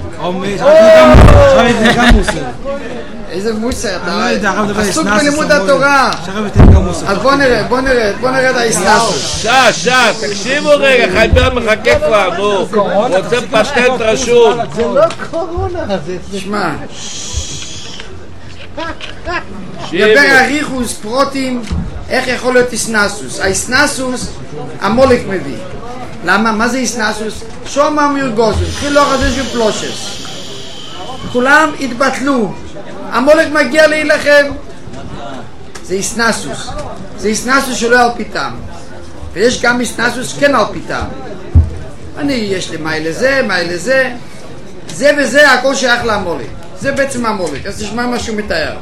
איזה מוסר, אתה עסוק בלימוד התורה. אז בוא נראה את האיסנסוס. תקשיבו רגע, חיים בר מחכה כבר, נו. הוא רוצה פטנט רשום. זה לא קורונה, זה... תשמע. דבר אריכוס פרוטים, איך יכול להיות איסנסוס? האיסנסוס, עמולק מביא. למה? מה זה איסנסוס? שומע מירגוזים, התחיל לא חדש ופלושס. כולם התבטלו. עמולק מגיע להילחם. זה איסנסוס. זה איסנסוס שלא על פיתם. ויש גם איסנסוס כן על פיתם. יש לי מה לזה. זה וזה הכל שייך לעמולק. זה בעצם עמולק. אז תשמע מה שהוא מתאר.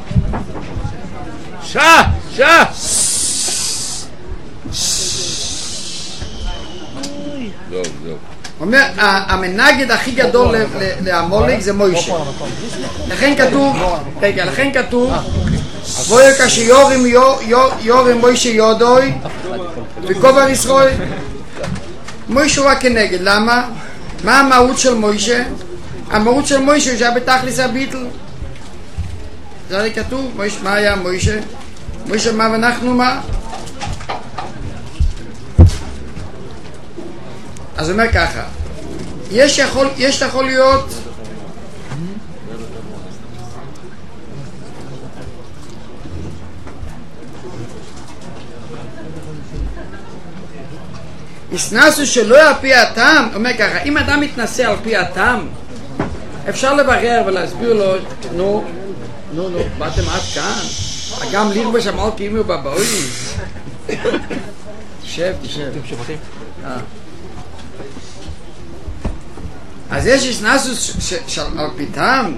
הוא אומר, המנגד הכי גדול לעמולק זה מוישה. לכן כתוב בואי כשיורים יורים מוישה יודוי וכובר ישראל. מוישה הוא רק כנגד. למה? מה המהות של מוישה? המהות של מוישה שהיה בתכלס הביטל. זה הרי כתוב, מה היה מוישה? מוישה מה ואנחנו מה? אז הוא אומר ככה, יש יכול להיות הסנסו שלא על פי הטעם, אומר ככה, אם אדם מתנסה על פי הטעם, אפשר לברר ולהסביר לו, נו, באתם עד כאן, גם לירבש אמר כאילו בבאוי. תשב. אז יש הסנסו על פי טעם,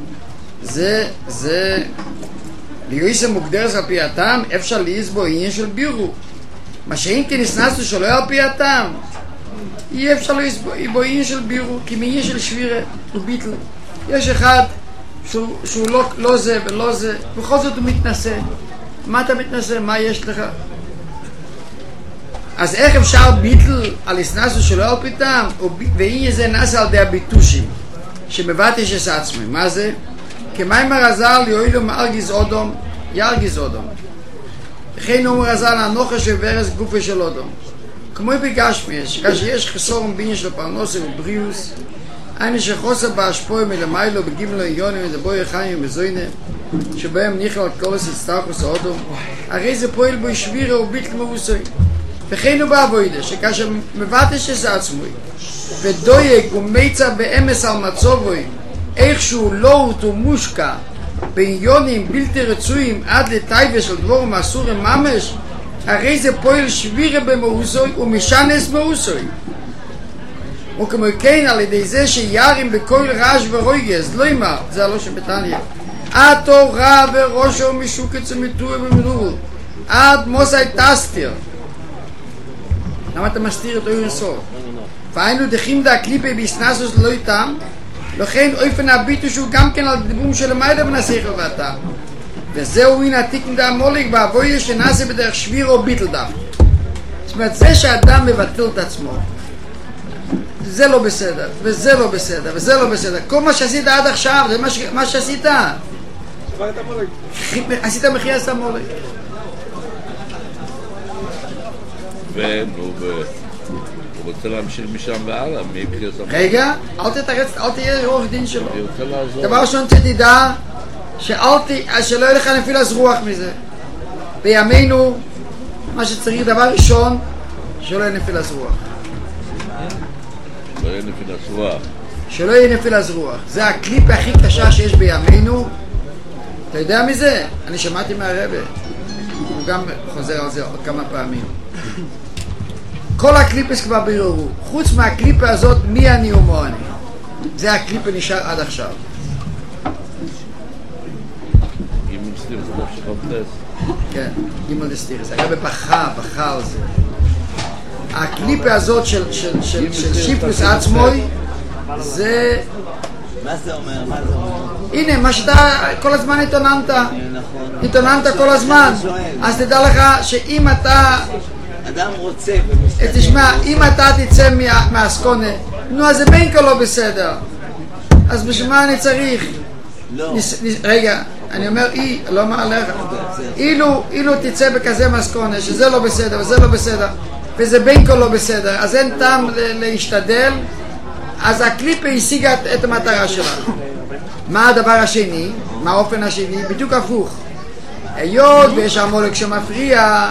זה ליועיסה מוגדרת על פי הטעם, אפשר להיס בו עניין של בירו. מה שאם כן הסנסו שלא על פי הטעם, אי אפשר בו עניין של בירו, כי מעניין של שבירה הוא ביטל. יש אחד שהוא לא זה ולא זה, בכל זאת הוא מתנסה. מה אתה מתנסה? מה יש לך? אז איך אפשר ביטל על הסנסו שלא על פי טעם, ועניין זה נעשה על די הביטושים שמבטש את עצמי. מה זה? כמיימר הזל יועילו מארגיז אודום, ירגיז אודום. וכן אומר הזל הנוחה של ורס גופה של אודום. כמו בגשמיש, כאשר יש חסור בעניין של פרנוסה ובריאוס, היינו שחוסר בהשפוע מלמיילו בגימלו עיונים ודבוי חיים ובזוינה, שבהם נכלל קולוס הצטרכוס האודום, הרי זה פועל בו שבירה וביטל מבוסוי. וכן הוא בעבודה, שכאשר מבטש את עצמוי, ודויק ומיצה באמס על מצובוי, איכשהו לא אותו מושקע, בעניונים בלתי רצויים עד לטייבה של דבור מאסורים ממש, הרי זה פועל שבירה במאוסוי ומשנס מאוסוי. וכמו כן על ידי זה שירים בכל רעש ורויגז, לא אמר, זה הלא שבתניה, עתו רע וראשו משוקץ ומטור ומדור, עד מוסי טסטיר. למה אתה מסתיר את אוי נסור? והיינו דחים דה הקליפה ביסנסוס לא איתם, לכן אופן הביטו שהוא גם כן על דיבום של המיידה בנסייכל ואתה. וזהו הנה תיקן דה המולק בעבויה שנעשה בדרך שביר או ביטל דף. זאת אומרת, זה שאדם מבטל את עצמו, זה לא בסדר, וזה לא בסדר, וזה לא בסדר. כל מה שעשית עד עכשיו, זה מה שעשית. עשית מחייס המולק. והוא רוצה להמשיך משם והלאה, מי פליוס המולק? רגע, אל תהיה עורך דין שלו. דבר ראשון תדע שלא יהיה לך נפילת רוח מזה. בימינו, מה שצריך דבר ראשון, שלא יהיה נפילת רוח. שלא יהיה נפילת רוח. שלא יהיה נפילת רוח. זה הקליפ הכי קשה שיש בימינו. אתה יודע מזה? אני שמעתי מהרבא. הוא גם חוזר על זה עוד כמה פעמים. כל הקליפס כבר בירורו. חוץ מהקליפה הזאת, מי אני ומו אני. זה הקליפה נשאר עד עכשיו. גימל סטיר זה דף שחומפלס. כן, גימל סטיר. זה היה בבחה על זה. הקליפה הזאת של שיפלוס עצמוי, זה... מה זה אומר? הנה, מה שאתה כל הזמן התעוננת כל הזמן. אז תדע לך שאם אתה... אדם רוצה... תשמע, אם אתה תצא מהסקונה, נו, אז זה בין כה לא בסדר. אז בשביל מה אני צריך? לא. רגע, אני אומר, לא מה עליך. אילו תצא בכזה מהסקונה, שזה לא בסדר וזה לא בסדר, וזה בין כה לא בסדר, אז אין טעם להשתדל, אז הקליפה השיגה את המטרה שלה. מה הדבר השני? מה האופן השני? בדיוק הפוך. היות ויש המולק שמפריע,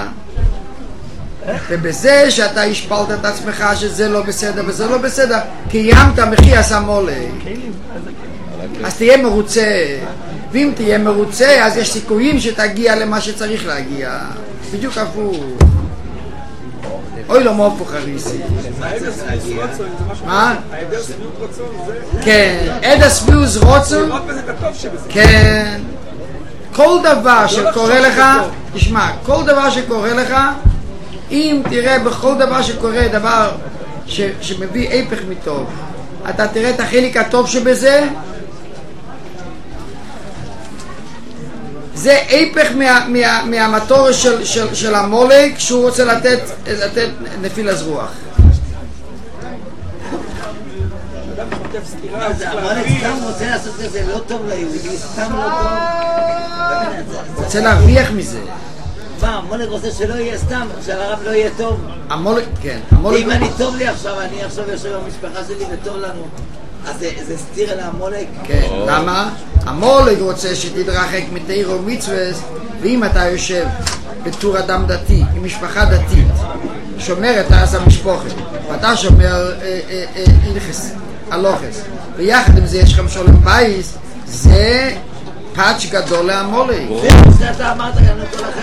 ובזה שאתה השפלת את עצמך שזה לא בסדר וזה לא בסדר, קיימת מחייס המולק, אז תהיה מרוצה. ואם תהיה מרוצה, אז יש סיכויים שתגיע למה שצריך להגיע. בדיוק הפוך. אוי לא מופוך הריסי. מה? העדר סביעות רצון זה... כן, עדר סביעות רצון. כן. כל דבר שקורה לך, תשמע, כל דבר שקורה לך, אם תראה בכל דבר שקורה דבר שמביא הפך מטוב, אתה תראה את החלק הטוב שבזה, זה הפך מהמטור של המולק שהוא רוצה לתת נפיל אז רוח. המולק סתם רוצה לעשות את זה לא טוב ליהודי, סתם לא טוב. רוצה להרוויח מזה. מה, המולק רוצה שלא יהיה סתם, שהרב לא יהיה טוב? המולק, כן. אם אני טוב לי עכשיו, אני עכשיו יושב במשפחה שלי וטוב לנו, אז זה סתיר אל המולק? כן, למה? המולק רוצה שתתרחק מתיר ומצווה, ואם אתה יושב בתור אדם דתי, עם משפחה דתית, שומר את אז המשפוחת, ואתה שומר הלכס, הלוחס, ויחד עם זה יש לכם שולם בייס, זה פאץ' גדול להמולק. זה שאתה אמרת גם לכל אחר.